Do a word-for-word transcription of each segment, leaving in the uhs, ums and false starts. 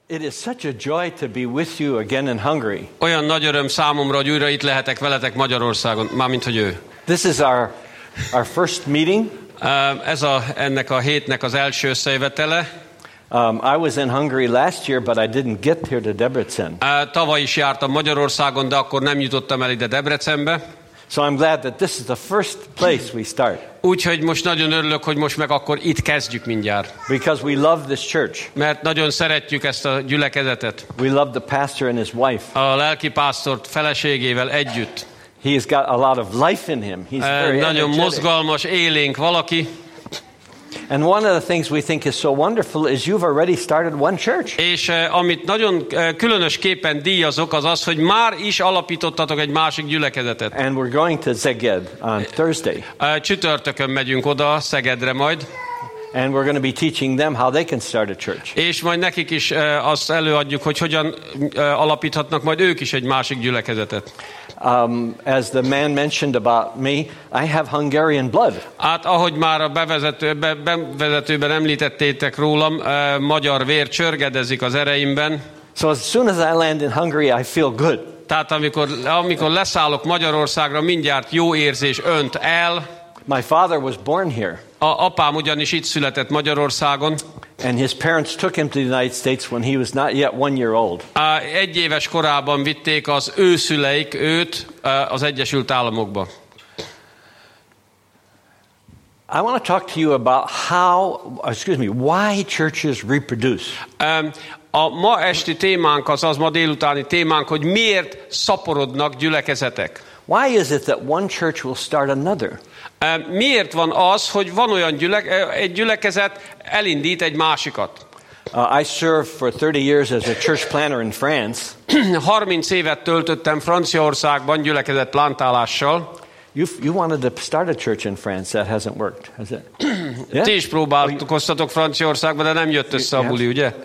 It is such a joy to be with you again in Hungary. Olyan nagy öröm számomra, hogy újra itt lehetek veletek Magyarországon, mármint hogy ő. This is our our first meeting. Ez a, ennek a hétnek az első összejövetele. Um, I was in Hungary last year, but I didn't get here to Debrecen. Tavaly is jártam Magyarországon, de akkor nem jutottam el ide Debrecenbe. So I'm glad that this is the first place we start. Úgyhogy most nagyon örülök, hogy most meg akkor itt kezdjük mindjárt. Because we love this church. Mert nagyon szeretjük ezt a gyülekezetet. We love the pastor and his wife. A lelkipásztort feleségével együtt. He's got a lot of life in him. He's very Nagyon energetic. mozgalmas, élénk valaki. And one of the things we think is so wonderful is you've already started one church. És uh, amit nagyon uh, különösképpen díjazok, az az, hogy már is alapítottatok egy másik gyülekezetet. And we're going to Szeged on Thursday. Uh, csütörtökön megyünk oda, Szegedre majd. And we're going to be teaching them how they can start a church. És majd nekik is uh, azt előadjuk, hogy hogyan uh, alapíthatnak majd ők is egy másik gyülekezetet. Um, as the man mentioned about me, I have Hungarian blood. Hát ahogy már a bevezető, be, bevezetőben említettétek rólam, uh, magyar vér csörgedezik az ereimben. So as soon as I land in Hungary, I feel good. Tehát amikor, amikor leszállok Magyarországra, mindjárt jó érzés önt el. My father was born here. A apám ugyanis itt született Magyarországon. And his parents took him to the United States when he was not yet one year old. Egy éves korában vitték az ő szüleik őt az Egyesült Államokba. I want to talk to you about how, excuse me, why churches reproduce. A ma esti témánk az az, ma délutáni témánk, hogy miért szaporodnak gyülekezetek. Why is it that one church will start another? Miért van az, hogy van olyan gyülek, egy gyülekezet elindít egy másikat? Uh, I served for thirty years as a church planter in France. harminc évet töltöttem Franciaországban gyülekezet plantálással. You you wanted to start a church in France, that hasn't worked, has it? Yeah? Ti is próbálkoztatok Franciaországban, de nem jött össze a buli, ugye?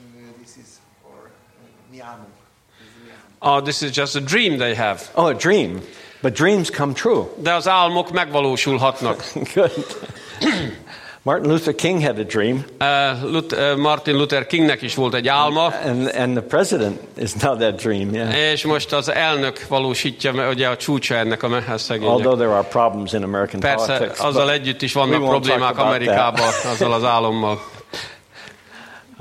Oh, this is just a dream they have. Oh, a dream. But dreams come true. De az álmok megvalósulhatnak. Good. Martin Luther King had a dream. Uh, Luther, uh, Martin Luther Kingnek is volt egy álma. And and the president is now that dream, yeah. És most az elnök valósítja, ugye a csúcsa ennek a szegénynek. Although there are problems in American Persze, politics. azzal együtt is vannak problémák Amerikában, azzal az álommal. Uh,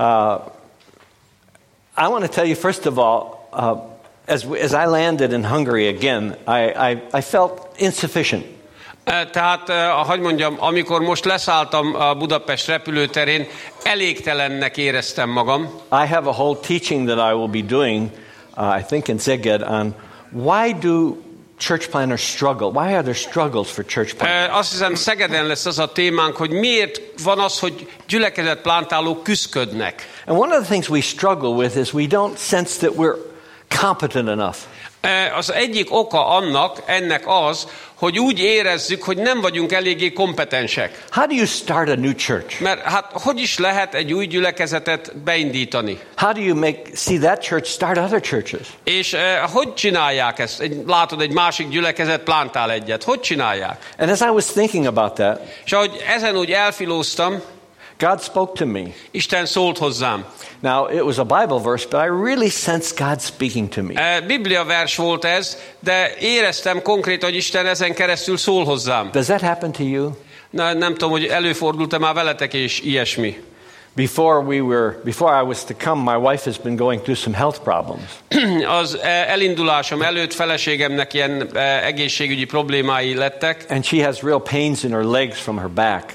I want to tell you first of all, uh, As, as I landed in Hungary again, I, I, I felt insufficient. Tehát, ahogy mondjam, amikor most leszálltam a Budapest repülőterén, elégtelennek éreztem magam. I have a whole teaching that I will be doing, uh, I think in Szeged, on why do church planners struggle? Why are there struggles for church planners? Azt hiszem, Szegeden lesz az a témánk, hogy miért van az, hogy gyülekezetplántálók küszködnek. And one of the things we struggle with is we don't sense that we're competent enough. Az egyik oka annak, ennek az, hogy úgy érezzük, hogy nem vagyunk eléggé kompetensek. How do you start a new church? Mert hát hogy is lehet egy új gyülekezetet beindítani? How do you make see that church start other churches? És eh, hogy csinálják ezt? Egy, látod, egy másik gyülekezet plántál egyet. Hogy csinálják? And as I was thinking about that, és ahogy ezen úgy elfilóztam, God spoke to me. Isten szólt hozzám. Now, it was a Bible verse, but I really sensed God speaking to me. Biblia vers volt ez, de éreztem konkrétan, hogy Isten ezen keresztül szól hozzám. Does that happen to you? Na, nem tudom, hogy előfordult-e már veletek és ilyesmi. Before we were, before I was to come, my wife has been going through some health problems. Az elindulásom előtt feleségemnek ilyen egészségügyi problémái lettek. And she has real pains in her legs from her back.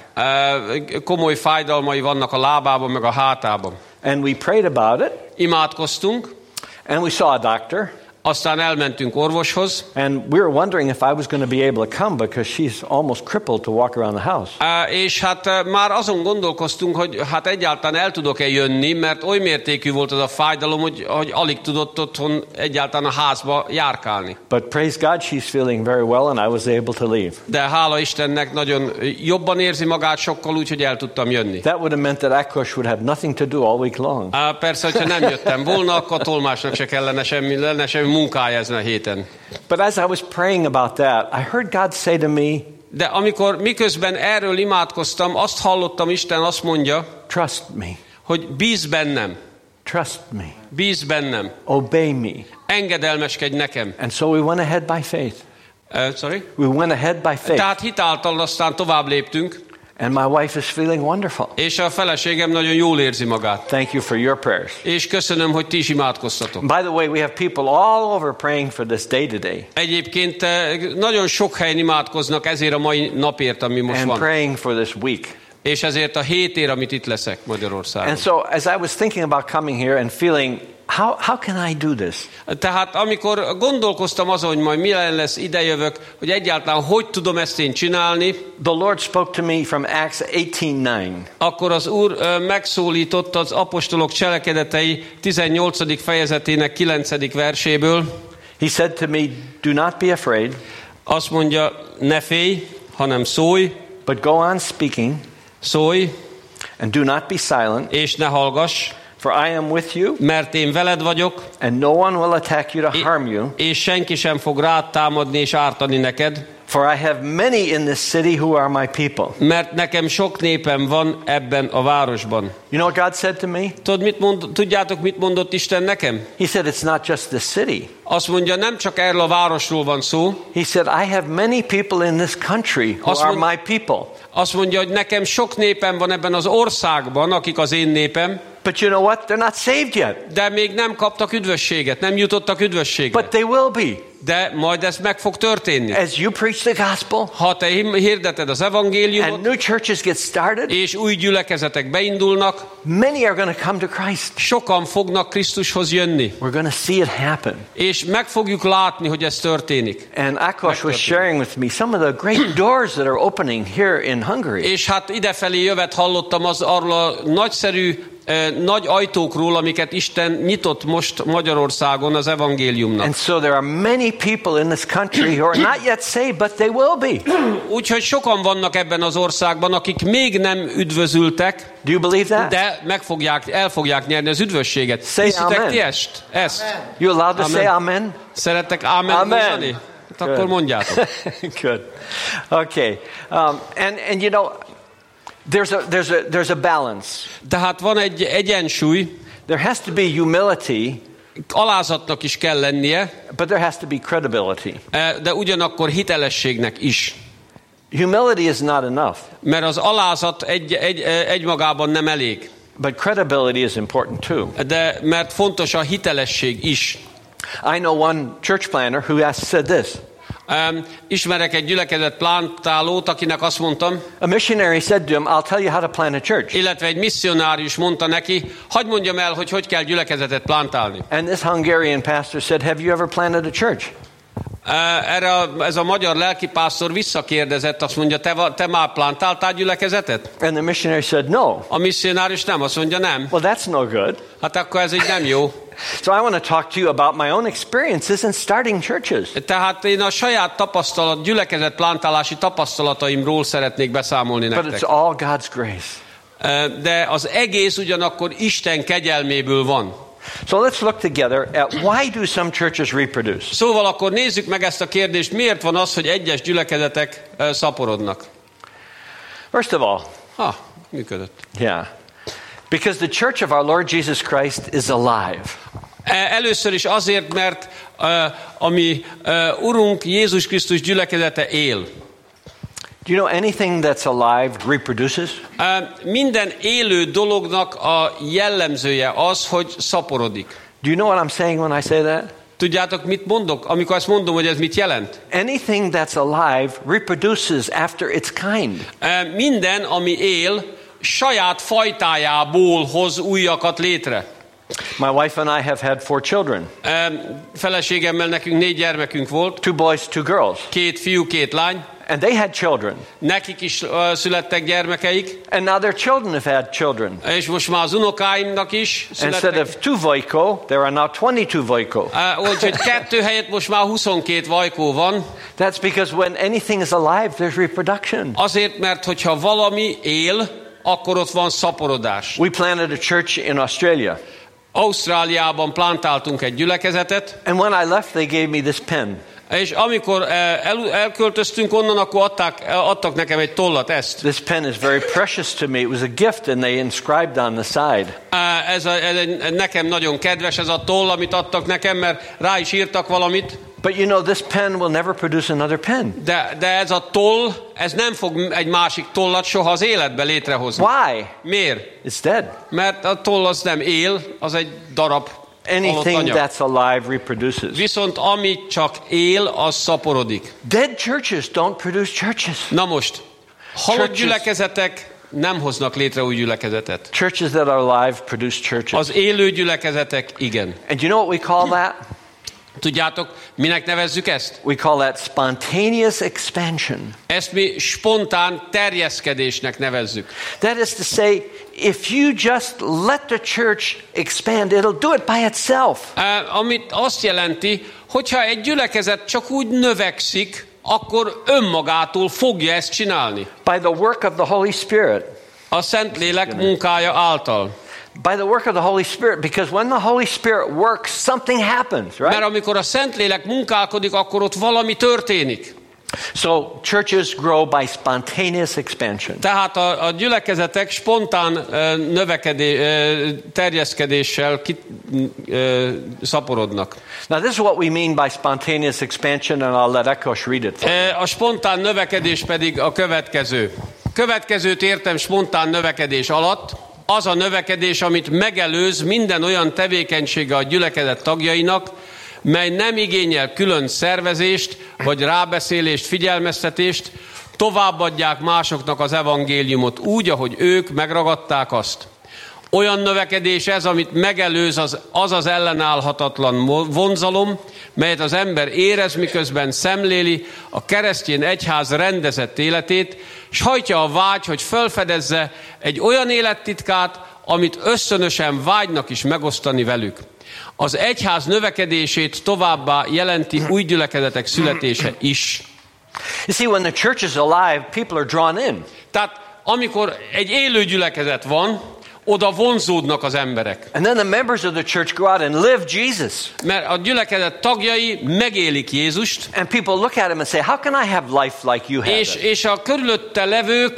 Komoly fájdalmai vannak a lábában, meg a hátában. And we prayed about it. Imádkoztunk. And we saw a doctor. Aztán elmentünk orvoshoz. And we were wondering if I was going to be able to come because she's almost crippled to walk around the house. Uh, és hát uh, már azon gondolkoztunk, hogy hát egyáltalán el tudok-e jönni, mert oly mértékű volt az a fájdalom, hogy, hogy alig tudott otthon egyáltalán a házba járkálni. But praise God, she's feeling very well and I was able to leave. De hála Istennek nagyon jobban érzi magát sokkal, úgy, hogy el tudtam jönni. That would have meant that Ákos would have nothing to do all week long. Uh, persze, hogyha nem jöttem volna, akkor a tolmácsnak se kellene semmi, lenne semmi munkája ezen a héten. But as I was praying about that, I heard God say to me, de amikor miközben erről imádkoztam, azt hallottam, Isten azt mondja, trust me. Hogy bízz bennem. Trust me. Bízz bennem. Obey me. Engedelmeskedj nekem. And so we went ahead by faith. Uh, sorry? We went ahead by faith. Tehát hitáltal aztán tovább léptünk. And my wife is feeling wonderful. És a feleségem nagyon jól érzi magát. Thank you for your prayers. És köszönöm, hogy ti is imádkoztatok. By the way, we have people all over praying for this day today. Egyébként nagyon sok helyen imádkoznak ezért a mai napért, ami most and van. praying for this week. És ezért a hétért, amit itt leszek Magyarországon. And so as I was thinking about coming here and feeling How, how can I do this? Tehát amikor gondolkoztam azon, hogy majd mi lesz, idejövök, hogy egyáltalán hogy tudom ezt én csinálni, the Lord spoke to me from Acts eighteen nine. Akkor az Úr megszólított az apostolok cselekedetei tizennyolcadik fejezetének kilencedik verséből. He said to me, do not be afraid. Azt mondja, ne félj, hanem szólj. But go on speaking. Szólj. And do not be silent. És ne hallgass. For I am with you, mert én veled vagyok, and no one will attack you to harm you. És senki sem fog rád támadni és ártani neked. For I have many in this city who are my people. Mert nekem sok népem van ebben a városban. You know what God said to me? Tudod, mit mond, tudjátok, mit mondott Isten nekem? He said it's not just the city. Azt mondja, nem csak erről a városról van szó. He said I have many people in this country who Azt are mond, my people. Azt mondja, hogy nekem sok népem van ebben az országban, akik az én népem. But you know what? They're not saved yet. De még nem kaptak üdvösséget, nem jutottak üdvösségre. But they will be. De majd ez meg fog történni. As you preach the gospel, ha te hirdeted az evangéliumot, and new churches get started, és új gyülekezetek beindulnak, many are going to come to Christ. Sokan fognak Krisztushoz jönni. We're going to see it happen. És meg fogjuk látni, hogy ez történik. And Akos was sharing with me some of the great doors that are opening here in Hungary. És hát idefelé jövet hallottam az arról a nagyszerű nagy ajtókról, amiket Isten nyitott most Magyarországon az evangéliumnak. And so there are many people in this country who are not yet saved, but they will be. Úgyhogy sokan vannak ebben az országban, akik még nem üdvözültek. Do you believe that? De meg fogják, el fogják nyerni az üdvösséget. Hiszitek ti ezt? Ezt? You allowed to amen. say amen? Szerettek amen, amen. mondani? Hát akkor mondjátok. Good. Okay. Um, and and you know, There's a, there's a, there's a balance. Tehát van egy egyensúly. There has to be humility. Alázatnak is kell lennie. But there has to be credibility. De ugyanakkor hitelességnek is. Humility is not enough. Mert az alázat egy, egy, egymagában nem elég. But credibility is important too. De mert fontos a hitelesség is. I know one church planner who has said this. Um, ismerek egy gyülekezet plántálót, akinek azt mondtam, a missionary said to him, I'll tell you how to plant a church. Illetve egy misszionárius mondta neki, hadd mondjam el, hogy hogy kell gyülekezetet plántálni. And this Hungarian pastor said, have you ever planted a church? Uh, erre a, ez a magyar lelkipásztor visszakérdezett, azt mondja, te, te már plántáltál gyülekezetet? And the missionary said, no. A misszionárius nem, azt mondja, nem. Well, that's no good. Hát akkor ez így nem jó. So I want to talk to you about my own experiences in starting churches. Tehát én a saját tapasztalat, gyülekezet plántálási tapasztalataimról szeretnék beszámolni nektek. But it's all God's grace. De az egész ugyanakkor Isten kegyelméből van. So let's look together at why do some churches reproduce? Szóval akkor nézzük meg ezt a kérdést, miért van az, hogy egyes gyülekezetek szaporodnak? First of all, ha, működött. Yeah. Because the church of our Lord Jesus Christ is alive. Először is azért, mert uh, ami uh, Urunk Jézus Krisztus gyülekezete él. Do you know anything that's alive reproduces? Uh, minden élő dolognak a jellemzője az, hogy szaporodik. Do you know what I'm saying when I say that? Tudjátok, mit mondok, amikor azt mondom, hogy ez mit jelent? Anything that's alive reproduces after its kind. Uh, minden, ami él, saját fajtájából hoz újakat létre. My wife and I have had four children. Um, feleségemmel nekünk négy gyermekünk volt. Two boys, two girls. Két fiú, két lány. And they had children. Nekik is uh, születtek gyermekeik. And now their children have had children. És most már az unokáimnak is születtek. Instead of two Vojko, there are now twenty-two Vojko. Uh, úgyhogy kettő helyett most már huszonkét Vajkó van. That's because when anything is alive, there's reproduction. Azért, mert hogyha valami él, akkor ott van szaporodás. We planted a church in Australia. Ausztráliában plantáltunk egy gyülekezetet. And when I left, they gave me this pen. És amikor el, elköltöztünk onnan, akkor adták, adtak nekem egy tollat, ezt. This pen is very precious to me. It was a gift and they inscribed on the side. Ez, a, ez nekem nagyon kedves ez a toll, amit adtak nekem, mert rá is írtak valamit. But you know, this pen will never produce another pen. De, de ez a toll, ez nem fog egy másik tollat soha az életbe létrehozni. Why? Miért? It's dead. Mert a toll az nem él, az egy darab. Anything that's alive reproduces. Viszont ami csak él, az szaporodik. Dead churches don't produce churches. Na most, halott gyülekezetek nem hoznak létre új gyülekezetet. Churches that are alive produce churches. Az élő gyülekezetek igen. And you know what we call that? Tudjátok, minek nevezzük ezt? We call that spontaneous expansion. Ezt mi spontán terjeszkedésnek nevezzük. That is to say, if you just let the church expand, it'll do it by itself. Uh, amit azt jelenti, hogyha egy gyülekezet csak úgy növekszik, akkor önmagától fogja ezt csinálni. By the work of the Holy Spirit. A Szentlélek munkája által. By the work of the Holy Spirit, because when the Holy Spirit works, something happens, right? Mert amikor a Szentlélek munkálkodik, akkor ott valami történik. So churches grow by spontaneous expansion. Tehát a, a gyülekezetek spontán uh, növekedés, uh, terjeszkedéssel ki, uh, szaporodnak. Now this is what we mean by spontaneous expansion, and I'll let Ekos read it. Uh, a spontán növekedés pedig a következő. Következőt értem spontán növekedés alatt. Az a növekedés, amit megelőz minden olyan tevékenysége a gyülekezet tagjainak, mely nem igényel külön szervezést, vagy rábeszélést, figyelmeztetést, továbbadják másoknak az evangéliumot úgy, ahogy ők megragadták azt. Olyan növekedés ez, amit megelőz az az, az ellenállhatatlan vonzalom, melyet az ember érez, miközben szemléli a keresztény egyház rendezett életét, s hajtja a vágy, hogy felfedezze egy olyan élettitkát, amit ösztönösen vágynak is megosztani velük. Az egyház növekedését továbbá jelenti új gyülekezetek születése is. You see, when the church is alive, people are drawn in. Tehát amikor egy élő gyülekezet van, oda vonzódnak az emberek. And then the members of the church go out and live Jesus. Mert a gyülekezet tagjai megélik Jézust. And people look at him and say, how can I have life like you have? És, és a körülötte levők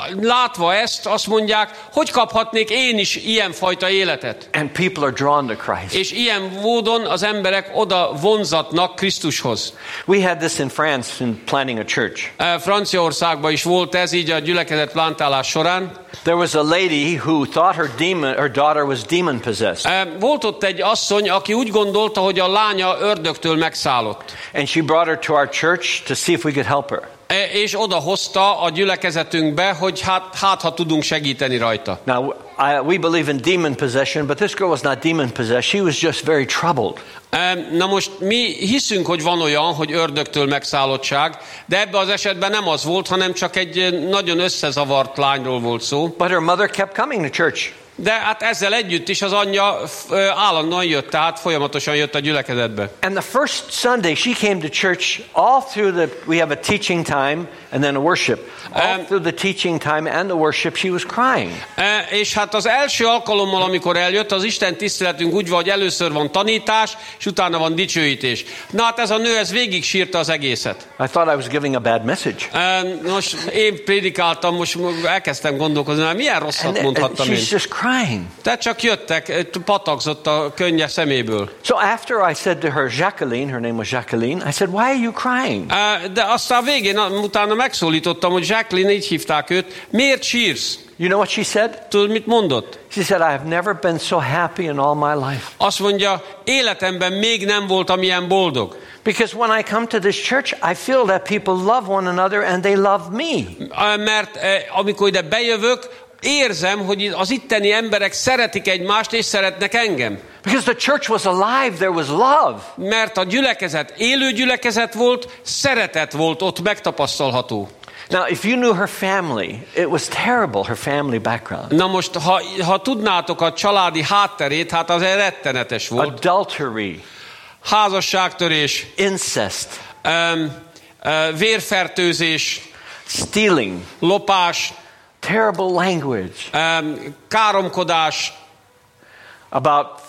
látva ezt azt mondják, hogy kaphatnék én is ilyenfajta életet. And people are drawn to Christ. És ilyen módon az emberek oda vonzatnak Krisztushoz. We had this in France in planting a church. Franciaországban is volt ez így a gyülekezet plantálás során. There was a lady who thought her demon, her daughter was demon possessed. Volt ott egy asszony, aki úgy gondolta, hogy a lánya ördögtől megszállott. And she brought her to our church to see if we could help her. És oda hozta a gyülekezetünkbe, hogy hát, hát ha tudunk segíteni rajta. Now, I, we believe in demon possession, but this girl was not demon possessed. She was just very troubled. Na most mi hiszünk, hogy van olyan, hogy ördögtől megszállottság, de ebben az esetben nem az volt, hanem csak egy nagyon összezavart lányról volt szó. But her mother kept coming to church. De hát ezzel együtt is az anyja állandóan jött, tehát folyamatosan jött a gyülekezetbe. And the first Sunday she came to church all through the, we have a teaching time and then a worship. All um, through the teaching time and the worship she was crying. És hát az első alkalommal, amikor eljött, az Isten tiszteletünk úgy van, hogy először van tanítás, és utána van dicsőítés. Na hát ez a nő, ez végig sírta az egészet. I thought I was giving a bad message. Most én prédikáltam, most elkezdtem gondolkozni, hogy milyen rosszat mondhattam én. She's just crying. Tehát csak jöttek, patakzott a könnye szeméből. So after I said to her, Jacqueline, her name was Jacqueline, I said, why are you crying? De aztán végén, utána megszólítottam, hogy Jacqueline, így hívták őt, miért sírsz? You know what she said? Tudod, mit mondott? She said, I have never been so happy in all my life. Azt mondja, életemben még nem voltam ilyen boldog. Because when I come to this church, I feel that people love one another and they love me. Mert amikor ide bejövök, érzem, hogy az itteni emberek szeretik egymást, és szeretnek engem. Because the church was alive, there was love. Mert a gyülekezet élő gyülekezet volt, szeretet volt ott megtapasztalható. Now, if you knew her family, it was terrible, her family background. Na most, ha, ha tudnátok a családi hátterét, hát az rettenetes volt. Adultery. Házasságtörés. Incest. Um, uh, vérfertőzés. Stealing. Lopás. Terrible language. Um, káromkodás. About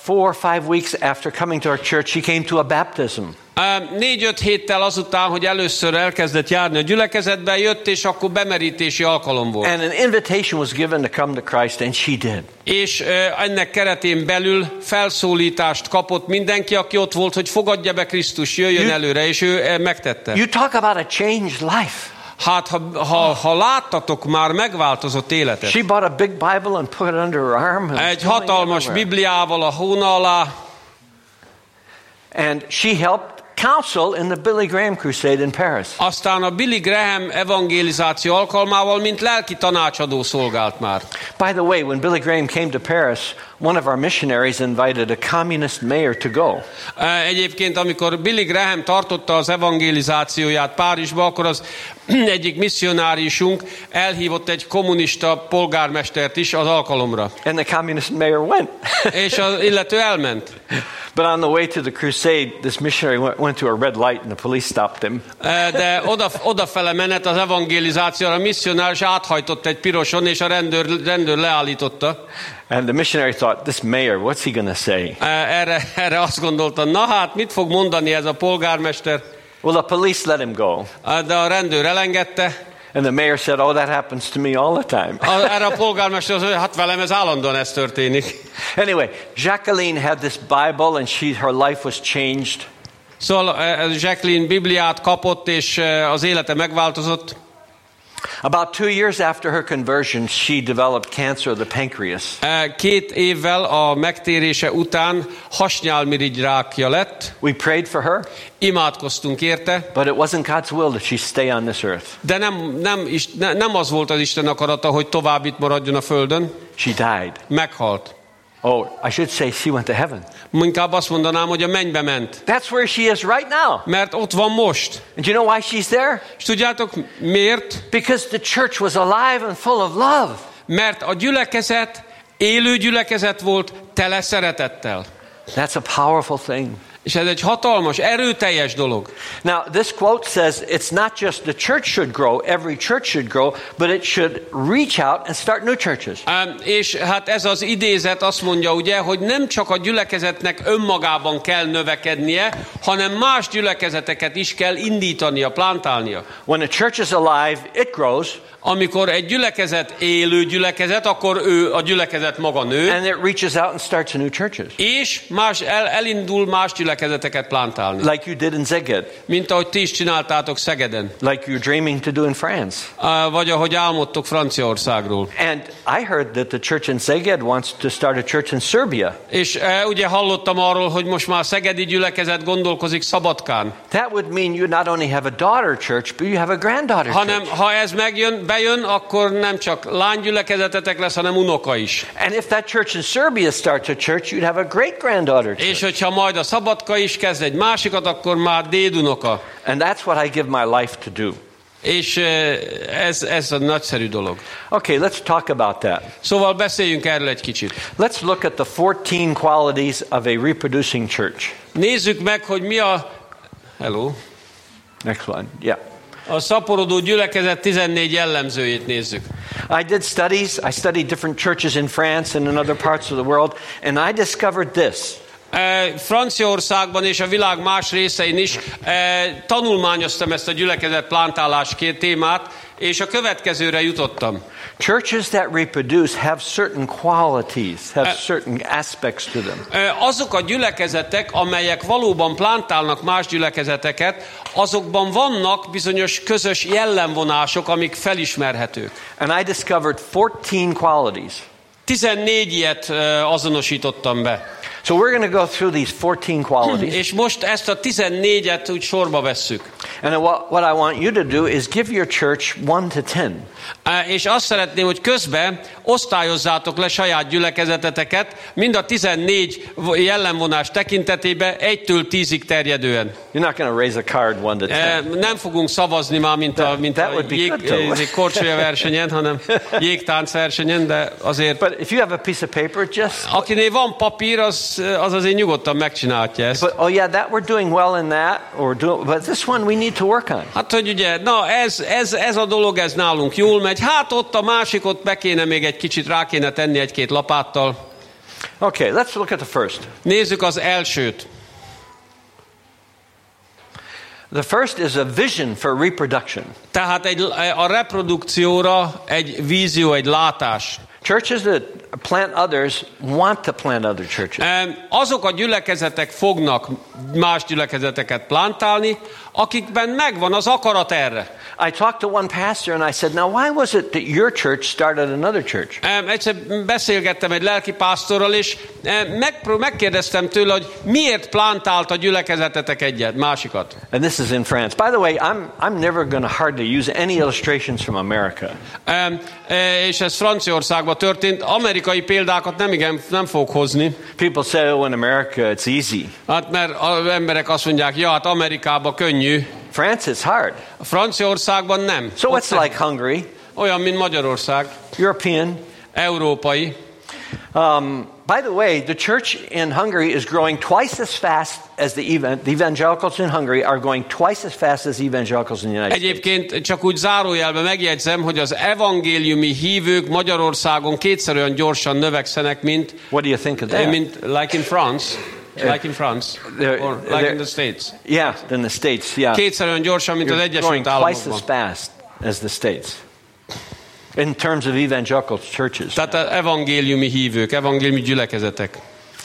four or five weeks after coming to our church, she came to a baptism. Négy-öt héttel azután, hogy először elkezdett járni a gyülekezetbe, jött, és akkor bemerítési alkalom volt. And an invitation was given to come to Christ, and she did. És ennek keretén belül felszólítást kapott mindenki, aki ott volt, hogy fogadja be Krisztus, jöjjön you, előre, és ő megtette. You talk about a changed life. Hát, ha, ha, ha láttatok már megváltozott életet. She bought a big Bible and put it under her arm. Egy hatalmas Bibliával a hóna alá. And she helped counsel in the Billy Graham crusade in Paris. Aztán a Billy Graham evangelizáció alkalmával, mint lelki tanácsadó szolgált már. By the way, when Billy Graham came to Paris, one of our missionaries invited a communist mayor to go. Egyébként, amikor Billy Graham tartotta az evangelizációját Párizsba, akkor az egyik misszionárisunk elhívott egy kommunista polgármestert is az alkalomra. And the communist mayor went. És az illető elment. But on the way to the crusade, this missionary went to a red light and the police stopped him. De oda, odafele menet az evangelizációra, a misszionáris áthajtott egy piroson, és a rendőr, rendőr leállította. And the missionary thought, this mayor, what's he going to say? Erre, erre azt gondolta, na hát, mit fog mondani ez a polgármester? Well, the police let him go. De a rendőr elengedte. And the mayor said, oh, that happens to me all the time. Erre a polgármester azt mondja, hát velem ez állandóan ez történik. Anyway, Jacqueline had this Bible and she, her life was changed. Szóval Jacqueline Bibliát kapott, és az élete megváltozott. About two years after her conversion, she developed cancer of the pancreas. Két évvel a megtérése után hasnyálmirigyrákja lett. We prayed for her. Imádkoztunk érte. But it wasn't God's will that she stay on this earth. De nem, nem, nem az volt az Isten akarata, hogy tovább itt maradjon a földön. She died. Meghalt. Oh, I should say she went to heaven. Inkább azt mondanám, hogy a mennybe ment. That's where she is right now. Mert ott van most. And you know why she's there? És tudjátok miért? Because the church was alive and full of love. Mert a gyülekezet élő gyülekezet volt, tele szeretettel. That's a powerful thing. És ez egy hatalmas, erőteljes dolog. Now, this quote says it's not just the church should grow, every church should grow, but it should reach out and start new churches. Um, és hát ez az idézet azt mondja, ugye, hogy nem csak a gyülekezetnek önmagában kell növekednie, hanem más gyülekezeteket is kell indítania, plántálnia. When a church is alive, it grows. Amikor egy gyülekezet élő gyülekezet, akkor ő a gyülekezet maga nő. And it reaches out and starts new churches. És más el, elindul más gyülekezeteket plántálni. Like you did in Szeged. Mint ahogy ti is csináltátok Szegeden. Like you're dreaming to do in France. Uh, vagy ahogy álmodtok Franciaországról. And I heard that the church in Szeged wants to start a church in Serbia. És uh, ugye hallottam arról, hogy most már a szegedi gyülekezet gondolkozik Szabadkán. That would mean you not only have a daughter church, but you have a granddaughter church. Hanem ha ez megjön, bejön, akkor nem csak lánygyülekezetetek lesz, hanem unoka is. And if that church in Serbia starts a church, you'd have a great granddaughter church. És hogyha majd a Szabadka is kezd egy másikat, akkor már dédunoka. And that's what I give my life to do. És ez, ez a nagyszerű dolog. Okay, let's talk about that. Szóval beszéljünk erről egy kicsit. Let's look at the fourteen qualities of a reproducing church. Nézzük meg, hogy mi a... Hello. Next one. Yeah. A szaporodó gyülekezet tizennégy jellemzőjét nézzük. I did studies. I studied different churches in France and in other parts of the world, and I discovered this. Franciaországban és a világ más részein is tanulmányoztam ezt a gyülekezet plántálás témát, és a következőre jutottam. Churches that reproduce have certain qualities, have certain aspects to them. Azok a gyülekezetek, amelyek valóban plántálnak más gyülekezeteket, azokban vannak bizonyos közös jellemvonások, amik felismerhetők. And I discovered fourteen qualities. tizennégy ilyet azonosítottam be. So we're going to go through these fourteen qualities. És most ezt a tizennégyet úgy sorba vesszük. And what, what I want you to do is give your church one to ten. És azt szeretném, hogy közben osztályozzátok le saját gyülekezeteteket, mind a tizennégy jellemvonás tekintetében egytől tízig terjedően. You're not going to raise a card one to ten. Nem fogunk szavazni már, mint a, mint a jég, korcsolya versenyen, hanem jégtánc versenyen, de azért... But if you have a piece of paper, just... Akinél van papír, az, az azért nyugodtan megcsinálhatja ezt. But, oh yeah, that we're doing well in that, or do, but this one we need to work on. Hát, hogy ugye, na ez, ez, ez a dolog, ez nálunk jól megy. Hát ott a másikot be kéne még egy kicsit rá kéne tenni egy-két lapáttal. Okay, let's look at the first. Nézzük az elsőt. The first is a vision for reproduction. Tehát egy, a reprodukcióra egy vízió, egy látás. Churches that plant others want to plant other churches. Azok a gyülekezetek fognak más gyülekezeteket plantálni, akikben megvan az akarat erre. I talked to one pastor and I said, now why was it that your church started another church? Egyszer beszélgettem egy lelkipásztorral, és megpró- megkérdeztem tőle, hogy miért plantált a gyülekezetetek egyet, másikat. And this is in France. By the way, I'm I'm never going to hardly use any illustrations from America. Um, és ez Franciaországban történt. Amerikai példákat nem igen, nem fogok hozni. People say, oh, in America it's easy. Hát mert az emberek azt mondják, ja, hát Amerikában könnyű. France is hard. A Franciaországban nem. So what's nem. like Hungary? Olyan, mint Magyarország. European. Európai. Um, by the way, the church in Hungary is growing twice as fast as the, evan- the evangelicals in Hungary are going twice as fast as the evangelicals in the United States. Egyébként csak úgy zárójelben megjegyzem, hogy az evangéliumi hívők Magyarországon kétszer olyan gyorsan növekszenek, mint What do you think of that? mint like in France. Like in France, They're, or like they're, in the States. Yeah, in the States, yeah. Kétszer olyan gyorsan, mint az You're Egyesült growing twice as Államokban. fast as the States. In terms of evangelical churches. Tehát az evangéliumi hívők, evangéliumi gyülekezetek.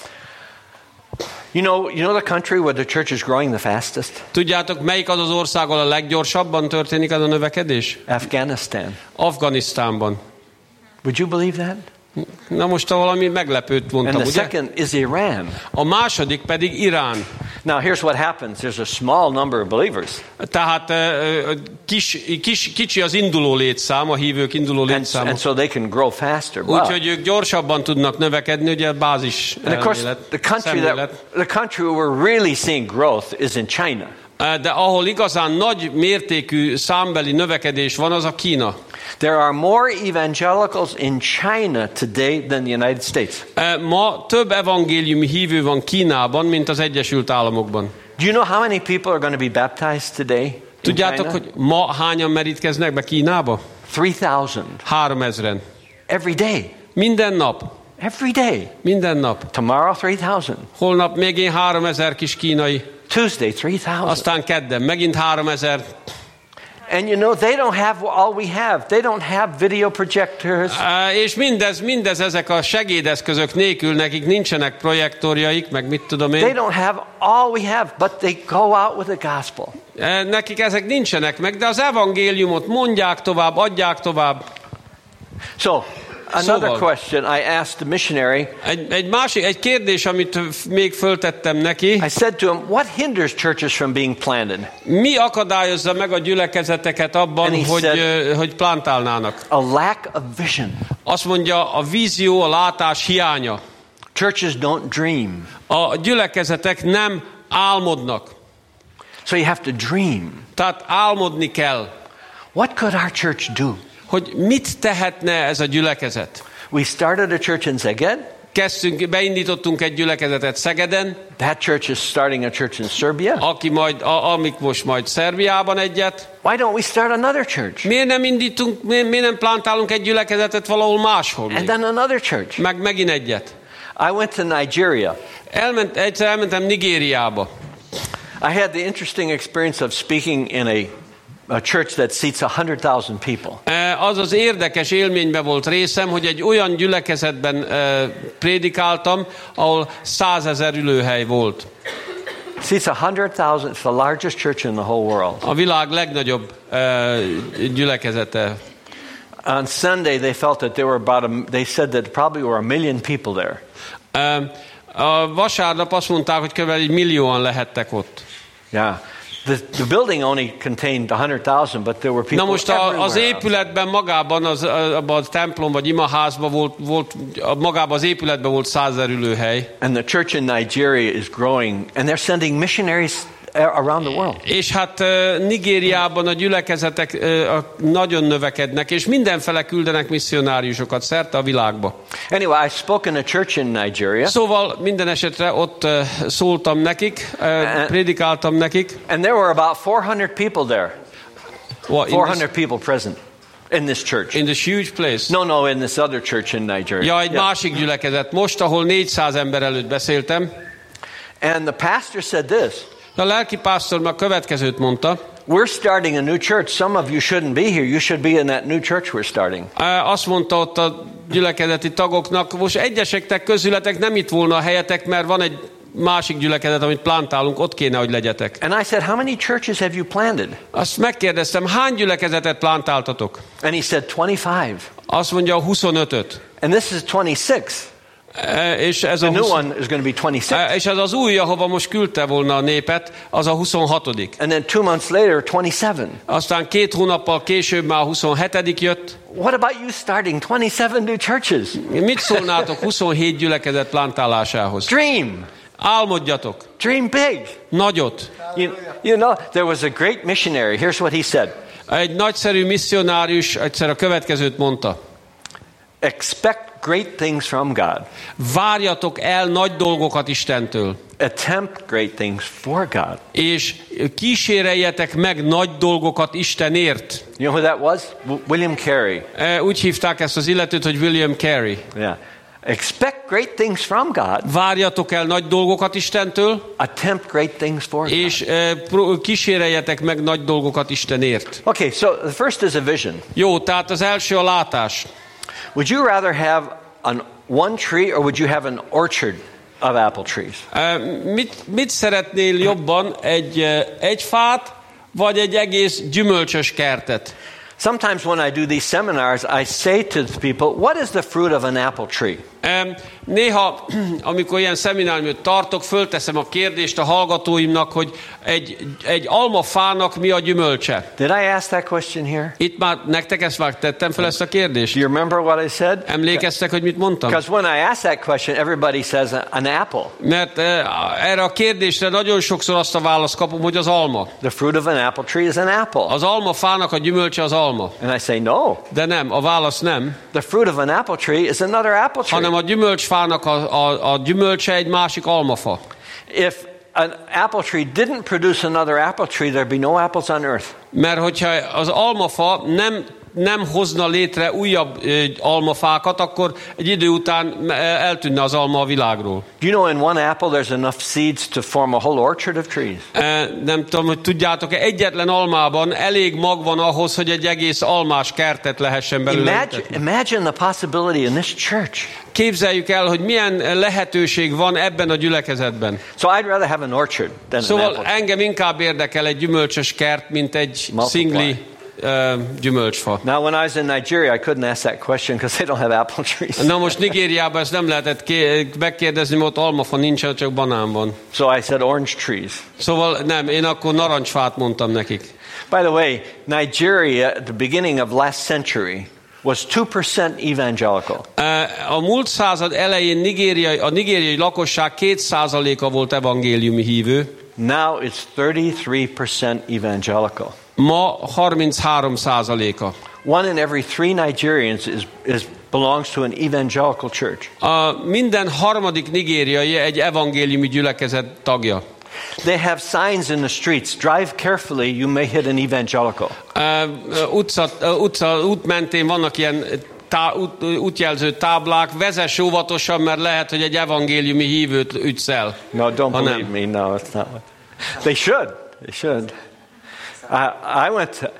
You know, you know the country where the church is growing the fastest? Tudjátok, melyik az az ország, ahol a leggyorsabban történik ez a növekedés? Afghanistan. Afganisztánban. Would you believe that? Na most valami meglepőt mondtam, And the ugye? second is Iran. A második pedig Irán. Now here's what happens. There's a small number of believers. Tehát kis, kis, kicsi az induló létszám, a hívők induló And, létszáma. and so they can grow faster. Wow. Úgyhogy ők gyorsabban tudnak növekedni, ugye a bázis And of course, elmélet, the country szemlélet. that the country where we're really seeing growth is in China. De ahol igazán nagy mértékű számbeli növekedés van, az a Kína. There are more evangelicals in China today than the United States. Ma több evangéliumi hívő van Kínában, mint az Egyesült Államokban. Do you know how many people are going to be baptized today in Tudjátok, China? hogy ma hányan merítkeznek be Kínába? three thousand. Háromezren. Every day. Minden nap. Every day. Minden nap. Tomorrow three thousand. Holnap még én háromezer kis kínai. Tuesday three thousand. Aztán kedden megint háromezer. And you know, they don't have all we have. They don't have video projectors. Uh, és mindez, mindez ezek a segédeszközök nélkül, nekik nincsenek projektorjaik, meg mit tudom They én. don't have all we have, but they go out with the gospel. Uh, nekik ezek nincsenek meg, de az evangéliumot mondják tovább, adják tovább. So, another Szóval. question I asked the missionary. Egy, egy másik, egy kérdés, amit még föltettem neki. I said to him, what hinders churches from being planted? Mi akadályozza meg a gyülekezeteket abban, And he hogy, said- uh, hogy plantálnának? A lack of vision. Azt mondja, a vízió, a látás hiánya. Churches don't dream. A gyülekezetek nem álmodnak. So you have to dream. Tehát álmodni kell. What could our church do? Hogy mit tehetne ez a gyülekezet? We started a church in Szeged. Kezdtünk, beindítottunk egy gyülekezetet Szegeden, That church is starting a church in Serbia. aki majd, a, amik most majd Szerbiában egyet. Why don't we start another church? Miért nem indítunk, miért, miért nem plantálunk egy gyülekezetet valahol máshol And még? then another church. Meg megint egyet. I went to Nigeria. Elment, egyszer elmentem Nigériába. I had the interesting experience of speaking in a, a church that seats one hundred thousand people. Az az érdekes élményben volt részem, hogy egy olyan gyülekezetben uh, prédikáltam, ahol százezer ülőhely volt. Seats one hundred thousand. It's the largest church in the whole world. A világ legnagyobb uh, gyülekezete. On Sunday, they felt that there were about a, they said that probably were a million people there. Uh, a vasárnap azt mondták, hogy kb. Egy millióan lehettek ott. Yeah. The, the building only contained one hundred thousand, but there were people Na most a, everywhere. az épületben magában, az, abban a templom vagy imaházban volt, volt, magában az épületben volt százezer ülőhely. And the church in Nigeria is growing, and they're sending missionaries around the world. És hát uh, Nigériában a gyülekezetek uh, nagyon növekednek, és mindenfele küldenek misszionáriusokat szerte a világba. Anyway, I spoke in a church in Nigeria. Szóval minden esetre ott uh, szóltam nekik, uh, prédikáltam nekik. And there were about four hundred people there. Well, in four this- hundred people present. In this church. In this huge place. No, no, in this other church in Nigeria. Ja, egy yeah. másik gyülekezet. Most, ahol négyszáz ember előtt beszéltem. And the pastor said this. A lelki pásztor meg a következőt mondta. We're starting a new church. Some of you shouldn't be here. You should be in that new church we're starting. Azt mondta ott a gyülekezeti tagoknak, most egyesektek közületek nem itt volna a helyetek, mert van egy másik gyülekezet, amit plantálunk, ott kéne, hogy legyetek. And I said, how many churches have you planted? Azt megkérdeztem, hány gyülekezetet plantáltatok? And he said twenty-five. Azt mondja, huszonötöt. And this is twenty-six. És ez The a new husz... one is going to be twenty-six. És ez az új, ahova most küldte volna a népet, az a huszonhatodik. And then two months later, twenty-seven. Aztán két hónappal később már a huszonhetedik jött. What about you starting twenty-seven new churches? Mit szólnátok huszonhét gyülekezet plantálásához? Dream. Álmodjatok. Dream big. Nagyot. You, you know, there was a great missionary. Here's what he said. Egy nagyszerű misszionárius egyszer a következőt mondta. Expect great things from God. Várjatok el nagy dolgokat Istentől. Attempt great things for God. És kíséreljetek meg nagy dolgokat Istenért. You know who that was? William Carey. Úgy hívták ezt az illetőt, hogy William Carey. Yeah. Expect great things from God. Várjatok el nagy dolgokat Istentől. Attempt great things for God. És uh, kíséreljetek meg nagy dolgokat Istenért. Okay, so the first is a vision. Jó, tehát az első a látás. Would you rather have an one tree or would you have an orchard of apple trees? Uh, mit, mit szeretnél jobban? Egy, uh, egy fát, vagy egy egész gyümölcsös kertet? Sometimes when I do these seminars, I say to the people, what is the fruit of an apple tree? Um, néha, amikor ilyen szemináriumot tartok, fölteszem a kérdést a hallgatóimnak, hogy egy, egy almafának mi a gyümölcse. Did I ask that question here? Itt már nektek ezt már tettem fel ezt a kérdést. Do you remember what I said? Emlékeztek, hogy mit mondtam? Because when I ask that question, everybody says an apple. Mert uh, erre a kérdésre nagyon sokszor azt a választ kapom, hogy az alma. The fruit of an apple tree is an apple. Az almafának a gyümölcse az alma. And I say no. De nem, a válasz nem. The fruit of an apple tree is another apple tree. Hanem a gyümölcsfának a, a, a gyümölcse egy másik almafa. If an apple tree didn't produce another apple tree, there'd be no apples on earth. Mert hogyha az almafa nem nem hozna létre újabb ö, almafákat, akkor egy idő után eltűnne az alma a világról. Do you know in one apple there's enough seeds to form a whole orchard of trees? E, nem tudom, hogy tudjátok-e, egyetlen almában elég mag van ahhoz, hogy egy egész almás kertet lehessen belőle. Imagine, imagine the possibility in this church. Képzeljük el, hogy milyen lehetőség van ebben a gyülekezetben. So I'd rather have an orchard than szóval an apple. Engem inkább érdekel egy gyümölcsös kert, mint egy szingli Uh, gyümölcsfa. Now when I was in Nigeria, I couldn't ask that question because they don't have apple trees. Na most Nigériában ezt nem lehetett ké- megkérdezni, mert ott almafa nincsen, csak banán van. So I said orange trees. Szóval nem, én akkor narancsfát mondtam nekik. By the way, Nigeria at the beginning of last century was two percent evangelical. Uh, a múlt század elején Nigériai, a nigériai lakosság két százaléka volt evangéliumi hívő. Now it's thirty-three percent evangelical. Ma harminchárom százaléka. One in every three Nigerians is, is belongs to an evangelical church. A minden harmadik nigériai egy evangéliumi gyülekezet tagja. They have signs in the streets. Drive carefully, you may hit an evangelical. Uh, utca, uh, utca, út mentén vannak ilyen tá, út, útjelző táblák. Vezess óvatosan, mert lehet, hogy egy evangéliumi hívőt ütsz el. No, don't ha believe me. No, it's not. They should. They should. I, I went to...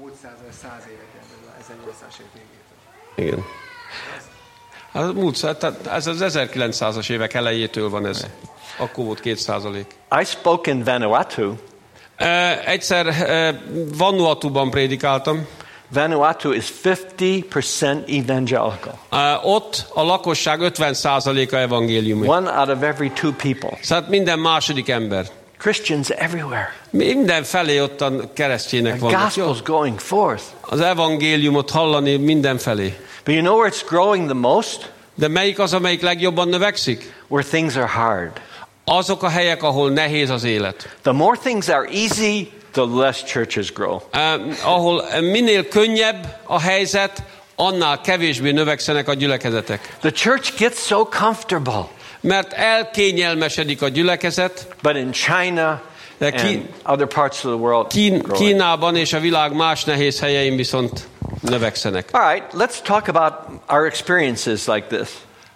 Igen. Az múlt száz, tehát ez az ezerkilencszázas évek elejétől van ez. Akkor volt két százalék. I spoke in Vanuatu. Uh, egyszer uh, Vanuatuban prédikáltam. Vanuatu is fifty percent evangelical. Uh, ott a lakosság ötven százaléka evangéliumi. One out of every two people. Szóval minden második ember. Christians everywhere. Minden felé ottan keresztények vannak. The gospel's going forth. Az evangéliumot hallani mindenfelé. But you know where it's growing the most? De melyik az, amelyik legjobban növekszik? Where things are hard. Azok a helyek, ahol nehéz az élet. The more things are easy, the less churches grow. Uh, ahol minél könnyebb a helyzet, annál kevésbé növekszenek a gyülekezetek. The church gets so comfortable. Mert elkényelmesedik a gyülekezet. But in China de ki, and other parts of the world, Kín, Kínában és a világ más nehéz helyein viszont növekszenek. All right, let's talk about our experiences like this.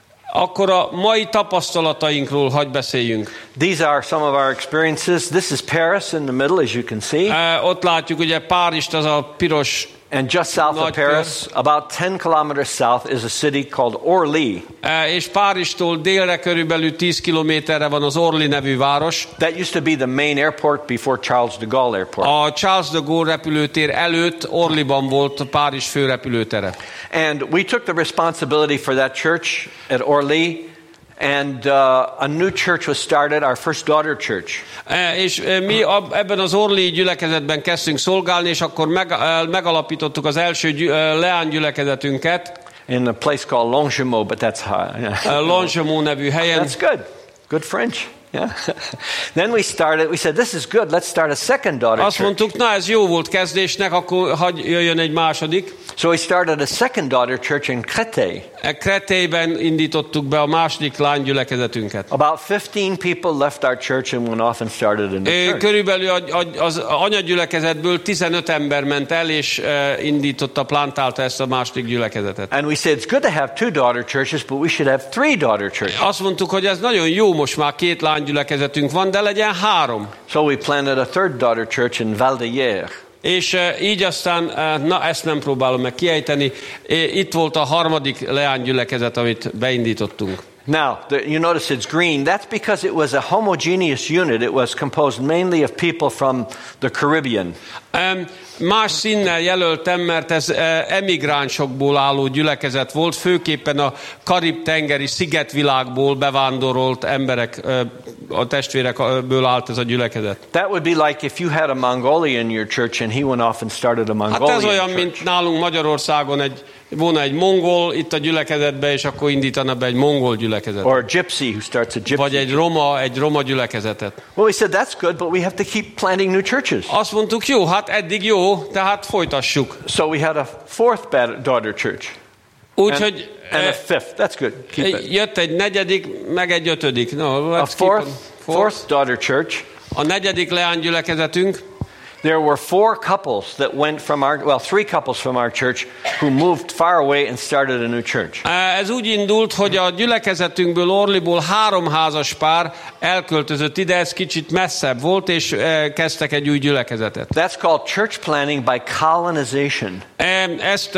Akkor a mai tapasztalatainkról hadd beszéljünk. These are some of our experiences. This is Paris in the middle, as you can see. Uh, ott látjuk ugye Párizst, az a piros. And just south of Paris, about ten kilometers south, is a city called Orly. Uh, és Párizstól délre körülbelül tíz kilométerre van az Orly nevű város. That used to be the main airport before Charles de Gaulle Airport. A Charles de Gaulle repülőtér előtt Orlyban volt a Párizs főrepülőtere. And we took the responsibility for that church at Orly. And uh, a new church was started, our first daughter church. E, és mi ebben az Orly gyülekezetben kezdtünk szolgálni, és akkor meg, megalapítottuk az első gyü, leánygyülekezetünket. In a place called Longjumeau, but that's high. Longjumeau nevű helyen. That's good. Good French. Yeah. Then we started, we said, this is good, let's start a second daughter Azt church. mondtuk, na ez jó volt kezdésnek, akkor hagy jöjjön egy második. So we started a second daughter church in Créteil. Créteilben indítottuk be a második lánygyülekezetünket. About fifteen people left our church and went off and started a new church. Körülbelül az anyagyülekezetből tizenöt ember ment el, és indította, plantálta ezt a második gyülekezetet. And we said, it's good to have two daughter churches, but we should have three daughter churches. Azt mondtuk, hogy ez nagyon jó, most már két lánygyülekezetünk van, de legyen három. So we planted a third daughter church in Val-d'Hier. És így aztán, na ezt nem próbálom meg kiejteni, itt volt a harmadik leánygyülekezet, amit beindítottunk. Now, the, you notice it's green. That's because it was a homogeneous unit. It was composed mainly of people from the Caribbean. Um, más színnel jelöltem, mert ez uh, emigránsokból álló gyülekezet volt, főképpen a Karib-tengeri szigetvilágból bevándorolt emberek, uh, a testvérekből állt ez a gyülekezet. That would be like if you had a Mongolian in your church and he went off and started a Mongolian Hát ez olyan, church. mint nálunk Magyarországon egy volna egy mongol itt a gyülekezetbe, és akkor indítana be egy mongol gyülekezetet. Or a gypsy who starts a gypsy. Vagy egy roma, egy roma gyülekezetet. Well, we said that's good, but we have to keep planting new churches. Azt mondtuk, jó, hát eddig jó, tehát folytassuk. So we had a fourth daughter church. Úgyhogy and, and a fifth. That's good. Keep it. Jött egy negyedik, meg egy ötödik. No, a fourth, fourth daughter church. A negyedik leánygyülekezetünk. There were four couples that went from our, well, three couples from our church who moved far away and started a new church. Ez úgy indult, hogy a gyülekezetünkből, Orlyból három házas pár elköltözött ide, ez kicsit messzebb volt, és kezdtek egy új gyülekezetet. That's called church planting by colonization. Ezt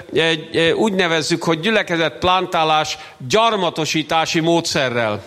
úgy nevezzük, hogy gyülekezet plantálás gyarmatosítási módszerrel.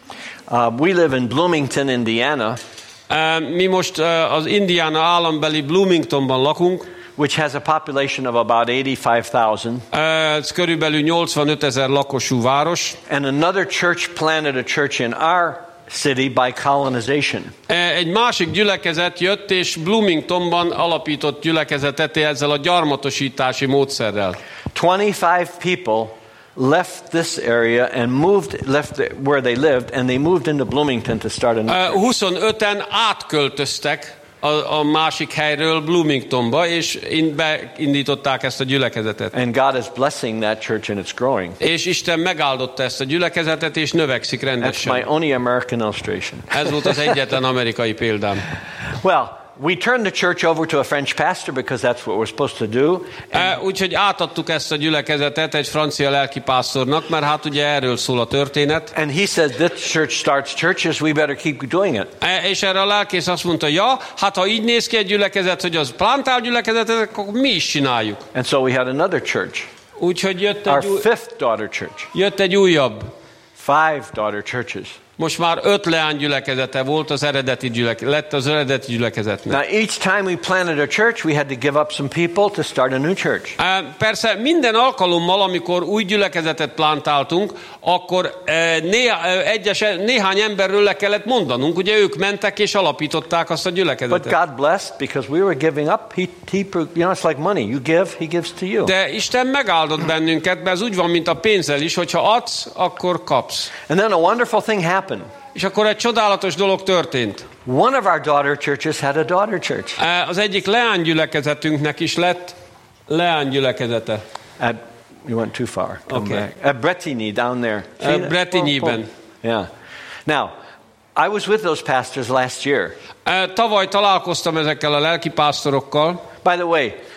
Uh, we live in Bloomington, Indiana. Uh, mi most uh, az Indiana állambeli Bloomingtonban lakunk. Which has a population of about eighty-five thousand. Uh, ez körülbelül nyolcvanöt ezer lakosú város. And another church planted a church in our city by colonization. Uh, egy másik gyülekezet jött, és Bloomingtonban alapított gyülekezetet ezzel a gyarmatosítási módszerrel. twenty-five people left this area and moved, left the, where they lived, and they moved into Bloomington to start a new church. Uh, huszonöten átköltöztek a, a másik helyről Bloomingtonba, és in, beindították ezt a gyülekezetet. And God is blessing that church and it's growing. És Isten megáldotta ezt a gyülekezetet, és növekszik rendesen. That's my only American illustration. Ez volt az egyetlen amerikai példám. Well, we turned the church over to a French pastor because that's what we're supposed to do. Uh, úgyhogy átadtuk ezt a gyülekezetet egy francia lelkipásztornak, mert hát ugye erről szól a történet. And he said, this church starts churches, we better keep doing it. Uh, és erre a lelkész azt mondta, ja, hát ha így néz ki egy gyülekezet, hogy az plantál gyülekezetet, akkor mi is csináljuk. And so we had another church. Úgyhogy jött Our egy, új, fifth daughter church. jött egy újabb. Five daughter churches. Most már öt leánygyülekezete volt az eredeti gyüleke, lett az eredeti gyülekezetnek. Now each time we planted a church, we had to give up some people to start a new church. Uh, persze minden alkalommal, amikor új gyülekezetet plantáltunk, akkor uh, néha, uh, egyes, néhány emberről le kellett mondanunk, ugye ők mentek és alapították azt a gyülekezetet. But God blessed because we were giving up. He, he, you know, it's like money. You give, He gives to you. De Isten megáldott bennünket, mert ez úgy van, mint a pénzzel is, hogyha adsz, akkor kapsz. And then a wonderful thing happened. És akkor egy csodálatos dolog történt. One of our daughter churches had a daughter church. Az egyik leánygyülekezetünknek is lett leánygyülekezete. At, you went too far. Come Okay. back. At Bretigny down there. Uh, Bretignyben. Yeah. Now, I was with those pastors last year. Tavaly találkoztam ezekkel a lelkipásztorokkal. By the way,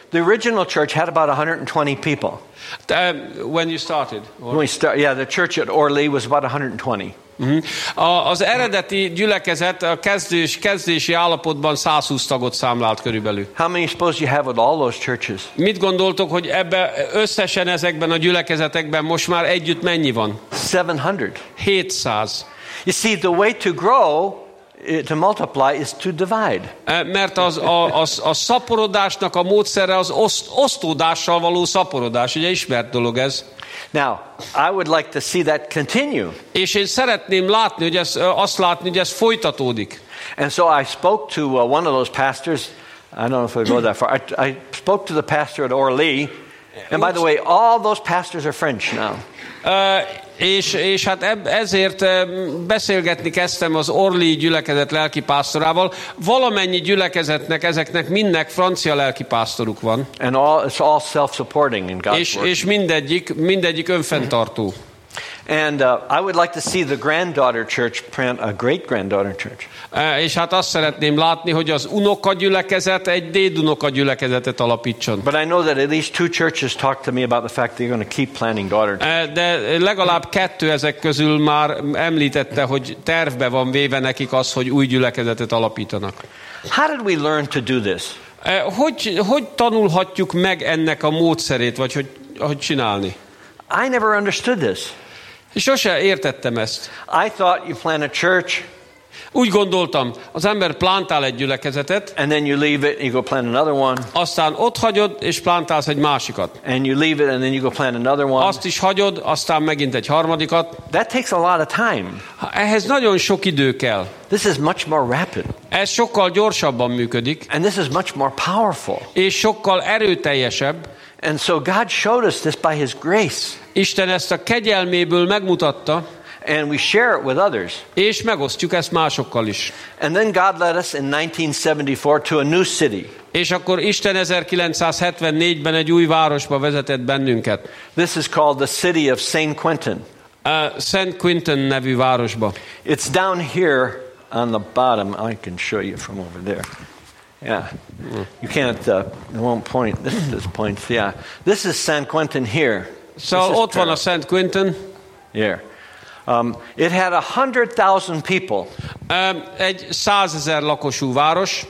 The original church had about one hundred twenty people. Uh, when you started? Or? When we start, yeah, the church at Orly was about one hundred twenty. Uh-huh. A, az eredeti gyülekezet a kezdés, kezdési állapotban száz húsz tagot számlált körülbelül. How many suppose you have with all those churches? Mit gondoltok, hogy ebbe összesen ezekben a gyülekezetekben most már együtt mennyi van? seven hundred. hétszáz. You see, the way to grow, to multiply, is to divide. Mert az, a, az, a szaporodásnak a módszere az oszt, osztódással való szaporodás. Ugye ismert dolog ez. Now, I would like to see that continue. És én szeretném látni, hogy ez, azt látni, hogy ez folytatódik. And so I spoke to uh, one of those pastors. I don't know if I go that far. I, I spoke to the pastor at Orly. And by the way, all those pastors are French now. Uh, és, és hát eb, ezért uh, beszélgetni kezdtem az Orly gyülekezet lelkipásztorával. Valamennyi gyülekezetnek, ezeknek mindnek francia lelkipásztoruk van. And all, it's all self-supporting in God's és, work. és mindegyik, mindegyik önfenntartó. And uh, I would like to see the granddaughter church plant a great-granddaughter church. Uh, és hát azt szeretném látni, hogy az unoka gyülekezet egy dédunoka gyülekezetet alapítson. But I know that at least two churches talked to me about the fact they're going to keep planting daughter churches. Uh, de legalább kettő ezek közül már említette, hogy tervbe van véve nekik az, hogy új gyülekezetet alapítanak. How did we learn to do this? Uh, hogy, hogy tanulhatjuk meg ennek a módszerét, vagy hogy, hogy csinálni? I never understood this. És sose értettem ezt. I thought you plant a church. Úgy gondoltam, az ember plántál egy gyülekezetet, and then you leave it, you go plant another one. Aztán ott hagyod, és plántálsz egy másikat. And you leave it, and then you go plant another one. Azt is hagyod, aztán megint egy harmadikat. That takes a lot of time. Ehhez nagyon sok idő kell. This is much more rapid. Ez sokkal gyorsabban működik. And this is much more powerful. És sokkal erőteljesebb. And so God showed us this by His grace. Isten ezt a kegyelméből megmutatta. And we share it with others. És megosztjuk ezt másokkal is. And then God led us in nineteen seventy-four to a new city. És akkor Isten ezerkilencszázhetvennégyben egy új városba vezetett bennünket. This is called the city of Saint Quentin. Uh, Saint Quentin nevű városba. It's down here on the bottom. I can show you from over there. Yeah. You can't, uh, it won't point. This, this points, yeah. This is Saint Quentin here. Szóval ott van a Saint Quentin. Here. Um, it had a hundred thousand people. Um, egy százezer lakosú város.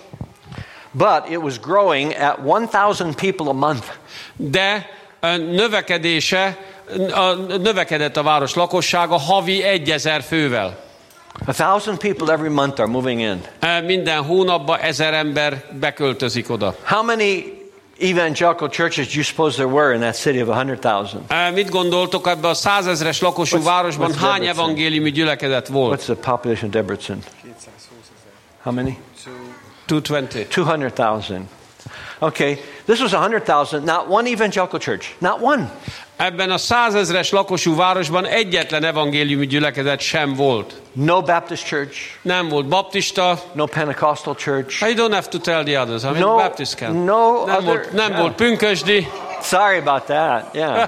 But it was growing at one thousand people a month. De a növekedése, a növekedett a város lakossága havi egyezer fővel. A thousand people every month are moving in. Minden hónapban ezer ember beköltözik oda. How many evangelical churches do you suppose there were in that city of a hundred thousand? Mit gondoltok, ebben a százezres lakosú what's, városban what's hány evangéliumi gyülekezet volt? What's the population of Debrecen? How many? two twenty. two hundred thousand. Okay, this was a hundred thousand. Not one evangelical church. Not one. Ebben a százezres lakosú városban egyetlen evangéliumi gyülekezet sem volt. No Baptist church. Nem volt baptista. No Pentecostal church. I don't have to tell the others. I mean, no, Baptist can. No nem other, volt, nem yeah. volt pünkösdi. Sorry about that. Yeah.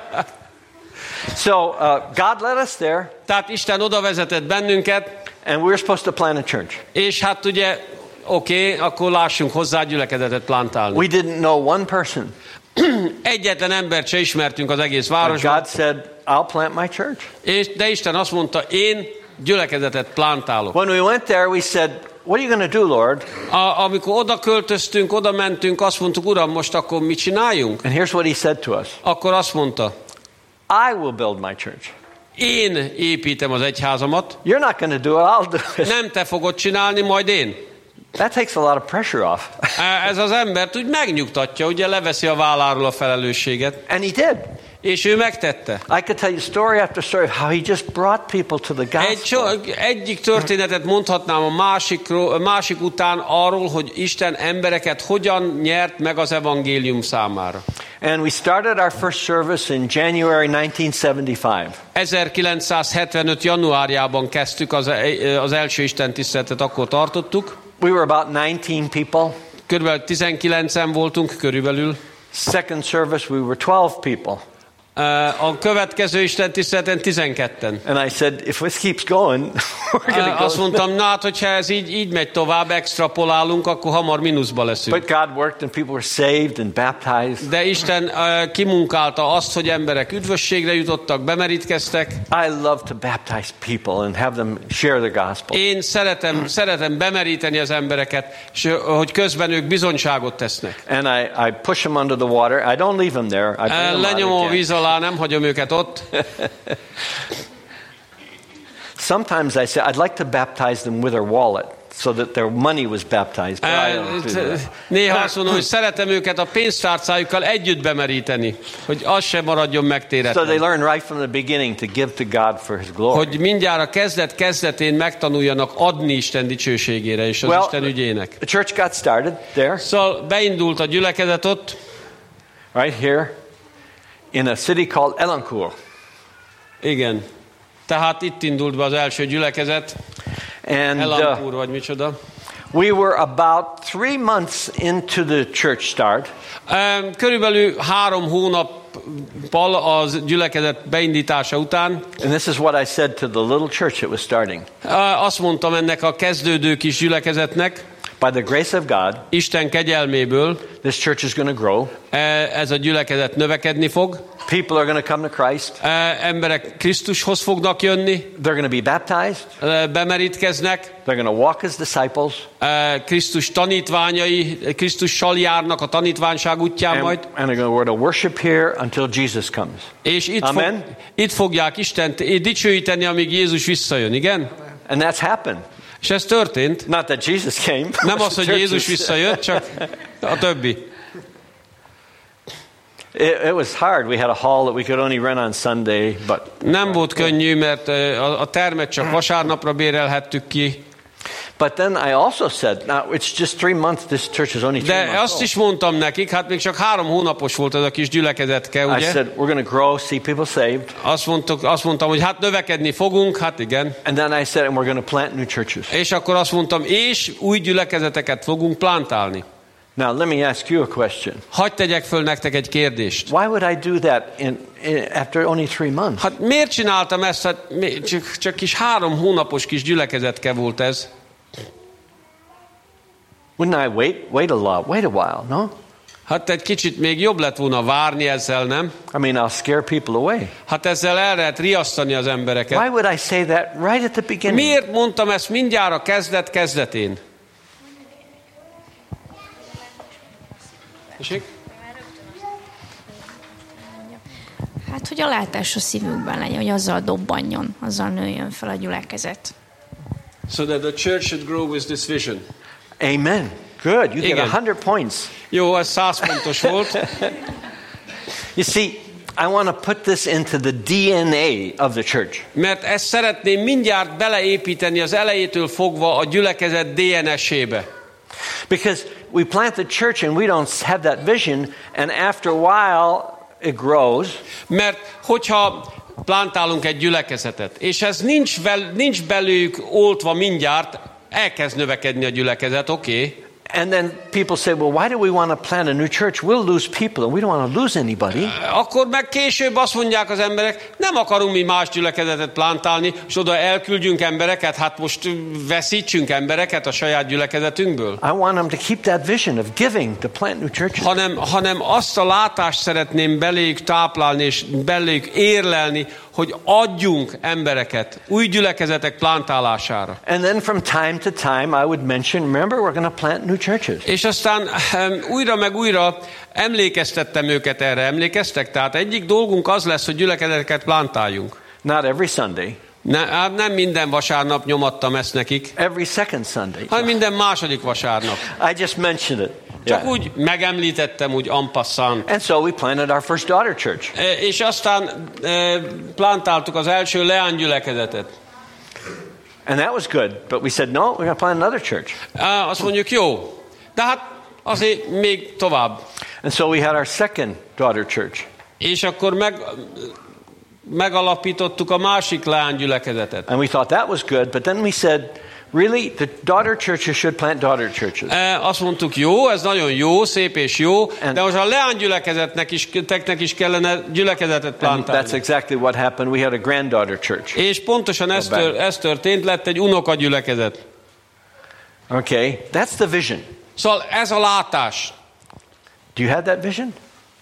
So uh, God led us there. Tehát Isten oda vezetett bennünket. And we were supposed to plant a church. És hát ugye, oké, okay, akkor lássunk hozzá gyülekezetet plantálni. We didn't know one person. Egyetlen embert se ismertünk az egész városban. God said, I'll plant my church. És, de Isten azt mondta, én gyülekezetet plantálok. When we went there, we said, what are you going to do, Lord? A, amikor oda költöztünk, oda mentünk, azt mondtuk, Uram, most akkor mit csináljunk? And here's what he said to us. Akkor azt mondta, I will build my church. Én építem az egyházamat. You're not going to do it, I'll do it. Nem te fogod csinálni, majd én. That takes a lot of pressure off. Ez az embert úgy megnyugtatja, ugye leveszi a válláról a felelősséget. And he did. És ő megtette. I could tell you story after story of how he just brought people to the gospel. Egy, egyik történetet mondhatnám a másikról, másik után arról, hogy Isten embereket hogyan nyert meg az evangélium számára. And we started our first service in January nineteen seventy-five. ezerkilencszázhetvenöt januárjában kezdtük az, az első istentiszteletet, akkor tartottuk. We were about nineteen people. Körülbelül tizenkilencen voltunk körülbelül. Second service we were twelve people. A következő Isten tiszteleten tizenketten. And I said, if this keeps going, we're going to go. Azt mondtam, na hát, hogyha ez így, így megy tovább, extrapolálunk, akkor hamar mínuszba leszünk. But God worked and people were saved and baptized. De Isten uh, kimunkálta azt, hogy emberek üdvösségre jutottak, bemerítkeztek. I love to baptize people and have them share the gospel. Én szeretem, szeretem bemeríteni az embereket, és hogy közben ők bizonyságot tesznek. And I, I push them under the water. I don't leave them there. I bring them out Lenyomom a again. víz alá, nem hagyom őket ott. Sometimes I say, I'd like to baptize them with their wallet so that their money was baptized. But I don't do that. Néha azt mondom, hogy szeretem őket a pénztárcájukkal együtt bemeríteni, hogy az sem maradjon So megtéretlen. they learn right from the beginning to give to God for His glory. Hogy mindjárt a kezdet kezdetén megtanuljanak adni Isten dicsőségére és az Well, Isten ügyének. The church got started there, Szóval beindult a gyülekezet ott, right here, in a city called Elancourt. igen. Tehát itt indult be az első gyülekezet, And Elancourt uh, vagy micsoda. we were about three months into the church start. Em, Körülbelül három hónappal az gyülekezet beindítása után And this is what I said to the little church that was starting. eh, azt mondtam ennek a kezdődő kis gyülekezetnek, By the grace of God, Isten kegyelméből this church is going to grow. eh, ez a gyülekezet növekedni fog, People are going to come to Christ. eh, emberek Krisztushoz fognak jönni, They're going to be baptized. eh, bemerítkeznek, They're going to walk as disciples. eh, Krisztus tanítványai, Krisztussal járnak a tanítványság útján And, majd, and they're going to worship here until Jesus comes. és itt, fog, Amen. itt fogják Istent dicsőíteni, amíg Jézus visszajön, igen? And that's happened. És ez történt. Not that Jesus came. Nem az, hogy Churches. Jézus visszajött, csak a többi. It, it was hard. We had a hall that we could only rent on Sunday, but Nem volt könnyű, mert a a termet csak vasárnapra bérelhettük ki. but then I also said, now it's just three months. This church is only three De months azt old. is mondtam nekik, hát még csak három hónapos volt ez a kis gyülekezetke, I ugye? said we're going to grow, see people saved, Azt, mondtuk, azt mondtam, hogy hát növekedni fogunk, hát igen. and then I said, and we're going to plant new churches. És akkor azt mondtam, és új gyülekezeteket fogunk plantálni. Now let me ask you a question. Hadd tegyek föl nektek egy kérdést. Why would I do that in, in after only three months? Hát miért csináltam ezt? Hát mi- csak, csak kis három hónapos kis gyülekezetke volt ez. Wouldn't I wait? Wait a lot. Wait a while, no? Hát egy kicsit még jobb lett volna várni ezzel, nem? I mean, I'll scare people away. Hát ezzel el lehet riasztani az embereket. Why would I say that right at the beginning? Miért mondtam ezt mindjárt a kezdet kezdetén? Tessék? Hát, hogy a látás a szívükben legyen, hogy azzal dobbanjon, azzal nőjön fel a gyülekezet. So that the church should grow with this vision. Amen. Good. You get Igen. a hundred points. Jó, ez száz pontos volt. You see, I want to put this into the D N A of the church. Mert ezt szeretném mindjárt beleépíteni az elejétől fogva a gyülekezet dé en es-ébe. Because we plant the church and we don't have that vision, and after a while it grows. Mert hogyha plantálunk egy gyülekezetet, és ez nincs, vel, nincs belőjük oltva mindjárt, elkezd növekedni a gyülekezet, oké. Okay. And then people say, well, why do we want to plant a new church? We'll lose people and we don't want to lose anybody. Akkor meg később azt mondják az emberek, nem akarunk mi más gyülekezetet plantálni, és oda elküldjünk embereket, hát most veszítsünk embereket a saját gyülekezetünkből. I want them to keep that vision of giving to plant new churches. Hanem, hanem azt a látást szeretném beléjük táplálni, és beléjük érlelni, hogy adjunk embereket új gyülekezetek plantálására. And then from time to time I would mention, remember, we're going to plant new churches. És aztán um, újra meg újra emlékeztettem őket erre. Emlékeztek? Tehát egyik dolgunk az lesz, hogy gyülekezeteket plantáljunk. Not every Sunday. Ne, nem minden vasárnap nyomattam ezt nekik, Every second Sunday. hanem minden második vasárnap. I just mentioned it. Csak Yeah. úgy megemlítettem, úgy en passant. And so we planted our first daughter church. E, És aztán e, plantáltuk az első leánygyülekezetet. And that was good. But we said, no, we're going to plant another church. E, azt mondjuk, jó, de hát azért még tovább. And so we had our second daughter church. És akkor meg, megalapítottuk a másik leánygyülekezetet. And we thought that was good. But then we said, Really, the daughter churches should plant daughter churches. E, azt mondtuk, jó, ez nagyon jó, szép és jó, And- de most a leánygyülekezetnek is, teknek is kellene gyülekezetet And plantálni. that's exactly what happened. We had a granddaughter church. És pontosan ez, tör, ez történt, lett egy unoka gyülekezet. Okay, that's the vision. Szóval ez a látás. Do you have that vision?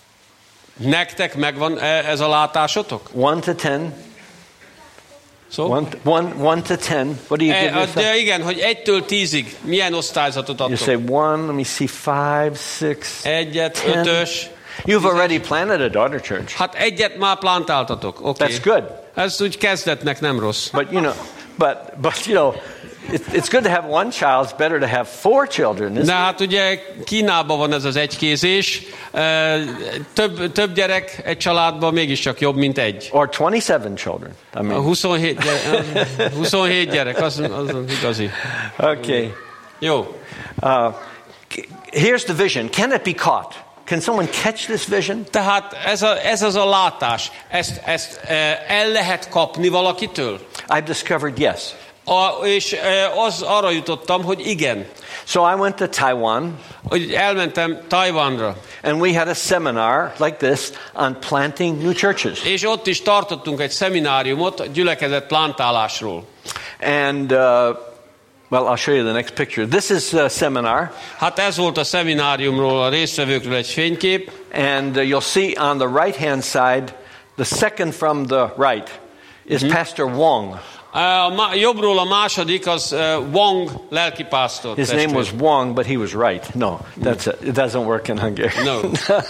Nektek megvan e- ez a látásotok? One to ten. Szóval? One, one, one to ten. What do you give E, yourself? de igen, hogy egytől tízig milyen osztályzatot You adtok? say one. Let me see. Five, six. Egyet, ten. ötös. You've already planted a daughter church. Hát egyet már plantáltatok. Oké. That's good. Ez úgy kezdetnek nem rossz. But you know, but but you know, it, it's good to have one child. It's better to have four children. Isn't De it? hát ugye Kínában van ez az egykézés. E, Több, több gyerek egy családban mégiscsak jobb, mint egy. Or twenty-seven children. I A mean, huszonhét gyerek, huszonhét gyerek, az, az igazi. okay. Jó. Uh, here's the vision. Can it be caught? Can someone catch this vision? Tehát ez, a, ez az a látás, ezt, ezt e, el lehet kapni valakitől? I've discovered yes. A, és e, az arra jutottam, hogy igen. So I went to Taiwan, Hogy elmentem Tajvanra, and we had a seminar like this on planting new churches. és ott is tartottunk egy szemináriumot a gyülekezet plantálásról. And uh, well, I'll show you the next picture. This is a seminar, Hát ez volt a szemináriumról, a résztvevőkről egy fénykép, and uh, you'll see on the right-hand side, the second from the right is Pastor Wong. a ma, jobbról a második az uh, Wong lelkipásztor. His name was Wong, but he was right. No, that's a, it doesn't work in Hungarian. No.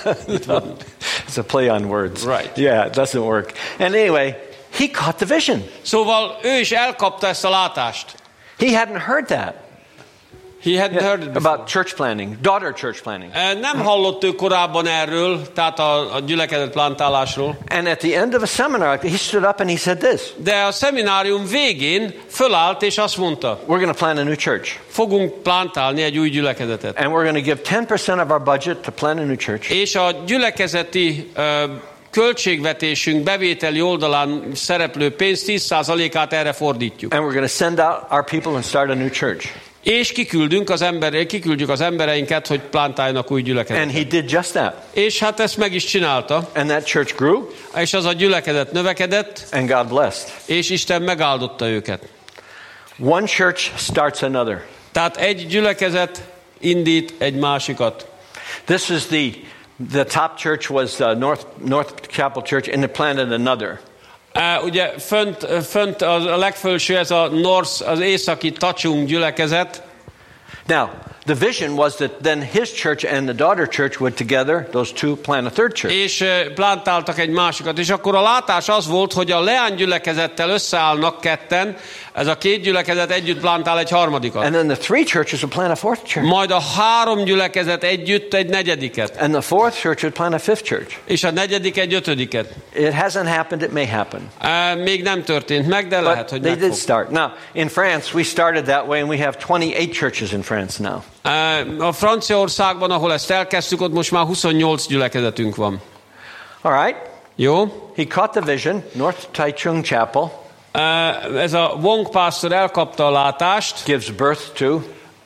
It's a play on words. Right. Yeah, it doesn't work. And anyway, he caught the vision. Szóval ő is elkapta ezt a látást. He hadn't heard that. He hadn't heard it before. About church planting, daughter church planting. Eh, Nem hallott ő korábban erről, tehát a, a gyülekezet plantálásról. And at the end of a seminar, he stood up and he said this: De a szeminárium végén fölállt és azt mondta, we're going to plant a new church. fogunk plantálni egy új gyülekezetet. And we're going to give ten percent of our budget to plant a new church. És a gyülekezeti ö, költségvetésünk bevételi oldalán szereplő pénz tíz százalékát erre fordítjuk. And we're going to send out our people and start a new church. És kiküldünk az ember, kiküldjük az embereinket, hogy plantáljanak új gyülekezetet. And he did just that. És hát ezt meg is csinálta. And that church grew, És az a gyülekezet növekedett, and God blessed. és Isten megáldotta őket. One church starts another. Tehát egy gyülekezet indít egy másikat. This is the the top church was uh, North North Chapel Church, and it planted another. Uh, ugye fönt, fönt az, a legfelső ez a North, az északi Tachung gyülekezet. Now, the vision was that then his church and the daughter church would together, those two, plant a third church. És uh, plantáltak egy másikat. És akkor a látás az volt, hogy a leánygyülekezettel összeállnak ketten, ez a két gyülekezet együtt plantál egy harmadikat. And then the three churches would plant a fourth church. Majd a három gyülekezet együtt egy negyediket. And the fourth church would plant a fifth church. És a negyedik egy ötödiket. It hasn't happened, it may happen. Uh, még nem történt meg, de lehet, But hogy they meg did fog. start. Now, in France, we started that way, and we have twenty-eight churches in France now. Uh, a Franciaországban, ahol ezt elkezdtük, ott most már huszonnyolc gyülekezetünk van. All right. Jó? He caught the vision, North Taichung Chapel, Uh, ez a Wong pásztor elkapta a látást, gives birth to uh,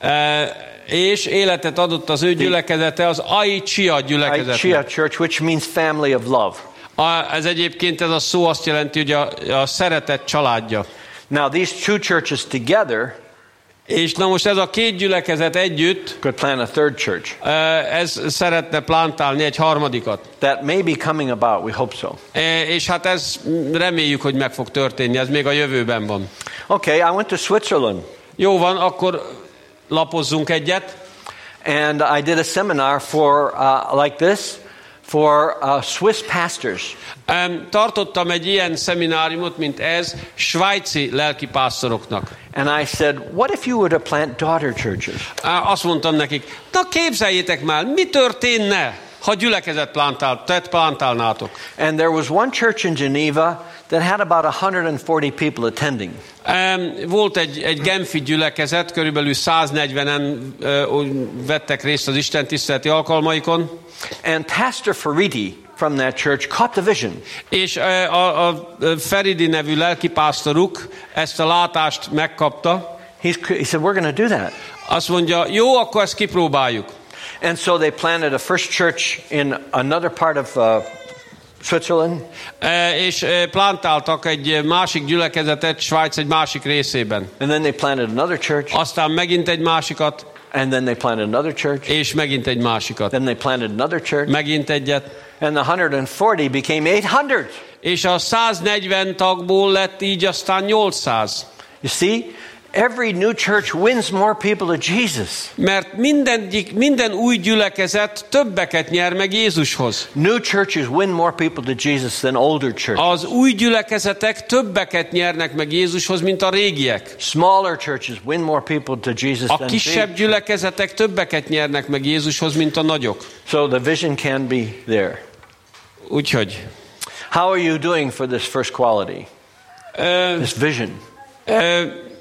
és életet adott az ő gyülekezete, az Ai Chia Chia gyülekezete. Church, which means family of love. A, ez egyébként ez a szó azt jelenti, hogy a, a szeretet családja. Now, these two churches together És na most ez a két gyülekezet együtt, could plant a third church. uh, ez szeretne plantálni egy harmadikat. That may be coming about, we hope so. Uh, és hát ez reméljük, hogy meg fog történni, ez még a jövőben van. Okay, I went to Switzerland, Jó van, akkor lapozzunk egyet. and I did a seminar for, uh, like this, for uh, Swiss pastors. Um, tartottam egy ilyen szemináriumot, mint ez, svájci lelkipásztoroknak. And I said, what if you were to plant daughter churches? Uh, azt mondtam nekik, na képzeljétek már, mi történne, ha gyülekezet plantál, tehát plantálnátok. And there was one church in Geneva that had about one hundred forty people attending. Um, volt egy, egy genfi gyülekezet, körülbelül száznegyvenen uh, vettek részt az Isten tiszteleti alkalmaikon. And Pastor Faridi from that church caught the vision. És uh, a, a Feridi nevű lelkipásztoruk ezt a látást megkapta. He's, he said, we're going to do that. Azt mondja, jó, akkor ezt kipróbáljuk. And so they planted a first church in another part of uh, Switzerland. E, és e, plantáltak egy másik gyülekezetet Svájc egy másik részében. And then they planted another church. Aztán megint egy másikat. And then they planted another church. És megint egy másikat. Then they planted another church. Megint egyet. And the one hundred forty became eight hundred. És a száznegyven tagból lett így aztán nyolcszáz. You see, every new church wins more people to Jesus. Mert minden, minden új gyülekezet többeket nyer meg Jézushoz. New churches win more people to Jesus than older churches. Az új gyülekezetek többeket nyernek meg Jézushoz, mint a régiek. Smaller churches win more people to Jesus A than kisebb big. gyülekezetek többeket nyernek meg Jézushoz, mint a nagyok. So the vision can be there. Úgyhogy. How are you doing for this first quality? Uh, this vision. Uh,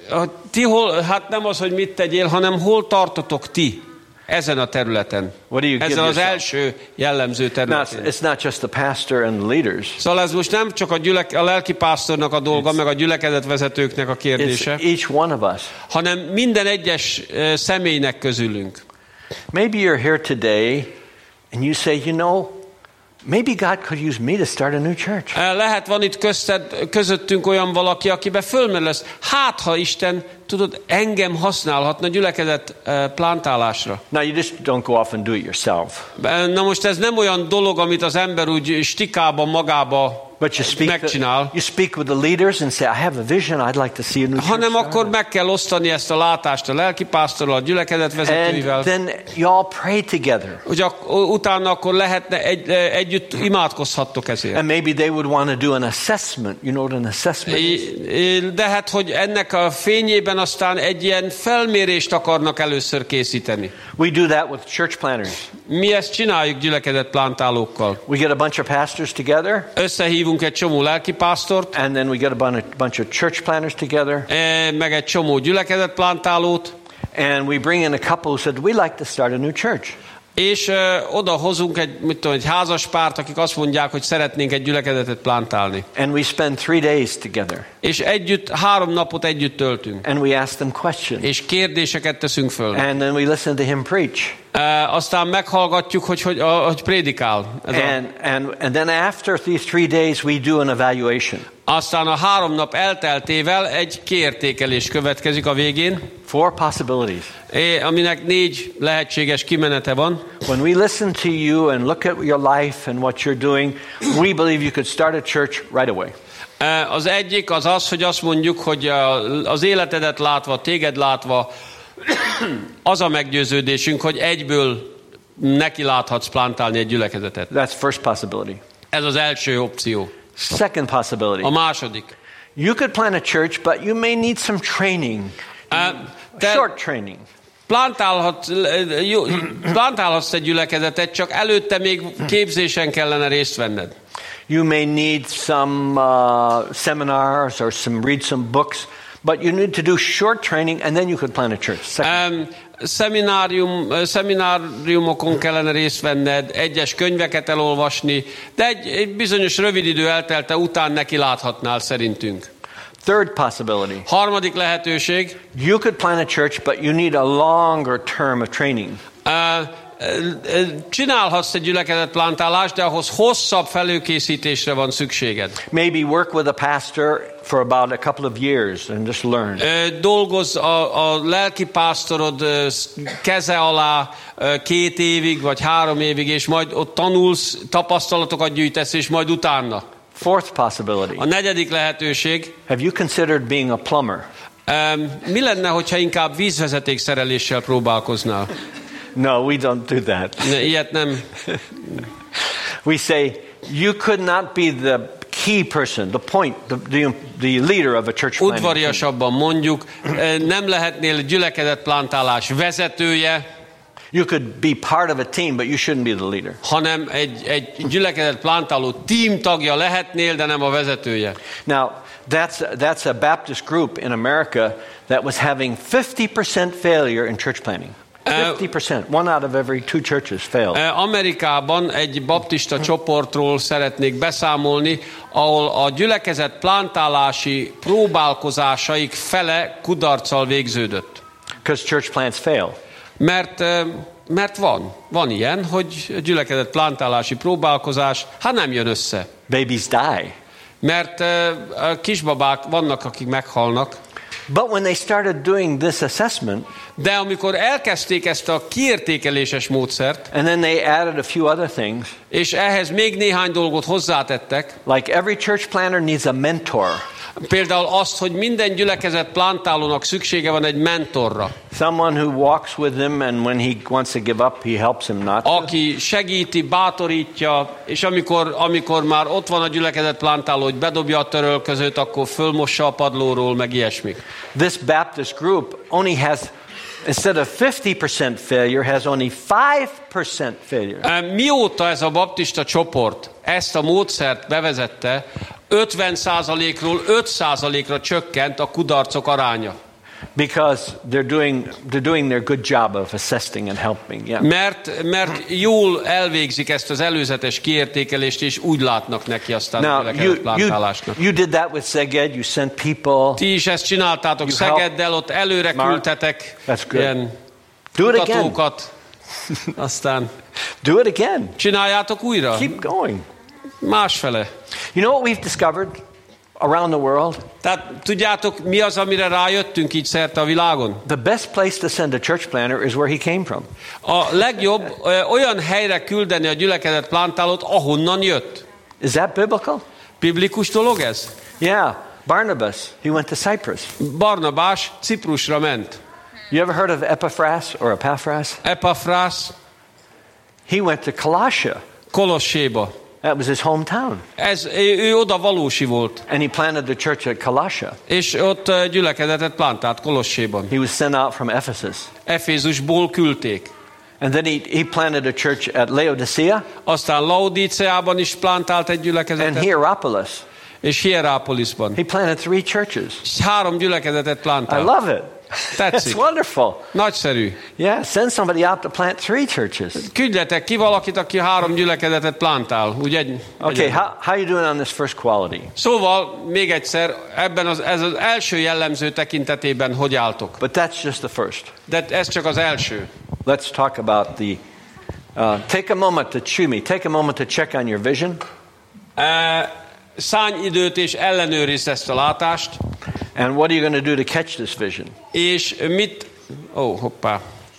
ti hol, hát nem az, hogy mit tegyél, hanem hol tartotok ti ezen a területen. What do you give Ezzel az yourself? első jellemző Now, területen. it's not just the pastor and the leaders. Szóval ez most nem csak a, gyülek, a lelkipásztornak a dolga, meg a gyülekezetvezetőknek a kérdése, It's each one of us. hanem minden egyes uh, személynek közülünk. Maybe you're here today and you say, you know, maybe God could use me to start a new church. Lehet van itt közted, közöttünk olyan valaki, akiben fölmerül lesz. Hát, ha Isten, tudod, engem használhatna gyülekezet plantálásra. Now you just don't go off and do it yourself. Na most ez nem olyan dolog, amit az ember úgy stikában magába But you speak, the, megcsinál. you speak with the leaders and say, I have a vision, I'd like to see a new church. Hanem akkor started. meg kell osztani ezt a látást a lelkipásztorral, a gyülekezetvezetőivel. And then you all pray together. Hogy ak- utána akkor lehetne egy, együtt imádkozhattok ezért. And maybe they would want to do an assessment. You know what an assessment is? De hát, hogy ennek a fényében aztán egy ilyen felmérést akarnak először készíteni. We do that with church planners. Mi ezt csináljuk gyülekezetplántálókkal. We get a bunch of pastors together. Összehívunk egy csomó lelkipásztort, And then we get a bunch of, bunch of church planners together. meg egy csomó gyülekezetplántálót, And we bring in a couple who said, we'd like to start a new church. és uh, oda hozunk egy, mit tudom, egy házas párt, akik azt mondják, hogy szeretnénk egy gyülekezetet plántálni. And we spend three days together. És együtt, három napot együtt töltünk. And we ask them questions. És kérdéseket teszünk föl. And then we listen to him preach. Uh, aztán meghallgatjuk, hogy, hogy, hogy prédikál. Ez And, and, and then after these three days, we do an evaluation. Aztán a három nap elteltével egy kiértékelés következik a végén, Four possibilities. aminek négy lehetséges kimenete van. When we listen to you and look at your life and what you're doing, we believe you could start a church right away. Az egyik az az, hogy azt mondjuk, hogy az életedet látva, téged látva, az a meggyőződésünk, hogy egyből neki láthatsz plántálni egy gyülekezetet. That's first possibility. Ez az első opció. Second possibility. A második. You could plant a church, but you may need some training. Te Short training. Plantálhatsz, jó, plantálhatsz egy gyülekezetet, csak előtte még képzésen kellene részt venned. You may need some uh, seminars or some read some books, but you need to do short training and then you could plant a church. Second. Um, szeminárium, szemináriumokon kellene részt venned, egyes könyveket elolvasni, de egy, egy bizonyos rövid idő eltelte után neki láthatnál szerintünk. Third possibility. Harmadik lehetőség. You could plant a church, but you need a longer term of training. Uh, Csinálhatsz egy gyülekezetplántálást, de ahhoz hosszabb felőkészítésre van szükséged. Maybe work with a pastor for about a couple of years and just learn. Dolgozz a, a lelki pásztorod keze alá két évig vagy három évig, és majd ott tanulsz, tapasztalatokat gyűjtesz, és majd utána. Fourth possibility. A negyedik lehetőség. Have you considered being a plumber? Mi lenne, hogyha inkább vízvezetékszereléssel próbálkoznál? No, we don't do that. Ilyet nem. We say you could not be the key person, the point, the, the, the leader of a church planting. Udvariasabban mondjuk, nem lehetnél gyülekezetplántálás vezetője. You could be part of a team, but you shouldn't be the leader. Hanem egy, egy gyülekezetplántáló team tagja lehetnél, de nem a vezetője. Now, that's, that's a Baptist group in America that was having fifty percent failure in church planting. fifty percent. One out of every two churches failed. Amerikában egy baptista csoportról szeretnék beszámolni, ahol a gyülekezet plantálási próbálkozásaik fele kudarccal végződött. Because church plants fail. Mert, mert van, van ilyen, hogy gyülekezet plantálási próbálkozás, hát nem jön össze. Babies die. Mert kisbabák vannak, akik meghalnak. But when they started doing this assessment, de amikor elkezdték ezt a kiértékeléses módszert, and then they added a few other things, és ehhez még néhány dolgot hozzátettek, like every church planter needs a mentor. Például azt, hogy minden gyülekezet plantálónak szüksége van egy mentorra. Someone who walks with him, and when he wants to give up, he helps him not to. Aki segíti, bátorítja, és amikor, amikor már ott van a gyülekezet plantáló, hogy bedobja a törölközőt, akkor fölmossa a padlóról, meg ilyesmik. This Baptist group only has, instead of fifty percent failure, has only five percent failure. Mióta ez a baptista csoport ezt a módszert bevezette, ötven százalékról öt százalékra csökkent a kudarcok aránya. Because they're doing they're doing their good job of assessing and helping. Yeah. Mert mert jól elvégzik ezt az előzetes kiértékelést, és úgy látnak neki aztán Now, a gyülekezet plantálásnak. You, you did that with Szeged, you sent people. Ti is ezt csináltátok Szegeddel, ott előre Mark, küldtetek ilyen Do it kutatókat. Aztán do it again. Csináljátok újra. Keep going. Másfele. You know what we've discovered around the world? Tehát tudjátok, mi az, amire rájöttünk így szerte a világon? The best place to send a church planter is where he came from. A legjobb ö, olyan helyre küldeni a gyülekezet plantálót, ahonnan jött. Is that biblical? Biblikus dolog ez? Yeah. Barnabas, he went to Cyprus. Barnabás Ciprusra ment. You ever heard of Epaphras or Epaphras? Epaphras. He went to Colossia. Kolosséba. That was his hometown. Ez, ő oda valósi volt. And he planted the church at Colossia. És ott gyülekezetet plantált Kolosséban. He was sent out from Ephesus. Efézusból küldték. And then he, he planted a church at Laodicea. Aztán Laodiceában is plantált egy gyülekezetet. And Hierapolis. És Hierapolisban. He planted three churches. Három gyülekezetet plantált. I love it. Tetszik. It's wonderful. Nagyszerű. Yeah, send somebody out to plant three churches. Küldjetek ki valakit, aki három gyülekezetet plantál. Úgy egy, Okay, how, how are you doing on this first quality? Szóval, még egyszer, ebben az, ez az első jellemző tekintetében hogy álltok? But that's just the first. De ez csak az első. Let's talk about the, uh, take a moment to chew me. Take a moment to check on your vision. Uh, Szállj időt és ellenőrizd ezt a látást. And what are you going to do to catch this vision? És mit... Ó, oh, hoppá.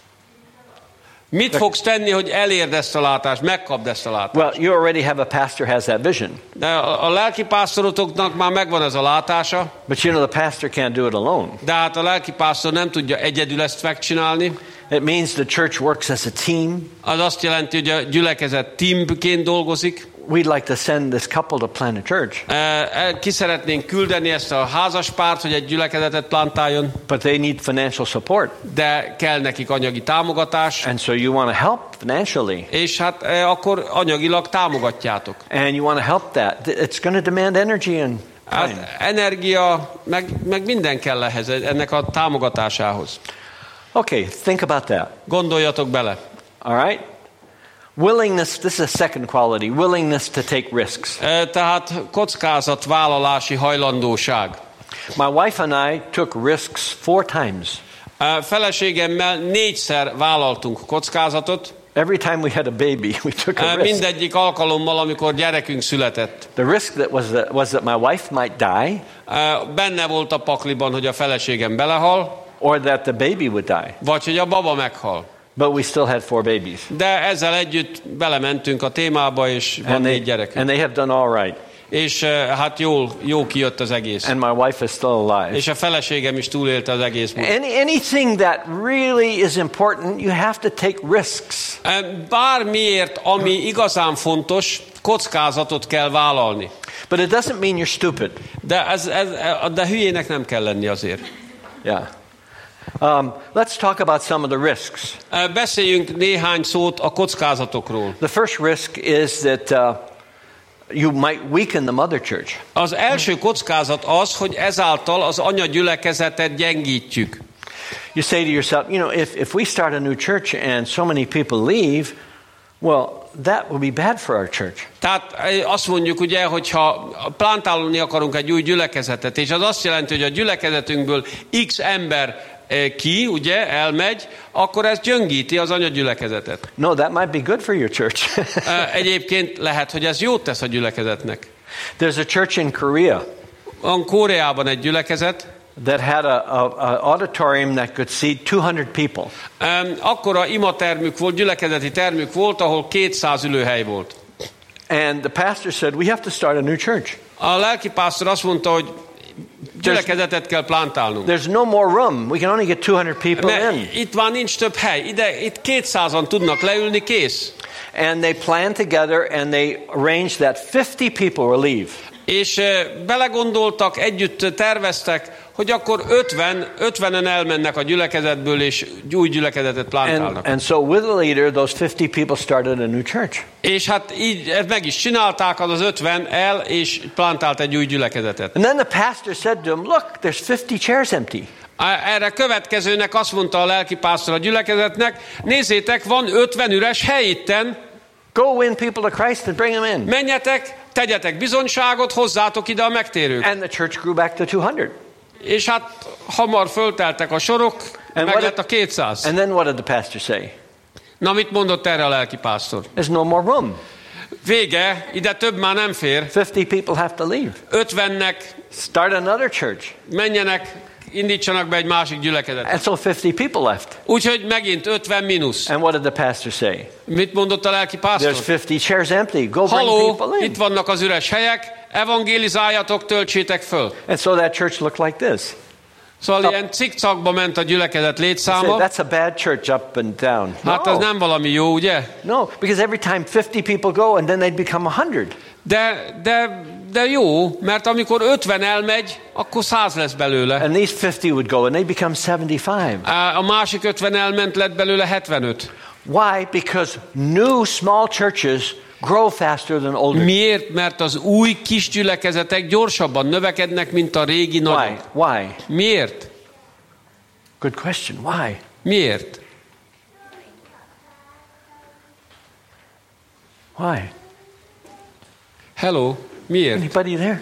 Mit fogsz tenni, hogy elérd ezt a látást, megkapd ezt a látást? Well, you already have a pastor has that vision. De a, a lelkipásztorotoknak már megvan ez a látása. But you know the pastor can't do it alone. De hát a lelkipásztor nem tudja egyedül ezt megcsinálni. It means the church works as a team. Az azt jelenti, hogy a gyülekezet teamként dolgozik. We'd like to send this couple to plant a church. Ki szeretnénk küldeni ezt a házaspárt, hogy egy gyülekezetet plantáljon. But they need financial support. De kell nekik anyagi támogatás. And so you want to help financially. És hát akkor anyagilag támogatjátok. And you want to help that. It's going to demand energy and time. Hát energia, meg, meg minden kell ehhez, ennek a támogatásához. Okay, think about that. Gondoljatok bele. All right? Willingness, this is a second quality, willingness to take risks. Tehát kockázatvállalási hajlandóság. My wife and I took risks four times. Feleségemmel négyszer vállaltunk kockázatot. Every time we had a baby, we took a risk. Mindegyik alkalommal, amikor gyerekünk született. The risk that was that was that my wife might die. Benne volt a pakliban, hogy a feleségem belehal. Or that the baby would die. Vagy hogy a baba meghal. But we still had four babies. De ezzel együtt belementünk a témába, és van négy gyerek. And they have done all right. És hát jól, jó kijött az egész. And my wife is still alive. És a feleségem is túlélte az egész. Any, anything that really is important, you have to take risks. Bármiért, ami igazán fontos, kockázatot kell vállalni. But it doesn't mean you're stupid. De, ez, ez, de hülyének nem kell lenni azért. Yeah. Um, let's talk about some of the risks. Beszéljünk néhány szót a kockázatokról. The first risk is that uh, you might weaken the mother church. Az első kockázat az, hogy ezáltal az anyagyülekezetet gyengítjük. You say to yourself, you know, if, if we start a new church and so many people leave, well, that will be bad for our church. Tehát azt mondjuk ugye, hogyha plántálni akarunk egy új gyülekezetet, és az azt jelenti, hogy a gyülekezetünkből X ember ki, ugye, elmegy, akkor ez gyöngíti az anyagyülekezetet. No, that might be good for your church. Egyébként lehet, hogy ez jót tesz a gyülekezetnek. There's a church in Korea. Van Koreában egy gyülekezet, that had a, a, a auditorium that could seat two hundred people. Um, akkora imatermük volt, gyülekezeti termük volt, ahol kétszáz ülőhely volt. And the pastor said, we have to start a new church. A lelkipásztor azt mondta, hogy gyülekezetet kell plántálnunk. There's no more room. We can only get two hundred people Mert in. itt már nincs több hely. Ide, itt kétszázan tudnak leülni, kész. And they planned together and they arranged that fifty people will leave. És belegondoltak, együtt terveztek, hogy akkor ötven, ötvenen elmennek a gyülekezetből, és új gyülekezetet plántálnak. And, and so with the leader, those fifty people started a new church. És hát így meg is csinálták, az az ötven el, és plántált egy új gyülekezetet. And then the pastor said to him, look, there's fifty chairs empty. Erre következőnek azt mondta a lelkipásztor a gyülekezetnek, nézzétek, van ötven üres hely itten. Go win people to Christ and bring them in. Menjetek, tegyetek bizonyságot, hozzátok ide a megtérők. And the church grew back to two hundred. És hát hamar fölteltek a sorok, And meg lett did, a kétszáz. and then what did the pastor say? Na, mit mondott erre a lelkipásztor? There's no more room. Vége, ide több már nem fér. fifty people have to leave. ötvennek Start another church. menjenek, indítsanak be egy másik gyülekezetet. And so fifty people left. Úgyhogy megint ötven mínusz. And what did the pastor say? Mit mondott a lelkipásztor? There's fifty chairs empty. Go bring Haló, people in. itt vannak az üres helyek, evangélizáljatok, töltsétek föl. And so that church looked like this. Szóval ilyen cikcakba ment a gyülekezet létszáma. That's a bad church up and down. Hát ez No. nem valami jó, ugye? No, because every time fifty people go and then they'd become one hundred. De, de, de jó, mert amikor ötven elmegy, akkor száz lesz belőle. And these fifty would go and they'd become seventy-five. A másik ötven elment, lett belőle hetvenöt. Why? Because new small churches grow faster than older. Miért? Mert az új kis gyülekezetek gyorsabban növekednek, mint a régi Why? nagyok. Why? Miért? Good question. Why? Miért? Why? Hello? Miért? Anybody there?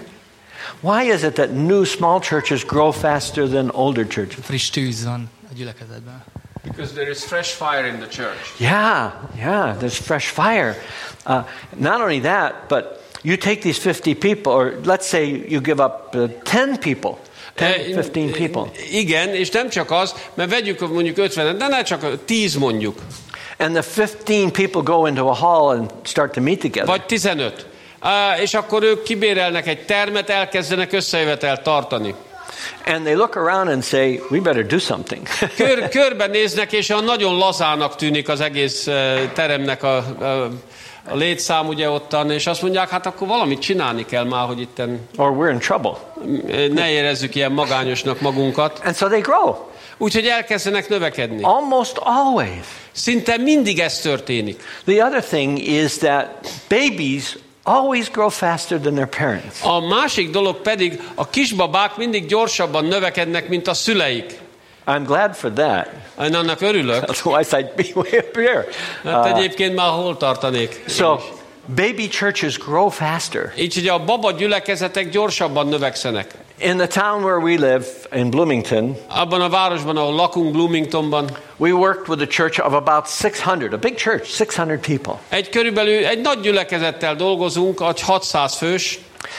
Why is it that new small churches grow faster than older churches? Friss tűz van a gyülekezetben. Because there is fresh fire in the church. Yeah, yeah, there's fresh fire. Uh, not only that, but you take these fifty people, or let's say you give up uh, ten people, ten, fifteen people. Igen, és nem csak az, mert vegyük mondjuk ötvenet, de ne csak tíz mondjuk. And the fifteen people go into a hall and start to meet together. Vagy tizenöt. Uh, és akkor ők kibérelnek egy termet, elkezdenek összejövetelt tartani. And they look around and say, we better do something. Kör, körbenéznek, és olyan nagyon lazának tűnik az egész uh, teremnek a, a, a létszám ugye ottan, és azt mondják, hát akkor valamit csinálni kell már, hogy itten Or we're in trouble. ne érezzük ilyen magányosnak magunkat. And so they grow. Úgyhogy elkezdenek növekedni. Almost always. Szinte mindig ez történik. The other thing is that babies always grow faster than their parents. A másik dolog pedig, a kisbabák mindig gyorsabban növekednek, mint a szüleik. I'm glad for that. Én annak örülök. Otherwise I'd be way up here. Hát Uh, egyébként már hol tartanék? so baby churches grow faster. Így, hogy a baba gyülekezetek gyorsabban növekszenek. In the town where we live, in Bloomington, Abban a városban, ahol lakunk, Bloomingtonban, we worked with a church of about six hundred, a big church, six hundred people. egy körülbelül egy nagy gyülekezettel dolgozunk, egy hatszáz fős,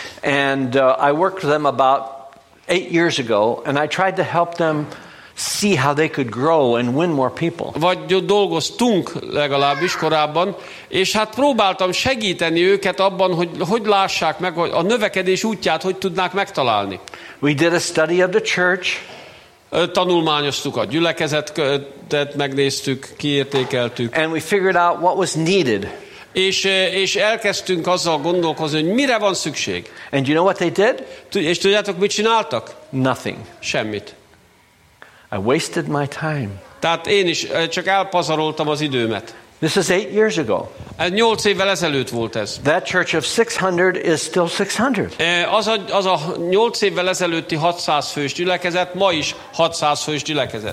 And uh, I worked with them about eight years ago, and I tried to help them see how they could grow and win more people. vagy dolgoztunk legalábbis korábban, és hát próbáltam segíteni őket abban, hogy hogy lássák meg hogy a növekedés útját, hogy tudnák megtalálni. We did a study of the church. Tanulmányoztuk a gyülekezetet, megnéztük, kiértékeltük, And we figured out what was needed. és, és elkezdtünk azzal gondolkozni, hogy mire van szükség. And you know what they did? És tudjátok, mit csináltak? Nothing. Semmit. I wasted my time. Tehát én is csak elpazaroltam az időmet. This is eight years ago. Ez nyolc évvel ezelőtt volt ez. That church of six hundred is still six hundred. Az a, az a nyolc évvel ezelőtti hatszáz fős gyülekezet, ma is hatszáz fős gyülekezet.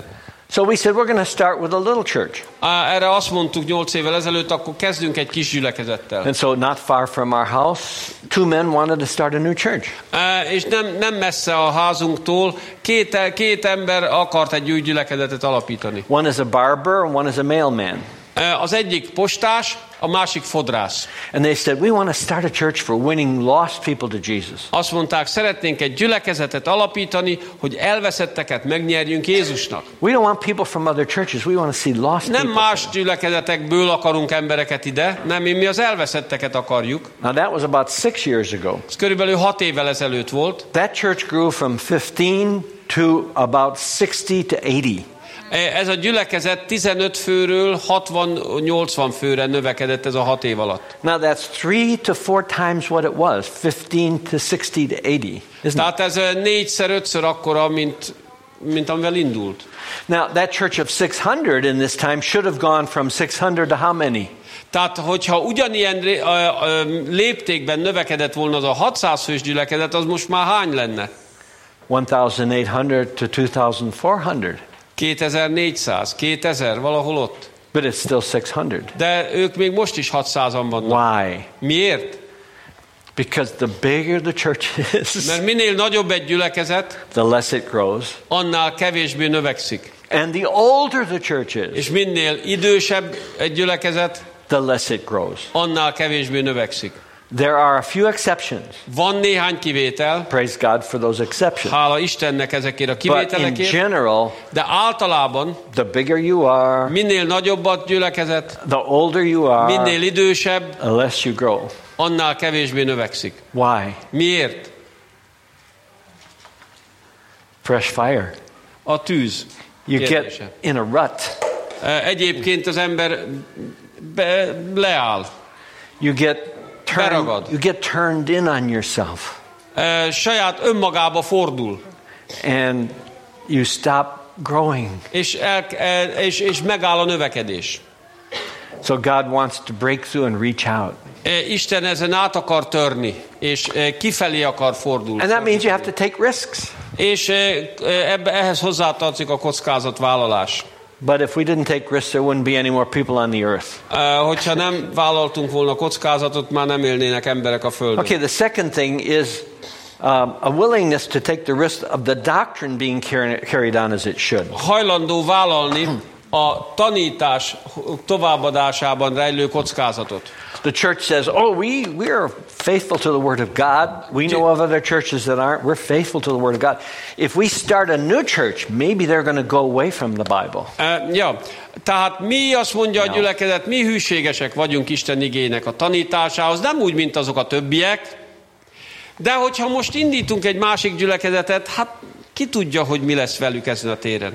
So we said we're going to start with a little church. Erre azt mondtuk nyolc évvel ezelőtt, akkor kezdünk egy kis gyülekezettel. And so not far from our house, two men wanted to start a new church. És nem, nem messze a házunktól két, két ember akart egy új gyülekezetet alapítani. One is a barber and one is a mailman. Az egyik postás, a másik fodrász. And they said, we want to start a church for winning lost people to Jesus. Azt mondták, szeretnénk egy gyülekezetet alapítani, hogy elveszetteket megnyerjünk Jézusnak. We don't want people from other churches. We want to see lost Nem people. más gyülekezetekből akarunk embereket ide, nem, mi az elveszetteket akarjuk. Now that was about six years ago. Ez körülbelül hat évvel ezelőtt volt. That church grew from fifteen to about sixty to eighty. Ez a gyülekezet tizenöt főről hatvan-nyolcvan főre növekedett ez a hat év alatt. Now that's three to four times what it was, fifteen to sixty to eighty. Isn't Tehát ez négyszer, ötször akkora, mint, mint amivel indult. Now that church of six hundred in this time should have gone from six hundred to how many? Tehát, hogyha ugyanilyen léptékben növekedett volna az a hatszáz fős gyülekezet, az most már hány lenne? eighteen hundred to two thousand four hundred. kétezer-négyszáz, kétezer, valahol ott. But it's still six hundred. De ők még most is hatszázan vannak. Why? Miért? Because the bigger the church is, Mert minél nagyobb egy gyülekezet, the less it grows. annál kevésbé növekszik. And the older the church is, És minél idősebb egy gyülekezet, the less it grows. annál kevésbé növekszik. There are a few exceptions. Van néhány kivétel, Praise God for those exceptions. hála Istennek ezekért a But in kivételekért, general, de általában the bigger you are, minél nagyobb a gyülekezet, the older you are, minél idősebb, the less you grow. annál kevésbé növekszik. Why? Miért? Fresh fire. A tűz. You kérdése. get in a rut. Egyébként az ember be, leáll. You get turned, Beragad. you get turned in on yourself. Saját önmagába fordul. And you stop growing. És, el, és, és megáll a növekedés. So God wants to break through and reach out. Isten ezen át akar törni, és kifelé akar fordulni. And that means you have to take risks. És ebbe, ehhez hozzátartozik a kockázatvállalás. But if we didn't take risks, there wouldn't be any more people on the earth. Uh, hogyha nem vállaltunk volna kockázatot, már nem élnének emberek a földön. Okay, the second thing is um, a willingness to take the risk of the doctrine being carried on as it should. Hajlandó vállalni a tanítás továbbadásában rejlő kockázatot. The church says, oh, we, we are faithful to the Word of God. We know of other churches that aren't. We're faithful to the Word of God. If we start a new church, maybe they're going to go away from the Bible. Uh, ja, tehát mi azt mondja a No. gyülekezet, mi hűségesek vagyunk Isten igének a tanításához, nem úgy, mint azok a többiek, de hogyha most indítunk egy másik gyülekezetet, hát ki tudja, hogy mi lesz velük ezen a téren.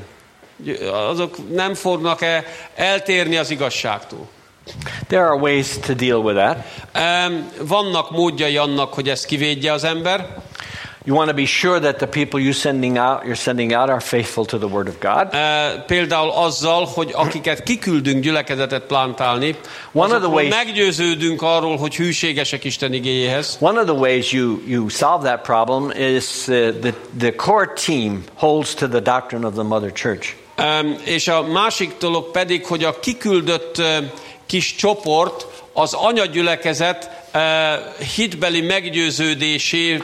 Azok nem fognak-e eltérni az igazságtól. There are ways to deal with that. Um, vannak módjai annak, hogy ezt kivédje az ember. You want to be sure that the people you sending out, you're sending out are faithful to the Word of God. Uh, például azzal, hogy akiket kiküldünk gyülekezetet plantálni, azokról meggyőződünk arról, hogy hűségesek Isten igéjéhez. One of the ways you, you solve that problem is uh, the, the core team holds to the doctrine of the mother church. Um, és a másik dolog pedig, hogy a kiküldött uh, kis csoport az anyagyülekezet uh, hitbeli meggyőződéséhez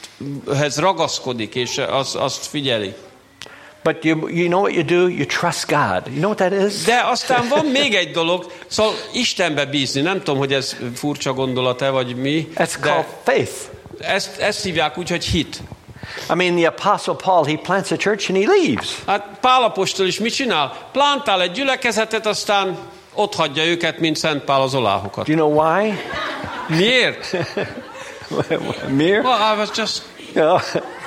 ragaszkodik, és az, azt figyeli. But you, you know what you do? You trust God. You know what that is? De aztán van még egy dolog, szóval Istenbe bízni. Nem tudom, hogy ez furcsa gondolat-e, vagy mi. That's called faith. Ezt, ezt hívják úgy, hogy hit. I mean, the Apostle Paul, he plants a church and he leaves. Hát Pál apostol is mit csinál? Plantál egy gyülekezetet, aztán ott hagyja őket, mint Szent Pál az oláhokat. Do you know why? Miért? Mir? Well, I was just... Yeah.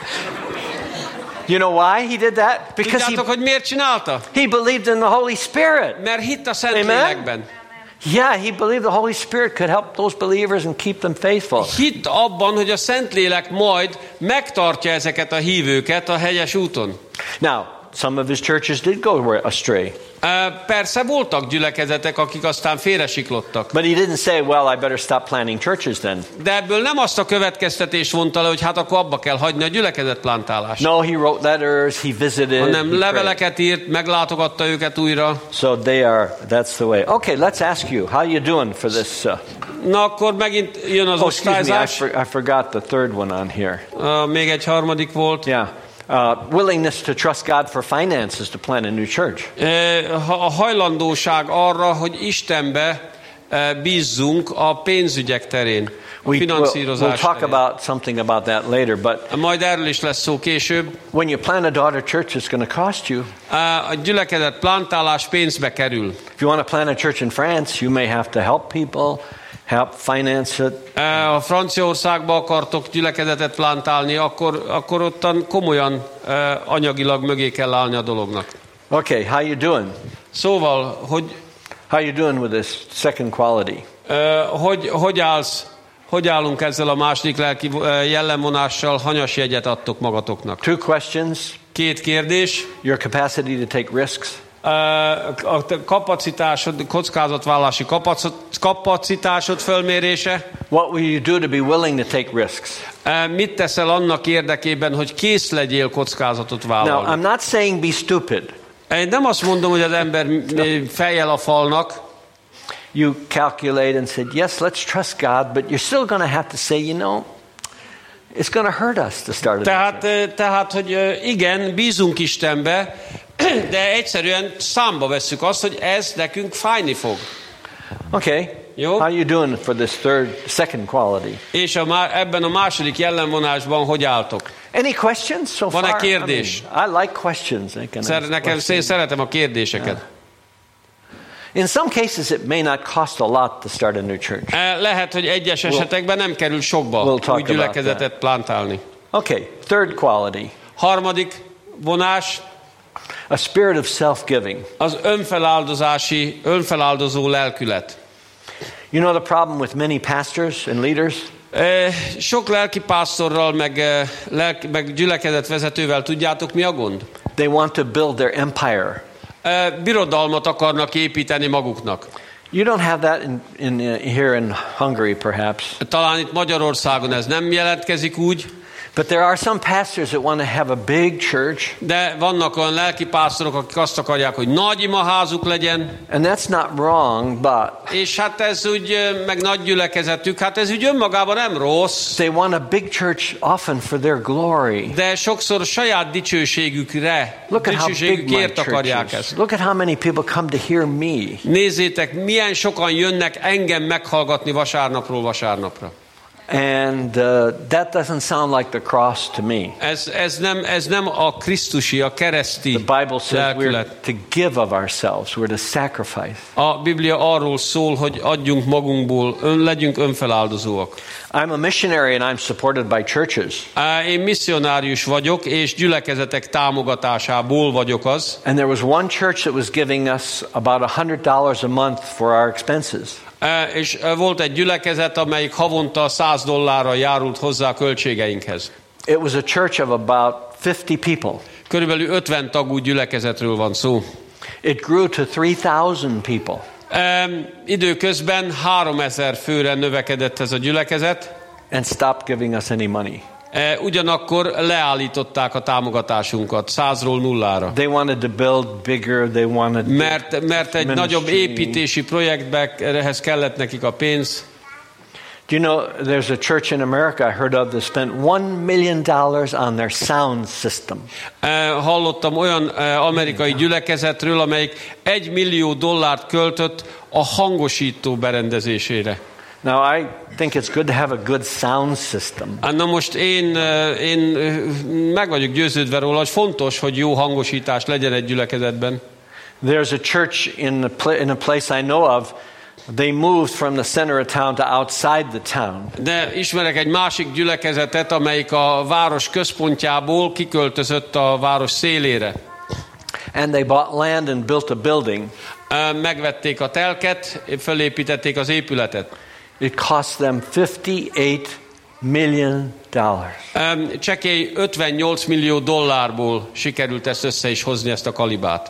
You know why he did that? Because he, Tudjátok, hogy miért csinálta? he believed in the Holy Spirit. Mert hitt a Szent Amen? Lélekben. Yeah, he believed the Holy Spirit could help those believers and keep them faithful. Hitt abban, hogy a Szentlélek majd megtartja ezeket a hívőket a helyes úton. Now, some of his churches did go astray. Persze voltak gyülekezetek, akik aztán félresiklottak. But he didn't say, well, I better stop planting churches then. De ebből nem azt a következtetést vonta le, hogy hát akkor abba kell hagyni a gyülekezetplantálást. No, he wrote letters, he visited, hanem he leveleket írt, meglátogatta őket újra. So they are, that's the way. Okay, let's ask you, how you doing for this? Uh... Na akkor megint jön az oh, excuse me, I, osztályzás. for, I forgot the third one on here. Uh, még egy harmadik volt. Yeah. Uh, willingness to trust God for finances to plant a new church. A hajlandóság arra, hogy Istenbe bízzunk a pénzügyek terén, a We, finanszírozás we'll, we'll talk terén. about something about that later, but Majd erről is lesz szó később. when you plant a daughter church, it's going to cost you. A gyülekezet plantálás pénzbe kerül. If you want to plant a church in France, you may have to help people, help finance it. Ha Franciaországba akartok gyülekezetet plantálni, akkor, akkor ottan komolyan anyagilag mögé kell állni a dolognak. Okay, how you doing? Szóval, hogy How you doing with this second quality? hogy, hogy állsz, hogy állunk ezzel a második lelki jellemvonással, hanyas jegyet adtok magatoknak? Two questions. Két kérdés. Your capacity to take risks. A kapacitásod, kockázatvállalási kapacitásod fölmérése. What will you do to be willing to take risks? Mit teszel annak érdekében, hogy kész legyél kockázatot Now, vállalni? I'm not saying be stupid. Én nem azt mondom, hogy az ember fejjel a falnak. You calculate and said, yes, let's trust God, but you're still going to have to say, you know, it's going to hurt us to start a Tehát, tehát, hogy igen, bízunk Istenbe, de egyszerűen számba vesszük azt, hogy ez nekünk fájni fog. Okay. Jó? How you doing for this third, second quality? És a, ebben a második jellemvonásban hogy álltok? Any questions so Van-e far? kérdés? I, mean, I like questions. I can Szer, ask nekem questions. szeretem a kérdéseket. In some cases, it may not cost a lot to start a new church. Lehet, hogy egyes esetekben nem kerül sokba we'll talk új gyülekezetet plantálni. Okay, third quality. Harmadik vonás, A spirit of self-giving. az önfeláldozási, önfeláldozó lelkület. You know the problem with many pastors and leaders? Sok lelkipásztorral, meg, lelki, meg gyülekezetvezetővel tudjátok, mi a gond? They want to build their empire. Birodalmat akarnak építeni maguknak. You don't have that in, in, uh, here in Hungary, perhaps. Talán itt Magyarországon ez nem jelentkezik úgy. But there are some pastors that want to have a big church. De vannak olyan lelkipásztorok, akik azt akarják, hogy nagy imaházuk legyen. And that's not wrong, but És hát ez úgy, meg nagy gyülekezetük, hát ez úgy önmagában nem rossz. they want a big church often for their glory. De sokszor saját dicsőségükre, Look at how big my dicsőségükért church akarják is. ezt. Look at how many people come to hear me. Nézzétek, milyen sokan jönnek engem meghallgatni vasárnapról vasárnapra. And uh, that doesn't sound like the cross to me. Ez, ez, nem, ez nem a krisztusi, a kereszti The Bible says we're lelkület. to give of ourselves. We're to sacrifice. A Biblia arról szól, hogy adjunk magunkból, ön, legyünk önfeláldozóak. I'm a missionary and I'm supported by churches. Én misszionárius vagyok, és gyülekezetek támogatásából vagyok az. And there was one church that was giving us about one hundred dollars a month for our expenses. És volt egy gyülekezet, amelyik havonta száz dollárra járult hozzá a költségeinkhez. It was a church of about fifty people. Körülbelül ötven tagú gyülekezetről van szó. It grew to three thousand people. Um, időközben háromezer főre növekedett ez a gyülekezet. And stopped giving us any money. Uh, ugyanakkor leállították a támogatásunkat százról nullára. They wanted to build bigger. They wanted Mert, mert egy ministry. nagyobb építési projektbehez kellett nekik a pénz. Do you know there's a church in America I heard of that spent one million dollars on their sound system. Uh, hallottam olyan uh, amerikai gyülekezetről, amelyik egy millió dollárt költött a hangosító berendezésére. Now I think it's good to have a good sound system. Na most én, én meg vagyok győződve róla, hogy fontos, hogy jó hangosítás legyen egy gyülekezetben. There's a church in a, pla- in a place I know of. They moved from the center of town to outside the town. De ismerek egy másik gyülekezetet, amelyik a város központjából kiköltözött a város szélére. And they bought land and built a building. Megvették a telket, fölépítették az épületet. It cost them fifty-eight million dollars. Um, csekély ötvennyolc millió dollárból sikerült ezt össze is hozni, ezt a kalibát.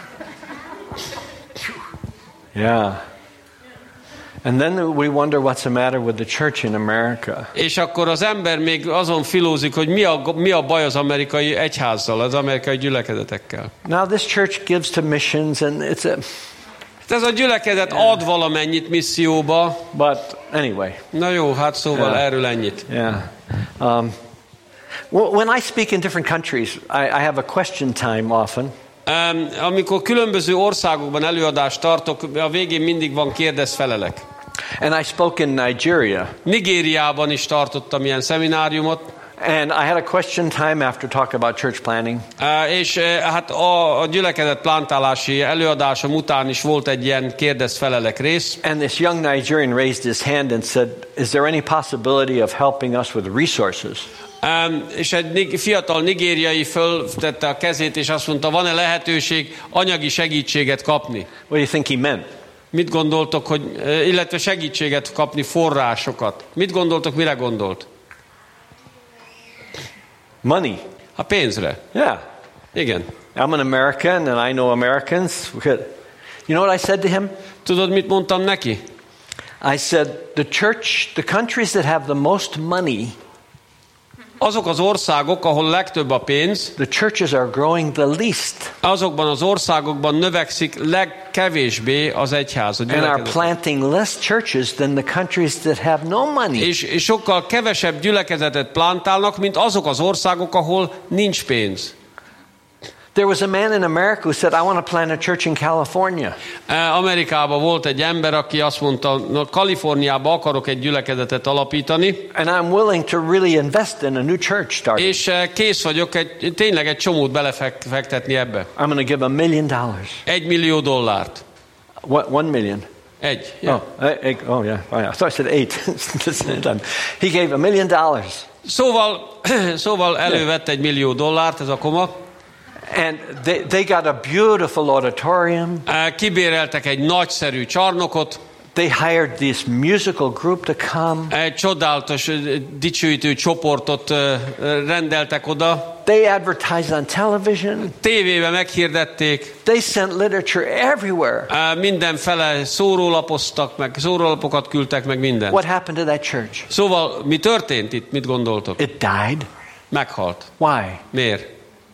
Yeah. And then we wonder what's the matter with the church in America. És akkor az ember még azon filózik, hogy mi a, mi a baj az amerikai egyházzal, az amerikai gyülekezetekkel. Now this church gives to missions and it's a... Ez a gyülekezet ad valamennyit misszióba. But anyway. Na jó, hát szóval Yeah. erről ennyit. Yeah. Um, when I speak in different countries, I, I have a question time often. Um, amikor különböző országokban előadást tartok, a végén mindig van kérdez-felelek. And I spoke in Nigeria. Nigériában is tartottam ilyen szemináriumot. And I had a question time after talking about church planning. Uh, és uh, hát a, a gyülekezet plantálási előadásom után is volt egy ilyen kérdez-felelek rész. And this young Nigerian raised his hand and said, is there any possibility of helping us with resources? Um, és egy fiatal nigériai föltette a kezét, és azt mondta, van-e lehetőség anyagi segítséget kapni? What do you think he meant? Mit gondoltok, hogy, illetve segítséget kapni, forrásokat? Mit gondoltok, mire gondolt? Money. A pénzre. Yeah. Igen. I'm an American and I know Americans. You know what I said to him? Tudod, mit mondtam neki? I said, the church, the countries that have the most money, azok az országok, ahol legtöbb a pénz, the churches are growing the least. azokban az országokban növekszik legkevésbé az egyház, a And are gyülekezet. planting less churches than the countries that have no money. És, és sokkal kevesebb gyülekezetet plantálnak, mint azok az országok, ahol nincs pénz. There was a man in America who said, I want to plant a church in California. Amerikában volt egy ember, aki azt mondta, na, Kaliforniában akarok egy gyülekezetet alapítani. And I'm willing to really invest in a new church starting. És kész vagyok egy, tényleg egy csomót belefektetni ebbe. I'm going to give a million dollars. Egy millió dollárt. What, one million? Egy. Yeah. Oh, eight, oh yeah. Oh, yeah. I thought I said eight. He gave a million dollars. Szóval, szóval elővett egy millió dollárt, ez a koma. And they, they got a beautiful auditorium. Kibéreltek egy nagyszerű csarnokot. They hired this musical group to come. Egy csodálatos dicsőítő csoportot rendeltek oda. They advertised on television. Tévében meghirdették. They sent literature everywhere. Mindenfele szórólapoztak, meg szórólapokat küldtek, meg minden. What happened to that church? Szóval mi történt itt? Mit gondoltok? It died. Meghalt. Why? Miért?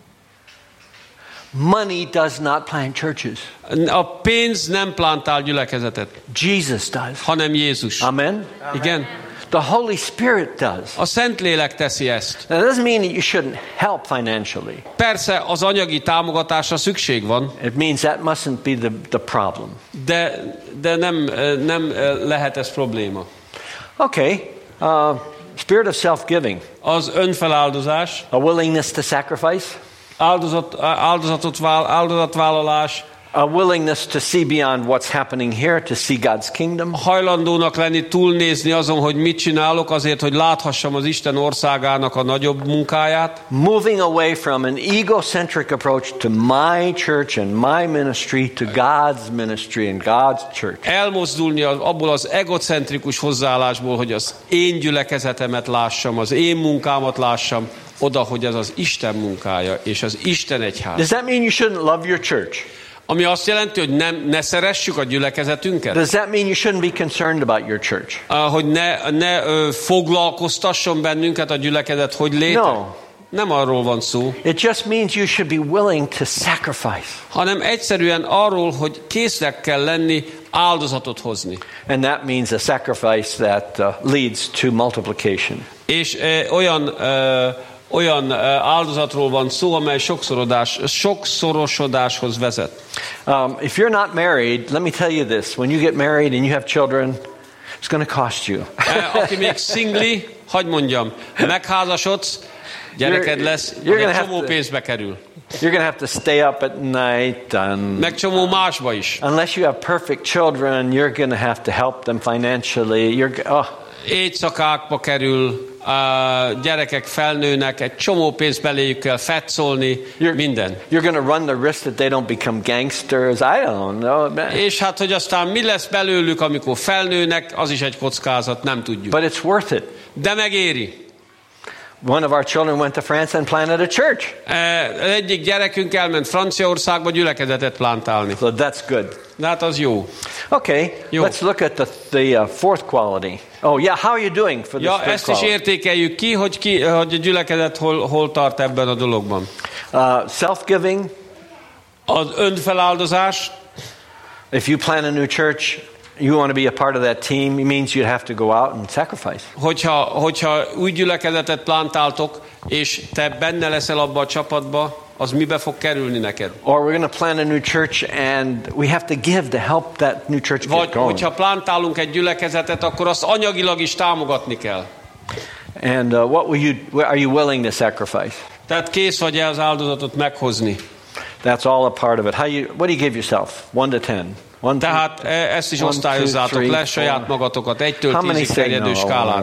Money does not plant churches. A pénz nem plantál gyülekezetet. Jesus does. Hanem Jézus. Amen? Igen. The Holy Spirit does. A Szentlélek teszi ezt. Now, that doesn't mean that you shouldn't help financially. Persze az anyagi támogatásra szükség van. It means that mustn't be the, the problem. De, de nem, nem lehet ez probléma. Okay. Uh, spirit of self-giving. Az önfeláldozás. A willingness to sacrifice. Áldozat, áldozatot, áldozatvállalás. A willingness to see beyond what's happening here, to see God's kingdom. Hajlandónak lenni, túlnézni azon, hogy mit csinálok, azért, hogy láthassam az Isten országának a nagyobb munkáját. Moving away from an egocentric approach to my church and my ministry to God's ministry and God's church. Elmozdulni abból az egocentrikus hozzáállásból, hogy az én gyülekezetemet lássam, az én munkámat lássam, oda, hogy ez az Isten munkája, és az Isten egyház. Does that mean you shouldn't love your church? Ami azt jelenti, hogy nem, ne szeressük a gyülekezetünket? Does that mean you shouldn't be concerned about your church? Uh, hogy ne, ne uh, foglalkoztasson bennünket a gyülekezet, hogy léte? No. Nem arról van szó. It just means you should be willing to sacrifice. Hanem egyszerűen arról, hogy késznek kell lenni áldozatot hozni. And that means a sacrifice that uh, leads to multiplication. És uh, olyan... Uh, olyan áldozatról van szó, amely sokszorodás, sokszorosodáshoz vezet. Um, if you're not married, let me tell you this. When you get married and you have children, it's going to cost you. Aki még szingli, hadd mondjam, megházasodsz, gyereked lesz, egy csomó pénzbe kerül. You're going to have to stay up at night. And meg csomó másba is. Unless you have perfect children, you're going to have to help them financially. You're, oh. Éjszakákba kerül, a gyerekek felnőnek, egy csomó pénzt beléjük kell fetszolni, You're, minden. You're going to run the risk that they don't become gangsters. I don't know. Man. És hát, hogy aztán mi lesz belőlük, amikor felnőnek, az is egy kockázat, nem tudjuk. But it's worth it. De megéri. One of our children went to France and planted a church. Uh, egyik gyerekünk elment Franciaországba gyülekezetet plantálni. So that's good. De hát az jó. Okay, Jó. let's look at the, the uh, fourth quality. Oh yeah, how are you doing for this Ja, third ezt is quality? értékeljük ki, hogy, ki, hogy a gyülekezet hol, hol tart ebben a dologban. Uh, self-giving. Az önfeláldozás. If you plant a new church, you want to be a part of that team, it means you'd have to go out and sacrifice. Hogyha, hogyha új gyülekezetet plantáltok, és te benne leszel abba a csapatba, az mibe fog kerülni neked? Or we're going to plant a new church and we have to give to help that new church Vagy get going. hogyha plantálunk egy gyülekezetet, akkor azt anyagilag is támogatni kell. And uh, what will you, are you willing to sacrifice? Tehát kész vagy-e az áldozatot meghozni? That's all a part of it. How you, what do you give yourself? One to ten. One, two, Tehát e- ezt is one, osztályozzátok two, three, le saját four. magatokat egytől How many tízig say terjedő no? skálán.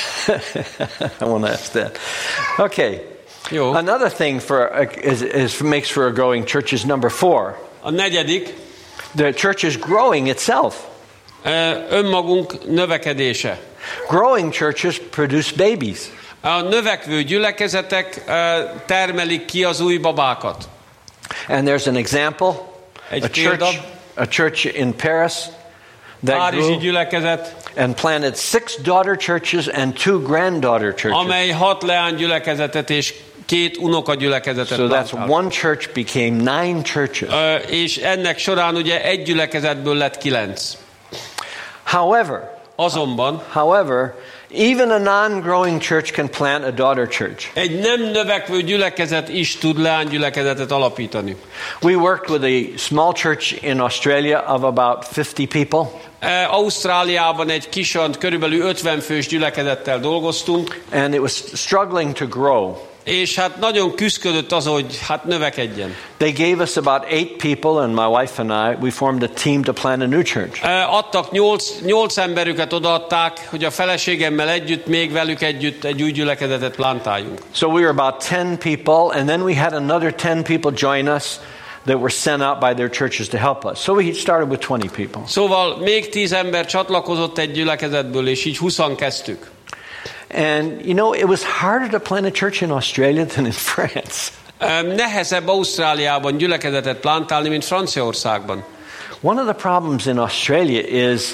I want to ask that. Okay. Jó. Another thing for is, is makes for a growing church is number four. A negyedik, The church is growing itself. e, önmagunk növekedése. Growing churches produce babies. A növekvő gyülekezetek e, termelik ki az új babákat. And there's an example. Egy A példa. church, a church in Paris that Párizsi grew gyülekezet, and planted six daughter churches and two granddaughter churches. amely hat leánygyülekezetet és két unokagyülekezetet So that's plántál. one church became nine churches. Ö, és ennek során ugye egy gyülekezetből lett kilenc. However, Azonban however, even a non-growing church can plant a daughter church. egy nem növekvő gyülekezet is tud leánygyülekezetet alapítani. We worked with a small church in Australia of about fifty people. E, Ausztráliában egy kis, körülbelül ötven fős gyülekezettel dolgoztunk, And it was struggling to grow. és hát nagyon küszködött az, hogy hát növekedjen. They gave us about eight people, and my wife and I, we formed a team to plant a new church. E, Adtak nyolc, nyolc emberüket odaadták, hogy a feleségemmel együtt, még velük együtt egy új gyülekezetet plántáljunk. So we were about ten people, and then we had another ten people join us that were sent out by their churches to help us. So we started with twenty people. Szóval még tíz ember csatlakozott egy gyülekezetből, és így húszan kezdtük. And you know, it was harder to plant a church in Australia than in France. E, Nehezebb Ausztráliában gyülekezetet plantálni, mint Franciaországban. One of the problems in Australia is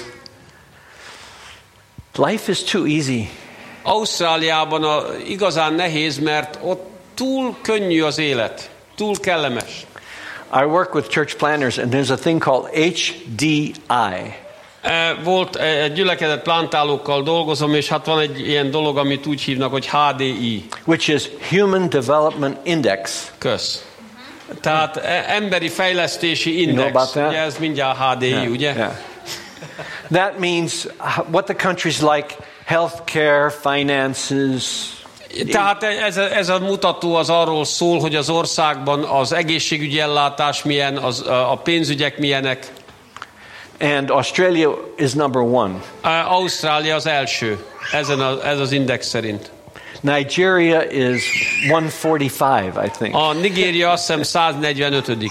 life is too easy. Ausztráliában a, igazán nehéz, mert ott túl könnyű az élet, túl kellemes. I work with church planners, and there's a thing called H D I. E, Volt e, egy gyülekezet plantálókkal dolgozom, és hát van egy ilyen dolog, amit úgy hívnak, hogy H D I. Which is Human Development Index. Kösz. Tehát e, emberi fejlesztési know index. about that? Ugye ez mindjárt H D I, Yeah, ugye? yeah. That means what the country's like, healthcare, finances. Tehát ez a, ez a mutató az arról szól, hogy az országban az egészségügyi ellátás milyen, az, a pénzügyek milyenek. And Australia is number one. Ausztrália az első, ezen a, ez az index szerint. Nigeria is one forty-five, I think. A Nigéria azt hiszem száznegyvenötödik.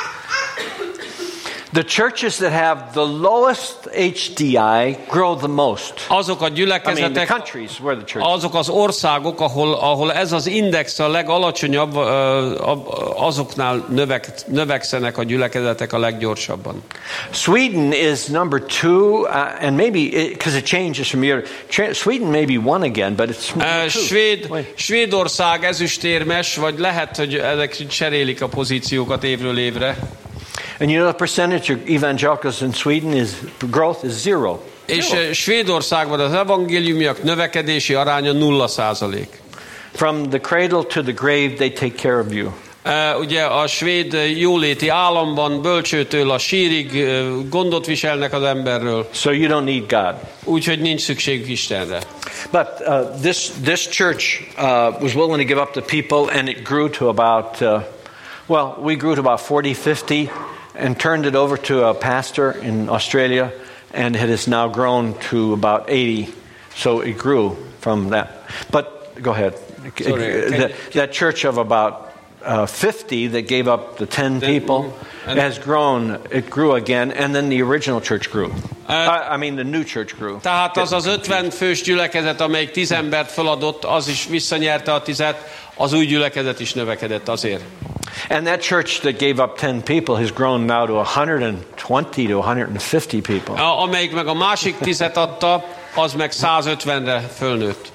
The churches that have the lowest H D I grow the most. Azok a I mean, the gyülekezetek, countries where the church. azok az országok, ahol, ahol ez az index a legalacsonyabb, azoknál növek, növekszenek a gyülekezetek a leggyorsabban. Sweden is number two, uh, and maybe because it, it changes from year. Tra- Sweden may be one again, but it's number Uh, two. Svéd, Wait. Svédország ezüstérmes, vagy lehet, hogy ezek cserélik a pozíciókat évről évre. And you know the percentage of evangelicals in Sweden is growth is zero. És Zero. uh, Svédországban az evangéliumiak növekedési aránya nulla százalék. From the cradle to the grave, they take care of you. Uh, ugye a svéd jóléti államban bölcsőtől a sírig uh, gondot viselnek az emberről, So you don't need God. úgyhogy nincs szükségük Istenre. But uh, this this church uh, was willing to give up the people, and it grew to about uh, well, we grew to about forty, fifty, and turned it over to a pastor in Australia, and it has now grown to about eighty. So it grew from that. But go ahead. Sorry, that, that church of about uh, fifty that gave up the ten people has grown. It grew again, and then the original church grew. Uh, I mean, the new church grew. Tehát az az ötven fős gyülekezet, amelyik tíz embert feladott, az is visszanyerte a tizet, az új gyülekezet is növekedett azért. And that church that gave up ten people has grown now to one hundred twenty to one hundred fifty people. A, amelyik meg a másik tizet adta, az meg százötvenre fölnőtt.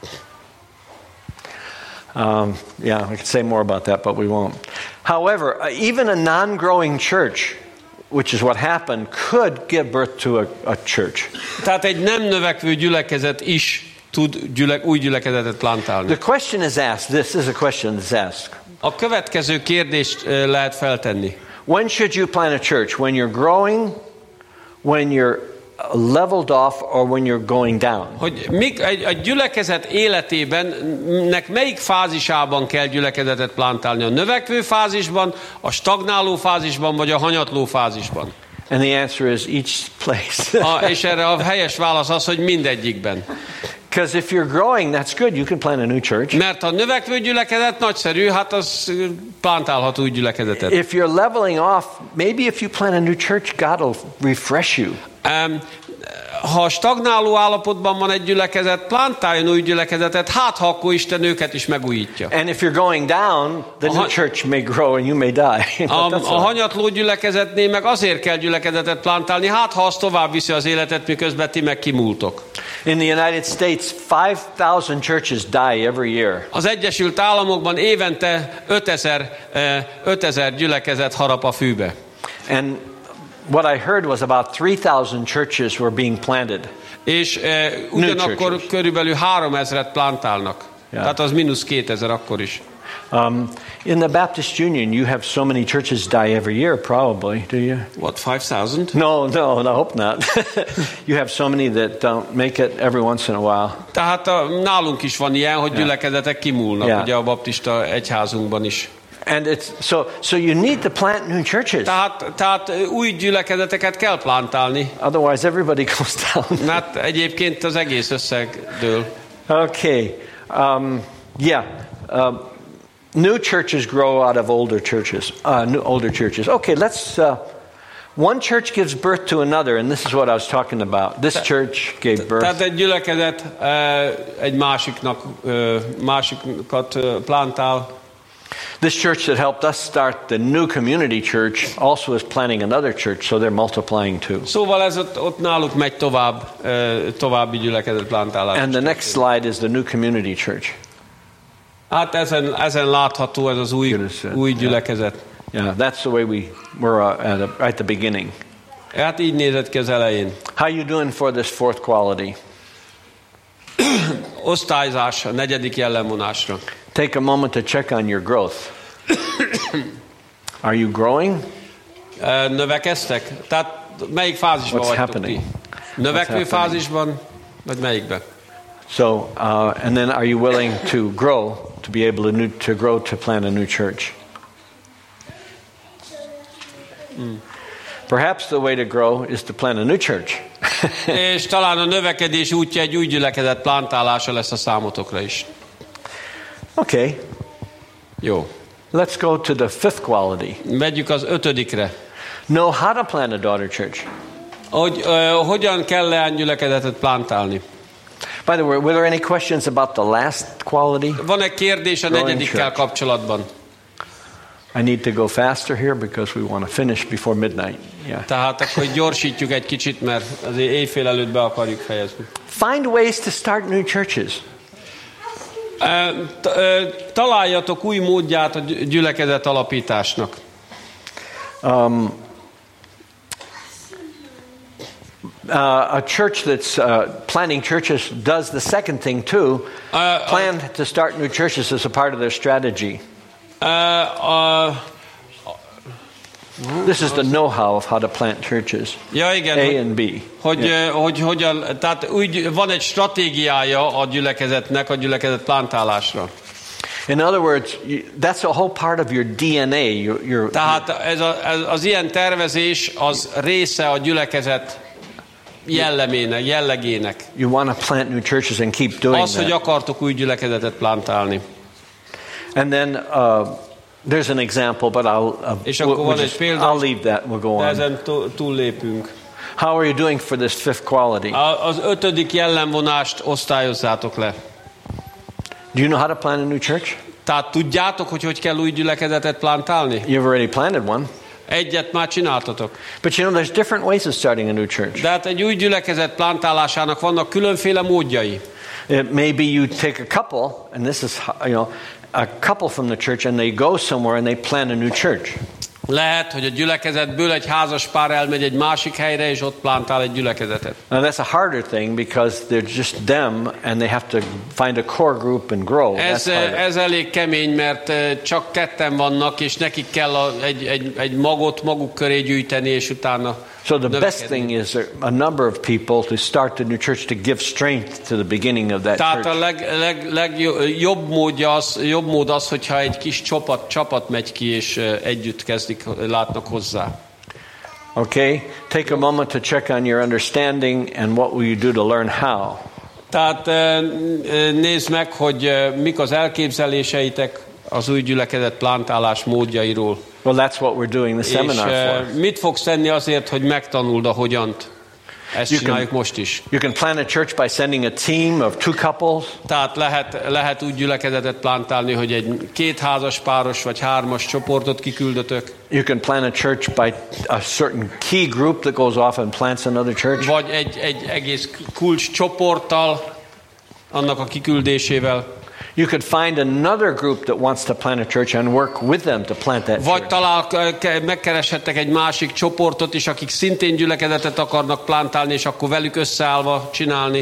Um, yeah, I could say more about that, but we won't. However, uh, even a non-growing church, which is what happened, could give birth to a, a church. Tehát egy nem növekvő gyülekezet is tud gyülek, új gyülekezetet plantálni. The question is asked, this is a question that's asked. A következő kérdést lehet feltenni. When should you plant a church? When you're growing, when you're leveled off, or when you're going down? Hogy mik, egy, egy gyülekezet életében nek melyik fázisában kell gyülekezetet plantálni? A növekvő fázisban, a stagnáló fázisban, vagy a hanyatló fázisban? And the answer is each place. a, és erre a helyes válasz az, hogy mindegyikben. Because if you're growing, that's good. You can plant a new church. Mert a növekvő gyülekezet nagyszerű, hát az plantálhat új gyülekezetet. If you're leveling off, maybe if you plant a new church, God will refresh you. Um, ha stagnáló állapotban van egy gyülekezet, plantáljon új gyülekezetet, hát ha akkor Isten őket is megújítja. And if you're going down, the new church may grow and you may die. A, a hanyatló gyülekezetnél meg azért kell gyülekezetet plantálni, hát ha az tovább viszi az életet, miközben ti meg kimúltok. In the United States, five thousand churches die every year. Az Egyesült Államokban évente ötezer gyülekezet harap a fűbe. And what I heard was about three thousand churches were being planted. És e, ugyanakkor körülbelül háromezret plantálnak. Yeah. Tehát az mínusz kétezer akkor is. Um, in the Baptist Union, you have so many churches die every year, probably, do you? What, five thousand? No, no, I hope not. You have so many that don't make it every once in a while. Tehát a, nálunk is van ilyen, hogy gyülekezetek kimúlnak, Yeah. ugye a baptista egyházunkban is. And it's so so you need to plant new churches. Tehát, tehát új gyülekezeteket kell plantálni. Otherwise everybody goes down. Hát egyébként az egész összegdől. Okay. Um, yeah. Um, new churches grow out of older churches. Uh, new older churches. Okay, let's uh, one church gives birth to another, and this is what I was talking about. This church gave birth. Tehát egy gyülekezet egy másiknak másikat plantál. This church that helped us start the new community church also is planting another church, so they're multiplying too. Szóval ez ott, ott náluk megy tovább, további gyülekezet plantálás. And the next slide is the new community church. Hát ezen, ezen látható ez az új, új gyülekezet. Yeah, that's the way we were uh, at, a, at the beginning. Hát így nézett ki az elején. How you doing for this fourth quality? Osztályzás a negyedik jellemvonásra. Take a moment to check on your growth. Are you growing? Növekeztek? Tehát melyik fázisban What's vagytok happening? ti? Növekvő fázisban, vagy melyikben? So, uh, and then are you willing to grow to be able to, new, to grow to plant a new church? Mm. Perhaps the way to grow is to plant a new church. És talán a növekedés útja egy új gyülekezet plantálása lesz a számotokra is. Okay. Jó. Let's go to the fifth quality. Megyünk az ötödikre. Know how to plant a daughter church. Hogy uh, hogyan kell leánygyülekezetet plantálni. By the way, were there any questions about the last quality? Van-e kérdés a negyedikkel kapcsolatban? I need to go faster here because we want to finish before midnight. Yeah. Tehát akkor gyorsítjuk egy kicsit, mert azért éjfél előtt be akarjuk fejezni. Find ways to start new churches. Találjatok új módját a gyülekezet alapításnak. Um, uh, a church that's uh, planting churches does the second thing too. Uh, Plan to start new churches as a part of their strategy. Uh, uh, This is the know-how of how to plant churches. Ja, igen, A hogy, and B. Hogy, Yeah. hogy hogyan, tehát úgy, van egy stratégiája a gyülekezetnek, a gyülekezet plantálásra. In other words, you, that's a whole part of your D N A. Your, your, Tehát ez a, ez, az ilyen tervezés az része a gyülekezet jellemének, jellegének. You want to plant new churches and keep doing Az, hogy that. akartok új gyülekezetet plantálni. And then uh, there's an example, but I'll uh, És we'll, akkor we'll van egy just, példa, I'll leave that. We'll go de on. ezen túl- túllépünk. How are you doing for this fifth quality? A- Az ötödik jellemvonást osztályozzátok le. Do you know how to plant a new church? Tehát tudjátok, hogy hogy kell új gyülekezetet plantálni? You've already planted one. Egyet már csináltatok. But you know, there's different ways of starting a new church. De hát egy új gyülekezet plantálásának vannak különféle módjai. It maybe you take a couple, and this is, you know, a couple from the church, and they go somewhere and they plant a new church. Lehet, hogy a gyülekezetből egy házas pár elmegy egy másik helyre, és ott plantál egy gyülekezetet. Now that's a harder thing because they're just them, and they have to find a core group and grow. Ez, That's harder. ez elég kemény, mert eh, csak ketten vannak, és nekik kell a, egy, egy, egy magot maguk köré gyűjteni, és utána So the best növekedni. thing is a number of people to start a new church to give strength to the beginning of that Tehát a church. leg, leg, legjobb módja az, jobb mód az, hogyha egy kis csapat, csapat megy ki, és eh, együtt kezdik, látnak hozzá. Okay? Take a moment to check on your understanding and what will you do to learn how. Tehát eh, nézd meg, hogy eh, mik az elképzeléseitek az új gyülekezet plantálás módjairól. Well, that's what we're doing the És seminar eh, for. mit fogsz tenni azért, hogy megtanuld a hogyant? Ezt You can- csináljuk most is. You can plant a church by sending a team of two couples. Tehát lehet, lehet úgy gyülekezetet plantálni, hogy egy két házas páros vagy hármas csoportot kiküldötök, You can plant a church by a certain key group that goes off and plants another church. vagy egy, egy egész kulcs csoporttal, annak a kiküldésével, You could find another group that wants to plant a church and work with them to plant that vagy church. talál, megkereshettek egy másik csoportot is, akik szintén gyülekezetet akarnak plantálni, és akkor velük összeállva csinálni.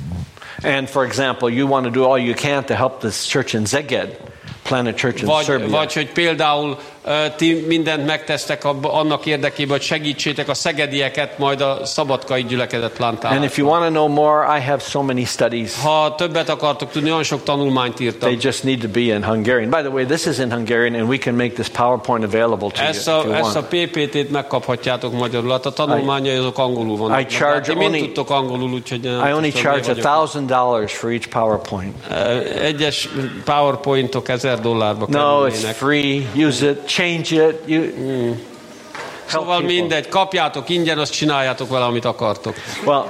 And for example, you want to do all you can to help this church in Szeged plant a church in Vagy, Serbia. vagy hogy például uh, ti mindent megtesztek abba, annak érdekében, hogy segítsétek a szegedieket majd a szabadkai gyülekezet And plantálásra. if you want to know more, I have so many studies. Ha többet akartok tudni, olyan sok tanulmányt írtam. They just need to be in Hungarian. By the way, this is in Hungarian, and we can make this PowerPoint available to Ezt you if you a, ezt a want. pé pé té-t megkaphatjátok magyarul. Hát a tanulmányai azok angolul vannak. I charge Ti mind only- tudtok angolul, úgyhogy nem I only tudom, charge miért a vagyok. thousand dollars for each PowerPoint. Egyes PowerPointok ezer dollárba No, it's kerülnének. free. Use it, change it. You help Szóval people. mindegy, kapjátok ingyen, azt csináljátok vele, amit akartok. Well,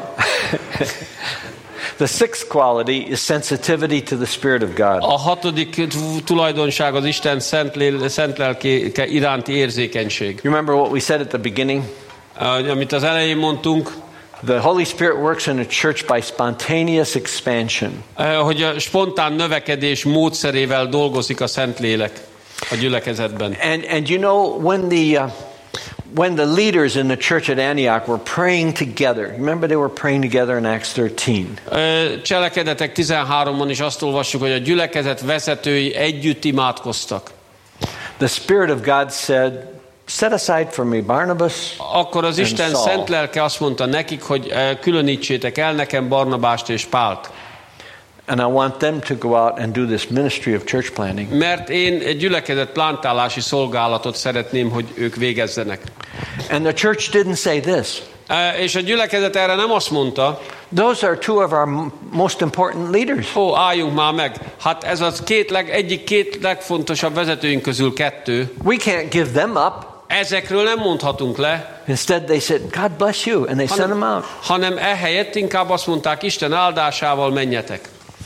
the sixth quality is sensitivity to the Spirit of God. A hatodik tulajdonság az Isten szent, lél, szent lelke iránti érzékenység. You remember what we said at the beginning? Uh, Amit az elején mondtunk, The Holy Spirit works in a church by spontaneous expansion. uh, hogy a spontán növekedés módszerével dolgozik a Szentlélek a gyülekezetben. And and you know when the uh, when the leaders in the church at Antioch were praying together. Remember they were praying together in Acts thirteen. Uh, Cselekedetek tizenháromban is azt olvassuk, hogy a gyülekezet vezetői együtt imádkoztak. The Spirit of God said, "Set aside for me Barnabas." Akkor az and Isten Saul." szent lelke azt mondta nekik, hogy uh, különítsétek el nekem Barnabást és Pált. And I want them to go out and do this ministry of church planting. Mert én egy gyülekezet plantálási szolgálatot szeretném, hogy ők végezzenek. And the church didn't say this. Uh, És a gyülekezet erre nem azt mondta, Those are two of our m- most important leaders. ó, álljunk már meg. Hát ez az két leg, egyik két legfontosabb vezetőink közül kettő. We can't give them up. Ezekről nem mondhatunk le, Instead, they said, "God bless you," and they sent them out. hanem ehelyett inkább azt mondták, Isten áldásával menjetek.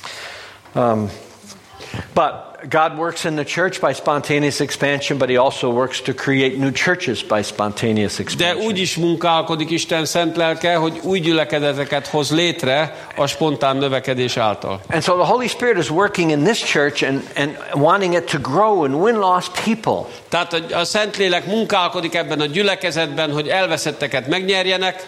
Um, but God works in the church by spontaneous expansion, but He also works to create new churches by spontaneous De expansion. úgy is munkálkodik Isten szent lelke, hogy új gyülekezeteket hoz létre a spontán növekedés által. And so the Holy Spirit is working in this church and, and wanting it to grow and win lost people. Tehát a, a Szentlélek munkálkodik ebben a gyülekezetben, hogy elveszetteket megnyerjenek,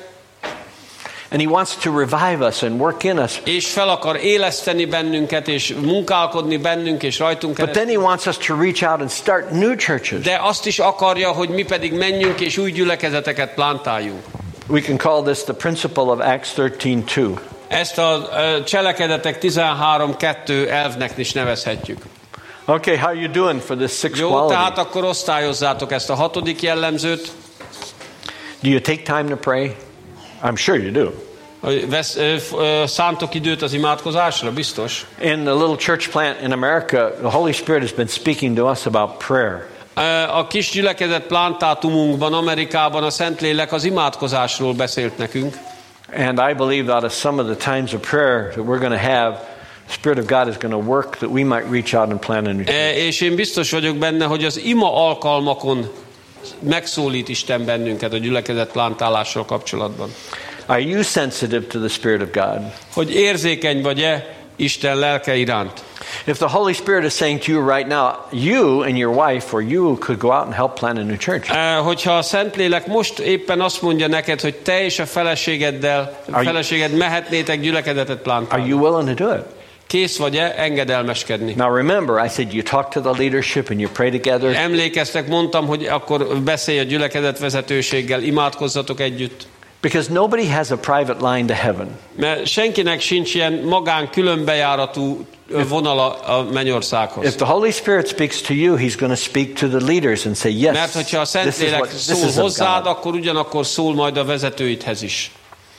And He wants to revive us and work in us. és fel akar éleszteni bennünket, és munkálkodni bennünk, és rajtunk But keresztül. then He wants us to reach out and start new churches. De azt is akarja, hogy mi pedig menjünk, és új gyülekezeteket plantáljunk. We can call this the principle of Acts thirteen two. Ezt a ö, Cselekedetek tizenhárom kettő elvnek is nevezhetjük. Okay, how are you doing for this sixth Jó, quality? tehát akkor osztályozzátok ezt a hatodik jellemzőt. Do you take time to pray? I'm sure you do. Hogy vesz, ö, ö, szántok időt az imádkozásra, biztos? In the little church plant in America, the Holy Spirit has been speaking to us about prayer. A kis gyülekezet plantátumunkban, Amerikában a Szentlélek az imádkozásról beszélt nekünk. And I believe that of some of the times of prayer that we're going to have, the Spirit of God is going to work that we might reach out and plant a new church. És én biztos vagyok benne, hogy az ima alkalmakon megszólít Isten bennünket a gyülekezet plantálással kapcsolatban. Are you sensitive to the Spirit of God? Hogy érzékeny vagy-e Isten lelke iránt? If the Holy Spirit is saying to you right now, you and your wife or you could go out and help plant a new church. Uh, hogyha a Szentlélek most éppen azt mondja neked, hogy te és a feleségeddel, a feleséged mehetnétek gyülekezetet plantálni. Are you willing to do it? Kész vagy-e engedelmeskedni? Now remember, I said you talk to the leadership and you pray together. Emlékeztek, mondtam, hogy akkor beszélj a gyülekezet vezetőséggel, imádkozzatok együtt. Because nobody has a private line to heaven. Mert senkinek sincs ilyen magán különbejáratú vonala a mennyországhoz. If the Holy Spirit speaks to you, he's going to speak to the leaders and say, yes, Mert hogyha a Szentlélek szól hozzád, akkor ugyanakkor szól majd a vezetőidhez is.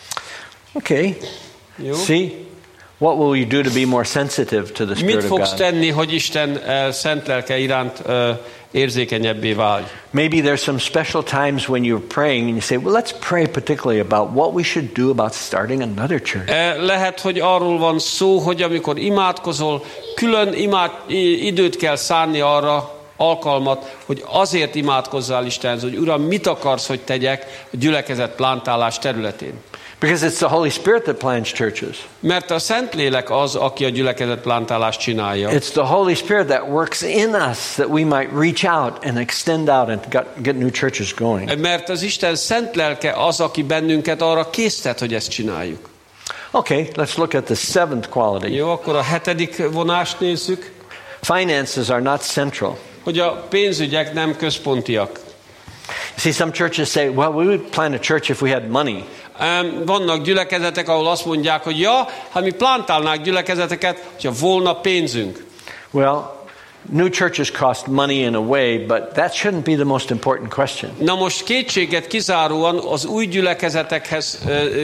Okay. Jó? See? What will you do to be more sensitive to the Spirit Mit of fogsz God? tenni, hogy Isten uh, szent lelke iránt uh, érzékenyebbé válj? Maybe there's some special times when you're praying and you say, well, let's pray particularly about what we should do about starting another church. Uh, lehet, hogy arról van szó, hogy amikor imádkozol, külön imád, időt kell szánni arra, alkalmat, hogy azért imádkozzál Istenhez, hogy Uram, mit akarsz, hogy tegyek a gyülekezet plantálás területén? Because it's the Holy Spirit that plants churches. Mert a Szentlélek az, aki a gyülekezet plantálást csinálja. It's the Holy Spirit that works in us that we might reach out and extend out and get, get new churches going. Mert az Isten szent lelke az, aki bennünket arra késztet, hogy ezt csináljuk. Okay, let's look at the seventh quality. Jó, akkor a hetedik vonást nézzük. Finances are not central. Hogy a pénzügyek nem központiak. See, some churches say, well, we would plant a church if we had money. Vannak gyülekezetek, ahol azt mondják, hogy ja, ha mi plantálnánk gyülekezeteket, hogyha volna pénzünk. Well, new churches cost money in a way, but that shouldn't be the most important question. Na most kétséget kizáróan az új gyülekezetekhez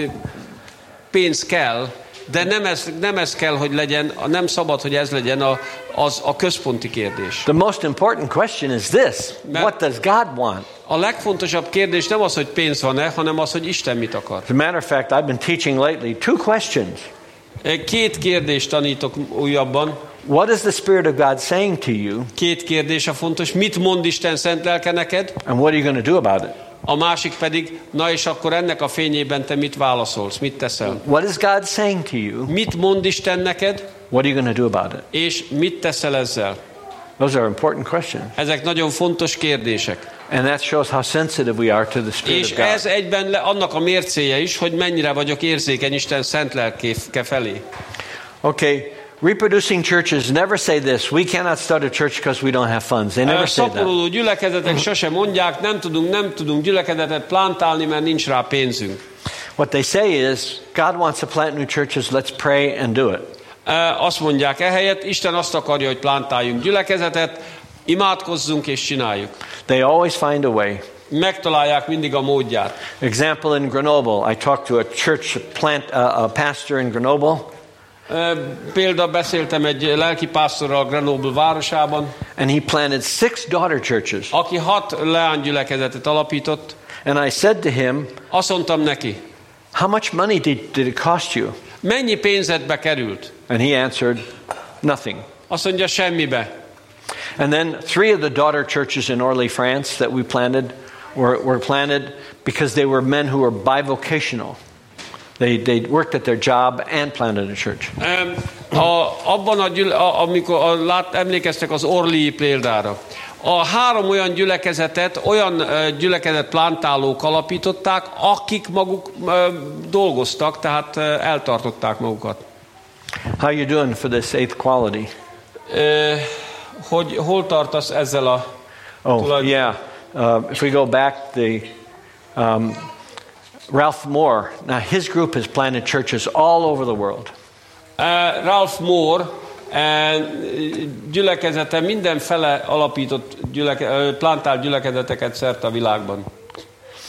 pénz kell, de nem ez, nem ez kell, hogy legyen, nem szabad, hogy ez legyen a, az, a központi kérdés. The most important question is this. What does God want? A legfontosabb kérdés nem az, hogy pénz van-e, hanem az, hogy Isten mit akar. As a matter of fact, I've been teaching lately two questions. Két kérdést tanítok újabban. What is the Spirit of God saying to you? Két kérdés a fontos. Mit mond Isten szent lelke neked? And what are you going to do about it? A másik pedig, na és akkor ennek a fényében te mit válaszolsz? Mit teszel? What is God saying to you? Mit mond Isten neked? What are you going to do about it? És mit teszel ezzel? Those are important questions. Ezek nagyon fontos kérdések. And that shows how sensitive we are to the Spirit És of God. ez egyben le, annak a mércéje is, hogy mennyire vagyok érzékeny Isten szent lelke felé. Okay, reproducing churches never say this. We cannot start a church because we don't have funds. They never say that. Szaporodó gyülekezetek sosem mondják, nem tudunk, nem tudunk gyülekezetet plantálni, mert nincs rá pénzünk. What they say is, God wants to plant new churches, let's pray and do it. Azt mondják ehelyett, Isten azt akarja, hogy plantáljunk gyülekezetet, imádkozzunk és csináljuk. They always find a way. Megtalálják mindig a módját. Example in Grenoble, I talked to a church plant, uh, a pastor in Grenoble. Például beszéltem egy lelkipásztorral Grenoble városában. And he planted six daughter churches. Aki hat leánygyülekezetet alapított. And I said to him, azt mondtam neki, how much money did, did it cost you? Mennyi pénzedbe került? And he answered, nothing. Azt mondja, semmibe. And then three of the daughter churches in Orly, France that we planted were, were planted because they were men who were bivocational. They, they worked at their job and planted a church. Um, a, abban a, gyüle, a amikor a, lát, emlékeztek az Orly példára. A három olyan gyülekezetet, olyan uh, gyülekezet plantálók alapították, akik maguk uh, dolgoztak, tehát uh, eltartották magukat. How are you doing for this eighth quality? Uh, hogy hol tartasz ezzel a Oh, tulajdon... yeah. Uh, if we go back, the um, Ralph Moore, now his group has planted churches all over the world. Uh, Ralph Moore uh, gyülekezete mindenfele alapított gyüleke, uh, plantált gyülekezeteket szerte a világban.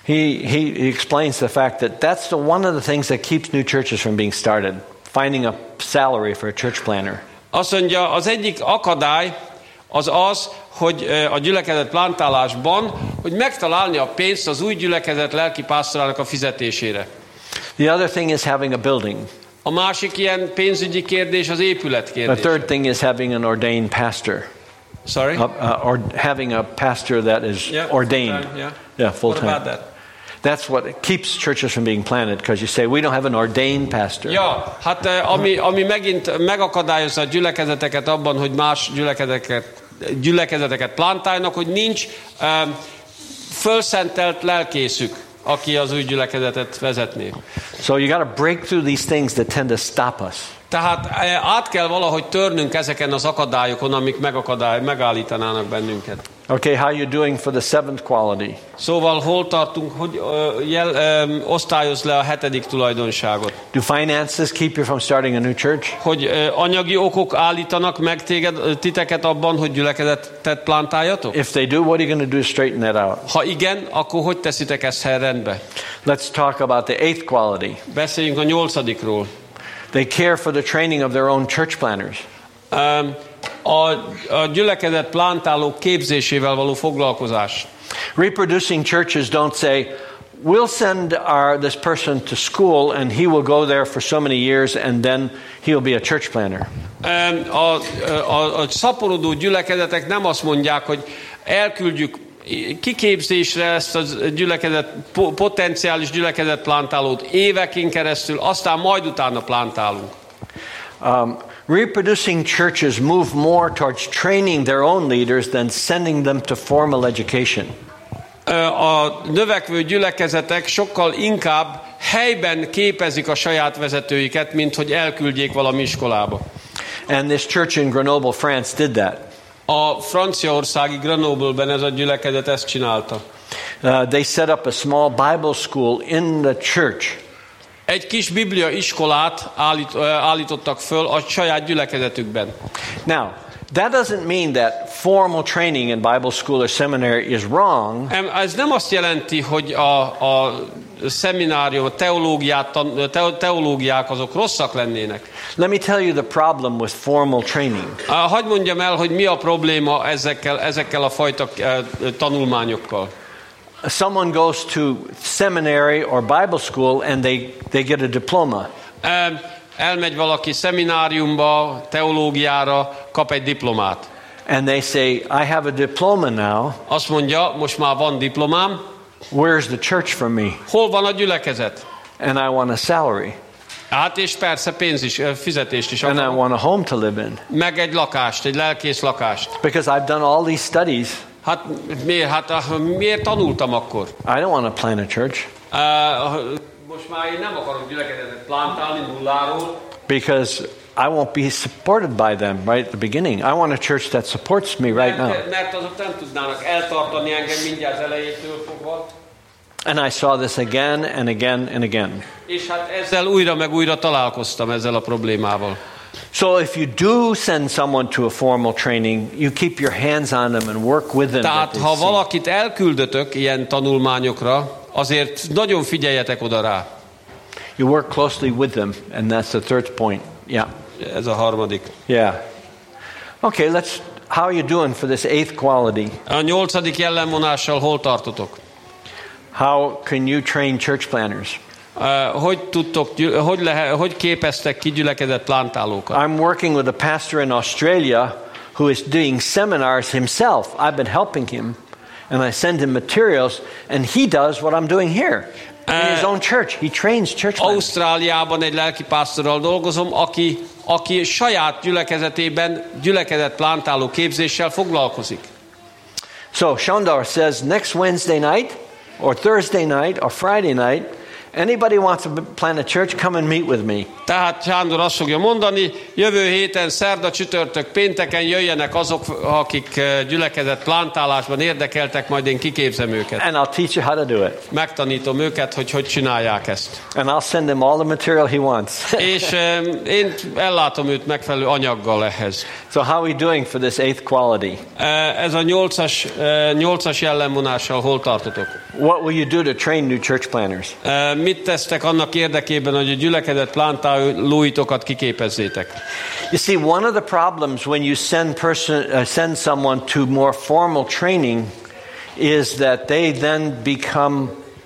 He, he explains the fact that that's the one of the things that keeps new churches from being started, finding a salary for a church planner. Azt mondja, az egyik akadály az az, hogy a gyülekezet plantálásban, hogy megtalálni a pénzt az új gyülekezet lelkipásztorának a fizetésére. The other thing is having a building. A másik ilyen pénzügyi kérdés az épület kérdése. The third thing is having an ordained pastor. Sorry? Uh, uh, or having a pastor that is Yeah, ordained. full-time, yeah. Yeah, full What time. about that? That's what keeps churches from being planted, because you say we don't have an ordained pastor. Ja, hát ami, ami megint megakadályozza a gyülekezeteket abban, hogy más gyülekezeteket, gyülekezeteket plantálnak, hogy nincs um, fölszentelt lelkészük, aki az új gyülekezetet vezetné. So you got to break through these things that tend to stop us. Tehát át kell valahogy törnünk ezeken az akadályokon, amik megakadály, megállítanának bennünket. Okay, how you doing for the seventh quality? Szóval hol tartunk, hogy uh, jel, um, osztályoz le a hetedik tulajdonságot? Do finances keep you from starting a new church? Hogy uh, anyagi okok állítanak meg téged, titeket abban, hogy gyülekezetet plantáljatok? If they do, what are you going to do to straighten that out? Ha igen, akkor hogy teszitek ezt rendbe? Let's talk about the eighth quality. Beszéljünk a nyolcadikról. They care for the training of their own church planners. Um, a, a gyülekezet plantálók képzésével való foglalkozás. Reproducing churches don't say, we'll send our this person to school and he will go there for so many years and then he'll be a church planner. Um, a, a, a szaporodó gyülekezetek nem azt mondják, hogy elküldjük kiképzésre ezt a gyülekezet, potenciális gyülekezet plantálót éveken keresztül, aztán majd utána plantálunk. Um, reproducing churches move more towards training their own leaders than sending them to formal education. A növekvő gyülekezetek sokkal inkább helyben képezik a saját vezetőiket, mint hogy elküldjék valami iskolába. And this church in Grenoble, France did that. A franciaországi Grenoble-ben ez a gyülekezet ezt csinálta. Uh, they set up a small Bible school in the church. Egy kis biblia iskolát állít, állítottak föl a saját gyülekezetükben. Now, that doesn't mean that formal training in Bible school or seminary is wrong. Ez nem azt jelenti, hogy a, a szeminárium, a teológiát, te, teológiák azok rosszak lennének. Let me tell you the problem with formal training. Hadd mondjam el, hogy mi a probléma ezekkel, ezekkel a fajta tanulmányokkal. Someone goes to seminary or Bible school and they, they get a diploma. Elmegy valaki szemináriumba, teológiára, kap egy diplomát. And they say, I have a diploma now. Azt mondja, most már van diplomám. Where's the church for me? Hol van a gyülekezet? And I want a salary. Hát és persze pénz is, fizetést is And I akarok. want a home to live in. Meg egy lakást, egy lelkész lakást. Because I've done all these studies. Hát miért, hát, miért tanultam akkor? I don't want to plant a church. Uh, most már én nem akarok gyülekezetet plantálni nulláról. Because I won't be supported by them right at the beginning. I want a church that supports me right now. Mert, mert azok nem tudnának eltartani engem mindjárt az elejétől fogva. And I saw this again and again and again. És hát ezzel újra meg újra találkoztam ezzel a problémával. So if you do send someone to a formal training, you keep your hands on them and work with them. Tehát ha valakit elküldötök ilyen tanulmányokra, azért nagyon figyeljetek oda rá. You work closely with them, and that's the third point. Yeah. Ez a harmadik. Yeah. Okay, let's. How are you doing for this eighth quality? A nyolcadik jellemvonással hol tartotok? How can you train church planners? Uh, hogy tudtok, hogy, lehet, hogy képeztek ki gyülekezet plantálókat? I'm working with a pastor in Australia who is doing seminars himself. I've been helping him, and I send him materials, and he does what I'm doing here. In his own church. He trains church planners. Ausztráliában egy lelkipásztorral dolgozom, aki, aki saját gyülekezetében gyülekezet plantáló képzéssel foglalkozik. So Shondar says next Wednesday night or Thursday night or Friday night, anybody wants to plant a church, come and meet with me. Tehát Sándor azt fogja mondani, jövő héten, szerda, csütörtök, pénteken jöjjenek azok, akik gyülekezet plantálásban érdekeltek, majd én kiképzem őket. And I'll teach you how to do it. Megtanítom őket, hogy hogy csinálják ezt. And I'll send him all the material he wants. És um, én ellátom őt megfelelő anyaggal ehhez. So how are we doing for this eighth quality? Uh, ez a nyolcas, uh, nyolcas jellemvonással hol tartotok? What will you do to train new church planners? Mit tesztek annak érdekében, hogy a gyülekezet plántálóitokat kiképezzétek? You see, one of the problems when you send person uh, send someone to more formal training is that they then become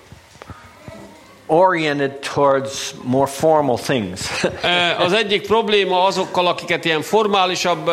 oriented towards more formal things. Az egyik probléma azokkal, akiket ilyen formálisabb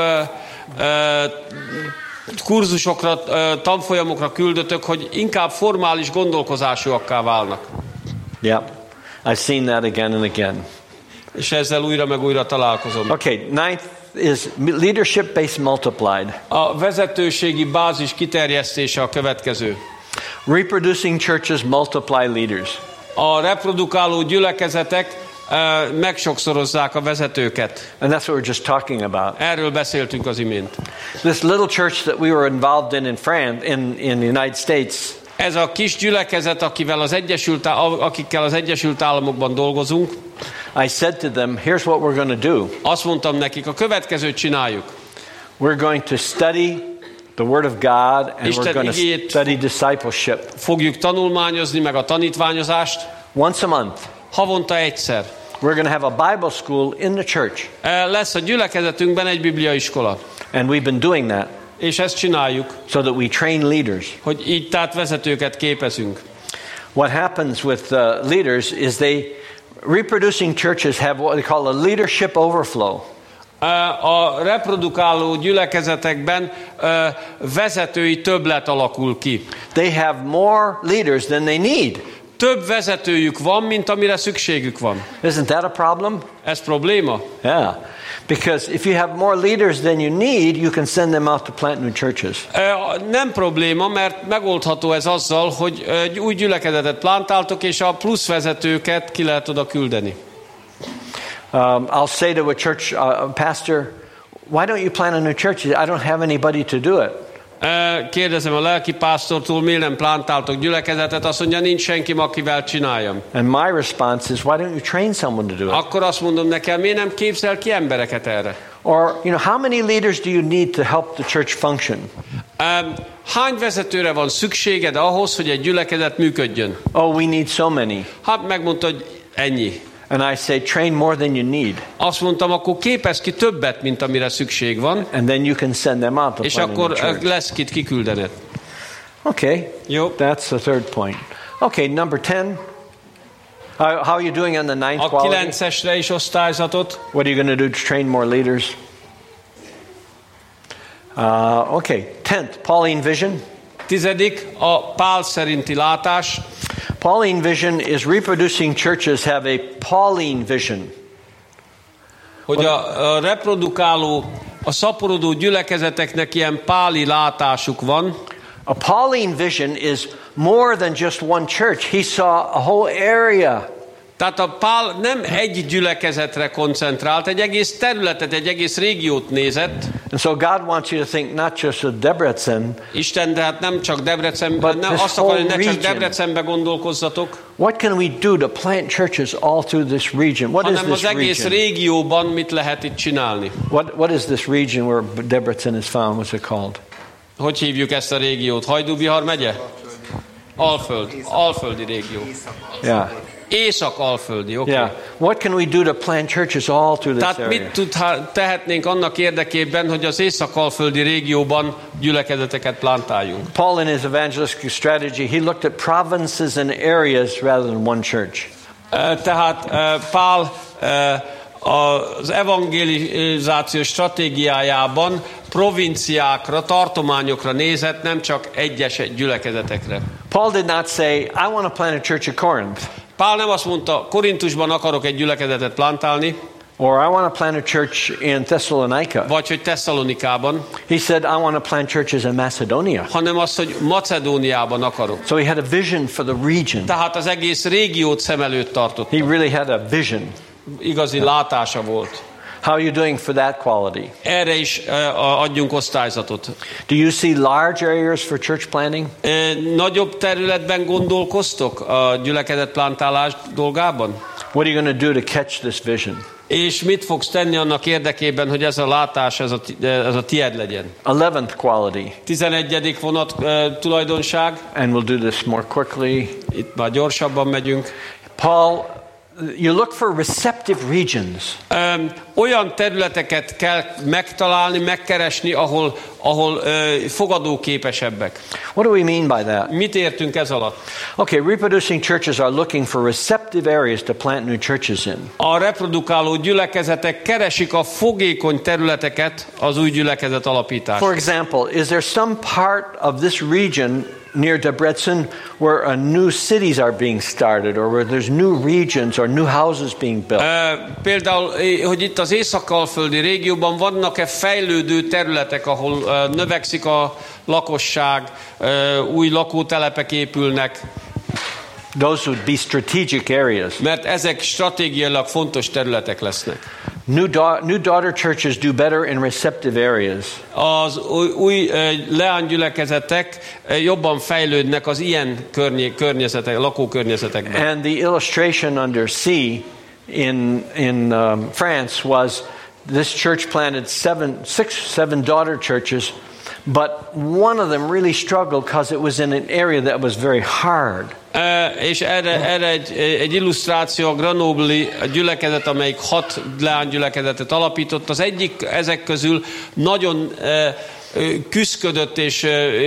kurzusokra, tanfolyamokra küldötök, hogy inkább formális gondolkozásúakká válnak. Yeah, I've seen that again and again. És ezzel újra meg újra találkozom. Okay, ninth is leadership base multiplied. A vezetőségi bázis kiterjesztése a következő. Reproducing churches multiply leaders. A reprodukáló gyülekezetek uh, megsokszorozzák a vezetőket. And that's what we're just talking about. Erről beszéltünk az imént. This little church that we were involved in in France, in, in the United States. Ez a kis gyülekezet, akivel az Egyesült, akikkel az Egyesült Államokban dolgozunk. I said to them, here's what we're going to do. Azt mondtam nekik, a következőt csináljuk. We're going to study the Word of God, and Isten we're going to igét study discipleship. Fogjuk tanulmányozni, meg a tanítványozást. Once a month. Havonta egyszer. We're going to have a Bible school in the church. Lesz a gyülekezetünkben egy bibliaiskola. And we've been doing that. És ezt csináljuk. So that we train leaders. Hogy így tehát vezetőket képezünk. What happens with uh, leaders is they reproducing churches have what they call a leadership overflow. A reprodukáló gyülekezetekben vezetői többlet alakul ki. They have more leaders than they need. Több vezetőjük van, mint amire szükségük van. Isn't that a problem? Ez probléma? Yeah. Because if you have more leaders than you need, you can send them out to plant new churches. Nem probléma, mert megoldható ez azzal, hogy egy új gyülekezetet plántáltok, és a plusz vezetőket ki lehet oda küldeni. Um, I'll say to a church uh, pastor, why don't you plant a new church? I don't have anybody to do it. Kérdezem a lelki pásztortól, miért nem plántáltok gyülekezetet? Azt mondja, nincs senki, akivel csináljam. And my response is, why don't you train someone to do it? Akkor azt mondom nekem, miért nem képzel ki embereket erre? Or, you know, how many leaders do you need to help the church function? Um, hány vezetőre van szükséged ahhoz, hogy egy gyülekezet működjön? Oh, we need so many. Hát megmondta, hogy ennyi. And I say, train more than you need. Azt mondtam, akkor képezz ki többet, mint amire szükség van. And then you can send them out to és plant akkor a church. lesz kit kiküldened. Okay. Jó. That's the third point. Okay, number ten. How, how are you doing on the ninth A quality? kilencesre is osztályzatot. What are you going to do to train more leaders? Uh, okay, tenth, Pauline vision. Tizedik, a Pál szerinti látás. Pauline vision is reproducing churches have a Pauline vision. Hogy a, a reprodukáló, a szaporodó gyülekezeteknek ilyen páli látásuk van. A Pauline vision is more than just one church. He saw a whole area. Tehát a Pál nem egy gyülekezetre koncentrált, egy egész területet, egy egész régiót nézett. And so God wants you to think not just of Debrecen. Isten, de hát nem csak Debrecenben, nem azt akarja, hogy ne csak Debrecenben gondolkozzatok. What can we do to plant churches all through this region? What is hanem this az egész region? régióban mit lehet itt csinálni? What What is this region where Debrecen is found? What's it called? Hogy hívjuk ezt a régiót? Hajdú-Bihar megye? Alföld. Alföldi régió. Yeah. Észak-alföldi, oké. Okay. Yeah. What can we do to plant churches all through this Tehát area? mit tud, tehetnénk annak érdekében, hogy az észak-alföldi régióban gyülekezeteket plántáljuk? Paul in his evangelistic strategy, he looked at provinces and areas rather than one church. Tehát Pál az evangelizációs stratégiájában provinciákra, tartományokra nézett, nem csak egyes gyülekezetekre. Paul did not say, I want to plant a church at Corinth. Pál nem azt mondta, Korintusban akarok egy gyülekezetet plántálni, or I want to plant a church in Thessalonica. vagy hogy Tesszalonikában. He said, I want to plant churches in Macedonia. Hanem azt, hogy Macedóniában akarok. So he had a vision for the region. Tehát az egész régiót szem előtt tartotta. He really had a vision. Igazi látása volt. How are you doing for that quality? Erre is uh, adjunk osztályzatot. Do you see large areas for church planting? Uh, nagyobb területben gondolkoztok a gyülekezet plántálás dolgában? What are you going to do to catch this vision? És mit fogsz tenni annak érdekében, hogy ez a látás, ez a, ez a tied legyen? Eleventh quality. tizenegyedik vonat uh, tulajdonság. And we'll do this more quickly. Itt már gyorsabban megyünk. Paul, you look for receptive regions. Um, olyan területeket kell megtalálni, megkeresni, ahol, ahol uh, fogadóképesebbek. What do we mean by that? Mit értünk ez alatt? Okay, reproducing churches are looking for receptive areas to plant new churches in. A reprodukáló gyülekezetek keresik a fogékony területeket az új gyülekezet alapításra. For example, is there some part of this region near Debrecen where a new cities are being started, or where there's new regions or new houses being built? Uh, például, hogy itt az észak-alföldi régióban vannak-e fejlődő területek, ahol uh, növekszik a lakosság, uh, új lakótelepek épülnek. Those would be strategic areas. Mert ezek stratégiailag fontos területek lesznek. New, da- new daughter churches do better in receptive areas. Az új, új uh, leánygyülekezetek uh, jobban fejlődnek az ilyen környé- környezetek, lakókörnyezetekben. And the illustration under C in in um, France was this church planted seven, six, seven daughter churches, but one of them really struggled because it was in an area that was very hard. Uh, és erre, erre egy, egy illusztráció a Grenobli gyülekezet, amelyik hat leánygyülekezetet alapított. Az egyik ezek közül nagyon uh, küszködött és,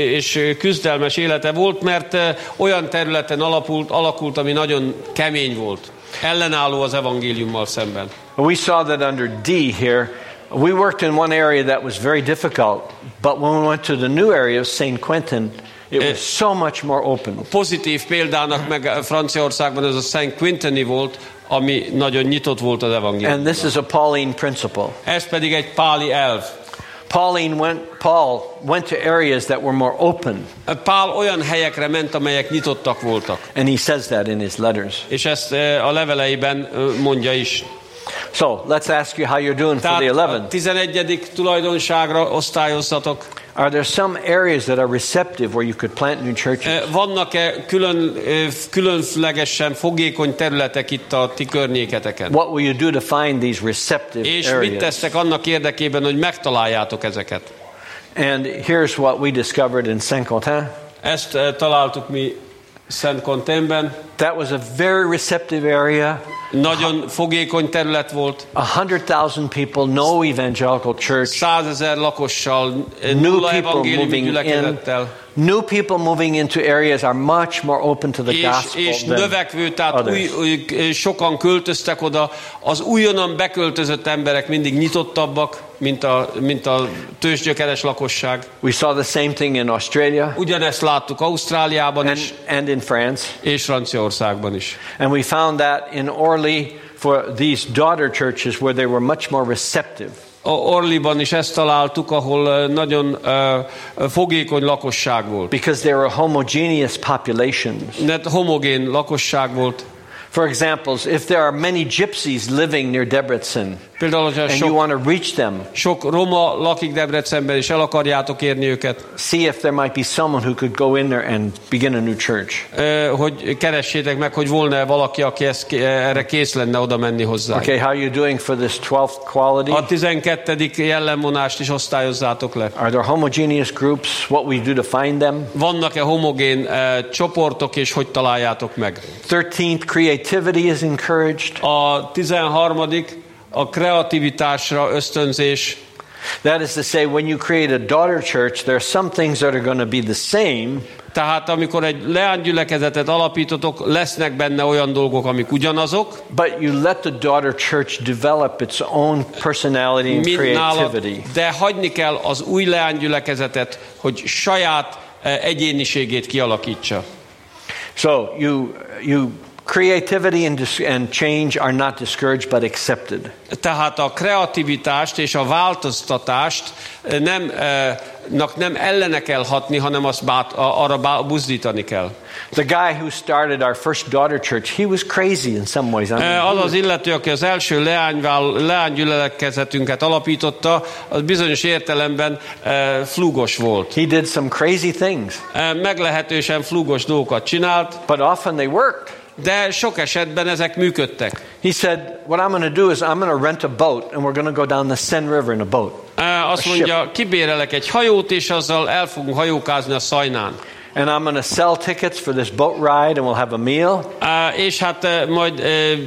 és küzdelmes élete volt, mert olyan területen alapult, alakult, ami nagyon kemény volt. Ellenálló az evangéliummal szemben. We saw that under D here. We worked in one area that was very difficult, but when we went to the new area of Saint Quentin, it was so much more open. Pozitív példának meg Franciaországban ez a Saint Quintini volt, ami nagyon nyitott volt az evangélium. And this is a Pauline principle. Ez pedig egy páli elv. Pauline went, Paul went to areas that were more open. Pál olyan helyekre ment, amelyek nyitottak voltak. And he says that in his letters. És ezt a leveleiben mondja is. So, let's ask you how you're doing for the Tehát eleven. a tizenegyedik tulajdonságra osztályozzatok. Are there some areas that are receptive where you could plant new churches? Vannak-e külön, különlegesen fogékony területek itt a ti környéketeken? What will you do to find these receptive És mit areas? tesztek annak érdekében, hogy megtaláljátok ezeket? And here's what we discovered in Saint-Quentin. Ezt találtuk mi Saint-Quentinben. That was a very receptive area. Nagyon fogékony terület volt. A hundred thousand people, no evangelical church. Százezer lakossal, New nulla people evangéliumi moving in. gyülekezettel. New people moving into areas are much more open to the És, gospel és than növekvő, tehát új, új, sokan költöztek oda. Az újonnan beköltözött emberek mindig nyitottabbak, mint a, mint a tőzsgyökeres lakosság. We saw the same thing in Australia. Ugyanezt láttuk Ausztráliában and, is, and in France. és Franciaországban is. And we found that in Orly for these daughter churches where they were much more receptive. A Orlyban is ezt találtuk, ahol nagyon uh, fogékony lakosság volt. Because they were homogeneous populations. Net homogén lakosság volt. For examples, if there are many gypsies living near Debrecen, Például, hogyha and sok, you want to reach them, sok roma lakik Debrecenben, és el akarjátok érni őket, see if there might be someone who could go in there and begin a new church. uh, hogy keressétek meg, hogy volna valaki, aki ezt, erre kész lenne oda menni hozzá. Okay, how are you doing for this twelfth quality? A tizenkettedik jellemvonást is osztályozzátok le. Are there homogeneous groups? What we do to find them? Vannak-e homogén uh, csoportok, és hogy találjátok meg? thirteenth, creativity is encouraged. A tizenharmadik a kreativitásra ösztönzés. That is to say, when you create a daughter church, there are some things that are going to be the same. Tehát amikor egy leánygyülekezetet alapítotok, lesznek benne olyan dolgok, amik ugyanazok. But you let the daughter church develop its own personality and creativity. De hagyni kell az új leánygyülekezetet, hogy saját egyéniségét kialakítsa. So you you creativity and, and change are not discouraged but accepted. Tehát a kreativitást és a változtatást nem, nak nem ellene kell hatni, hanem azt bát, arra buzdítani kell. The guy who started our first daughter church, he was crazy in some ways. I mean, az az illető, aki az első leánygyülekezetünket alapította, az bizonyos értelemben flúgos volt. He did some crazy things. Meglehetősen flúgos dolgokat csinált. But often they worked. de sok esetben ezek működtek. He said, what I'm going to do is I'm going to rent a boat and we're going to go down the Seine River in a boat. Azt mondja, kibérelek egy hajót, és azzal el fogunk hajókázni a Szajnán. And I'm going to sell tickets for this boat ride and we'll have a meal. És hát majd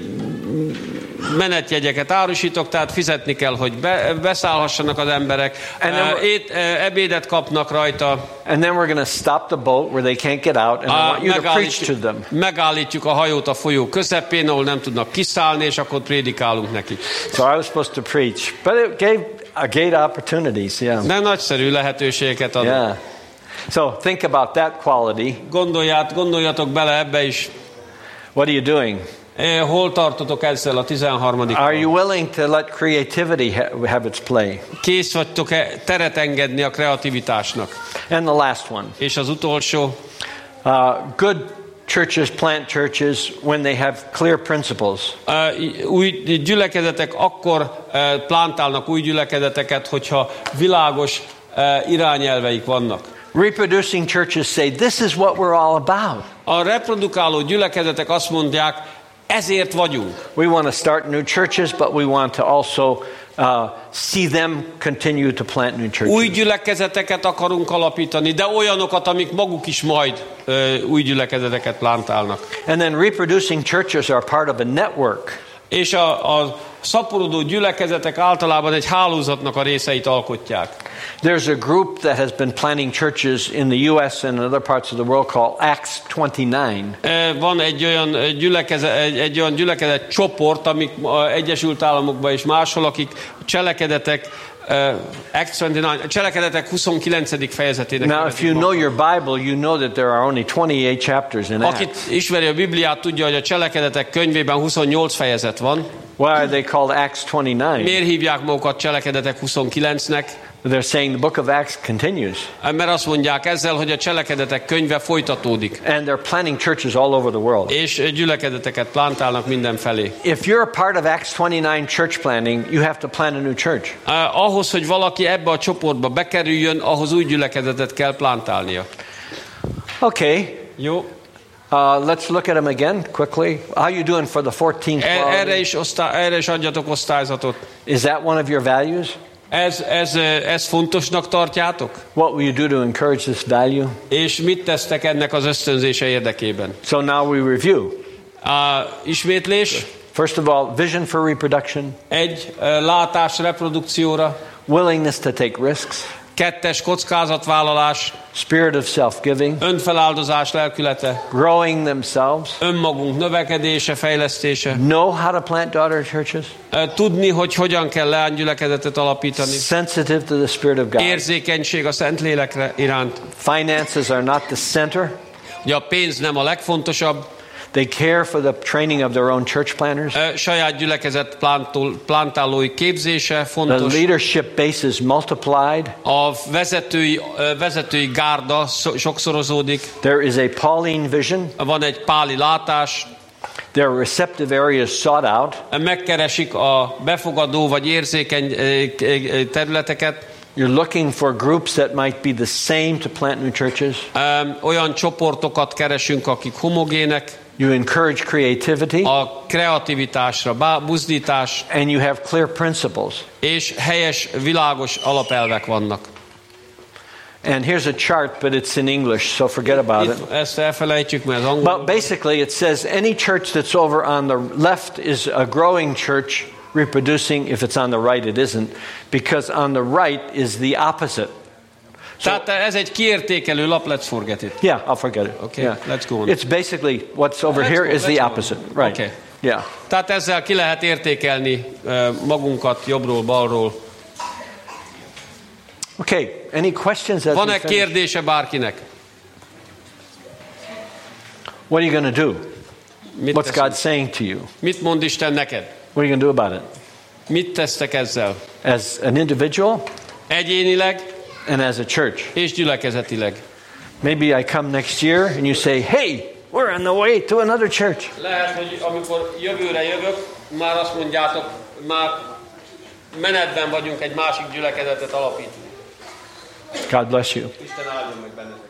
menetjegyeket árusítok, tehát fizetni kell, hogy be, beszállhassanak az emberek. Uh, ét, uh, ebédet kapnak rajta. And then we're going to stop the boat where they can't get out and uh, I want you to preach to them. Megállítjuk a hajót a folyó közepén, ahol nem tudnak kiszállni, és akkor prédikálunk nekik. So I was supposed to preach, but it gave a great opportunities, yeah. De nagyszerű lehetőségeket ad. Yeah. So think about that quality. Gondolját, gondoljatok bele ebbe is. What are you doing? Hol tartotok ezzel a tizenharmadik Are you willing to let creativity have its play? Kész vagytok-e teret engedni a kreativitásnak? And the last one. És az utolsó. Uh, good churches plant churches when they have clear principles. Uh, új gyülekezetek akkor uh, plantálnak új gyülekezeteket, hogyha világos uh, irányelveik vannak. Reproducing churches say this is what we're all about. A reprodukáló gyülekezetek azt mondják, ezért vagyunk. We want to start new churches, but we want to also uh, see them continue to plant new churches. Új gyülekezeteket akarunk alapítani, de olyanokat, amik maguk is majd uh, új gyülekezeteket plantálnak. And then reproducing churches are part of a network. És a, a szaporodó gyülekezetek általában egy hálózatnak a részeit alkotják. There's a group that has been planting churches in the U S and other parts of the world called Acts twenty-nine. Van egy olyan gyülekezet, egy, egy olyan gyülekezet csoport, amik Egyesült Államokban és máshol, akik cselekedetek Uh, Acts twenty-nine, cselekedetek huszonkilencedik fejezetének. Now, if you know your Bible, you know that there are only twenty-eight chapters in Acts. Akit ismeri a Bibliát, tudja, hogy a cselekedetek könyvében huszonnyolc fejezet van. Why are they called Acts twenty-nine? Miért hívják magukat cselekedetek huszonkilencnek? They're saying the book of Acts continues. Mert azt mondják ezzel, hogy a cselekedetek könyve folytatódik. And they're planting churches all over the world. És gyülekezeteket plantálnak mindenfelé. If you're a part of Acts twenty-nine church planting, you have to plant a new church. Uh, ahhoz, hogy valaki ebbe a csoportba bekerüljön, ahhoz új gyülekezetet kell plantálnia. Okay. Jó. Uh, let's look at them again quickly. How are you doing for the fourteenth quality? Erre is, osztály, erre is adjatok osztályzatot. Is that one of your values? Ez, ez, ez fontosnak tartjátok? What will you do to encourage this value? És mit tesztek ennek az ösztönzése érdekében? So now we review. Uh, ismétlés. First of all, vision for reproduction. Egy, uh, látás reprodukcióra. Willingness to take risks. Kettes, kockázatvállalás. Spirit of self-giving. Önfeláldozás lelkülete. Growing themselves. Önmagunk növekedése, fejlesztése. Know how to plant daughter churches. Tudni, hogy hogyan kell leánygyülekezetet alapítani. Sensitive to the Spirit of God. Érzékenység a Szentlélekre iránt. Finances are not the center. Ugye a pénz nem a legfontosabb. They care for the training of their own church planners. Saját gyülekezet plantálói képzése fontos. The leadership base is multiplied. A vezetői, vezetői gárda sokszorozódik. There is a Pauline vision. Van egy páli látás. There are receptive areas sought out. Megkeresik a befogadó vagy érzékeny területeket. You're looking for groups that might be the same to plant new churches. Um, olyan csoportokat keresünk, akik homogének. You encourage creativity. A kreativitásra buzdítás. And you have clear principles. És helyes, világos alapelvek vannak. And here's a chart, but it's in English, so forget about it. Ezt elfelejtjük, mert az angol. But basically it says any church that's over on the left is a growing church, reproducing. If it's on the right, it isn't, because on the right is the opposite. So, Tehát ez egy kiértékelő lap, let's forget it. Yeah, I'll forget it. Okay, yeah. let's go on. It's basically what's over let's here go, is the go. opposite. Right. Okay. Yeah. Tehát ezzel ki lehet értékelni uh, magunkat jobbról, balról. Okay, any questions? Van-e kérdése bárkinek? What are you going to do? Mit What's teszünk? God saying to you? Mit mond Isten neked? What are you going to do about it? Mit tesztek ezzel? As an individual Egyénileg and as a church. és gyülekezetileg. Maybe I come next year and you say, hey, we're on the way to another church. Lehet, hogy amikor jövőre jövök, már azt mondjátok, már menetben vagyunk egy másik gyülekezetet alapítani. God bless you. Isten áldjon meg benneteket.